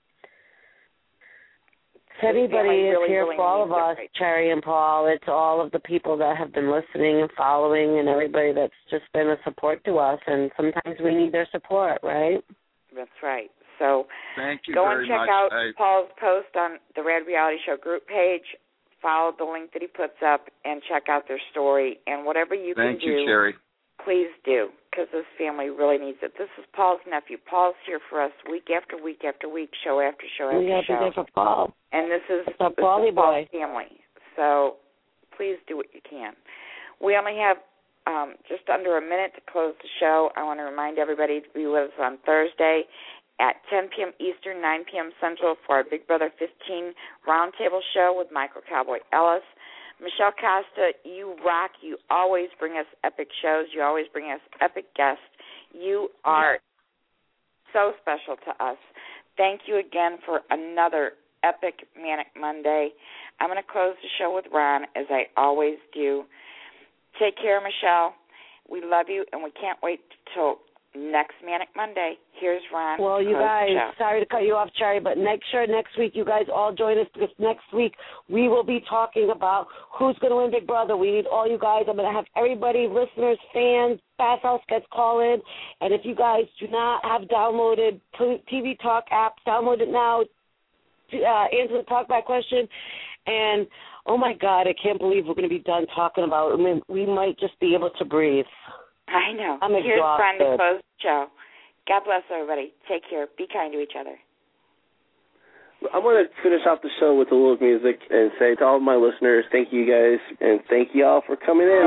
if anybody is really, here really for all of needs it us, right Cherry and Paul, it's all of the people that have been listening and following, and everybody that's just been a support to us, and sometimes we need their support, right? That's right. So Thank you go very and check much. out I, Paul's post on the Rad Reality Show group page. Follow the link that he puts up and check out their story. And whatever you thank can you, do, Cherry. please do, because this family really needs it. This is Paul's nephew. Paul's here for us week after week after week, show after show after We have to show. do for Paul. And this is, It's a this is Paulie Paul's boy. family. So please do what you can. We only have um, just under a minute to close the show. I want to remind everybody to be with us on Thursday at ten p.m. Eastern, nine p.m. Central for our Big Brother fifteen Roundtable Show with Michael Cowboy Ellis. Michelle Costa, you rock. You always bring us epic shows. You always bring us epic guests. You are so special to us. Thank you again for another epic Manic Monday. I'm going to close the show with Ron, as I always do. Take care, Michelle. We love you, and we can't wait till next Manic Monday. Here's Ron. Well, you guys, sorry to cut you off, Cherry, but make sure next week you guys all join us, because next week we will be talking about who's going to win Big Brother. We need all you guys. I'm going to have everybody, listeners, fans, Bathhouse guys call in. And if you guys do not have downloaded T V Talk app, download it now. Uh, answer the talkback question. And, oh, my God, I can't believe we're going to be done talking about it. I mean, we might just be able to breathe. I know. I'm Here's exhausted. Ron to close the show. God bless everybody. Take care. Be kind to each other. I'm going to finish off the show with a little music and say to all of my listeners, thank you guys, and thank you all for coming in.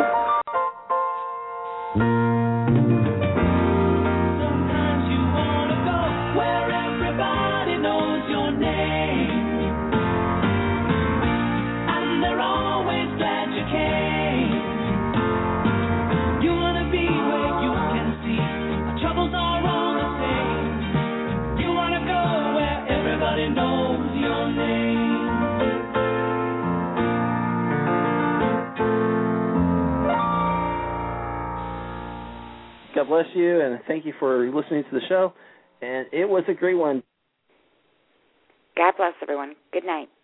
Sometimes you want to go where everybody knows your name, and they're always glad you came. You want to be where you can see our troubles are all the same. You want to go where everybody knows your name. God bless you, and thank you for listening to the show. And it was a great one. God bless everyone. Good night.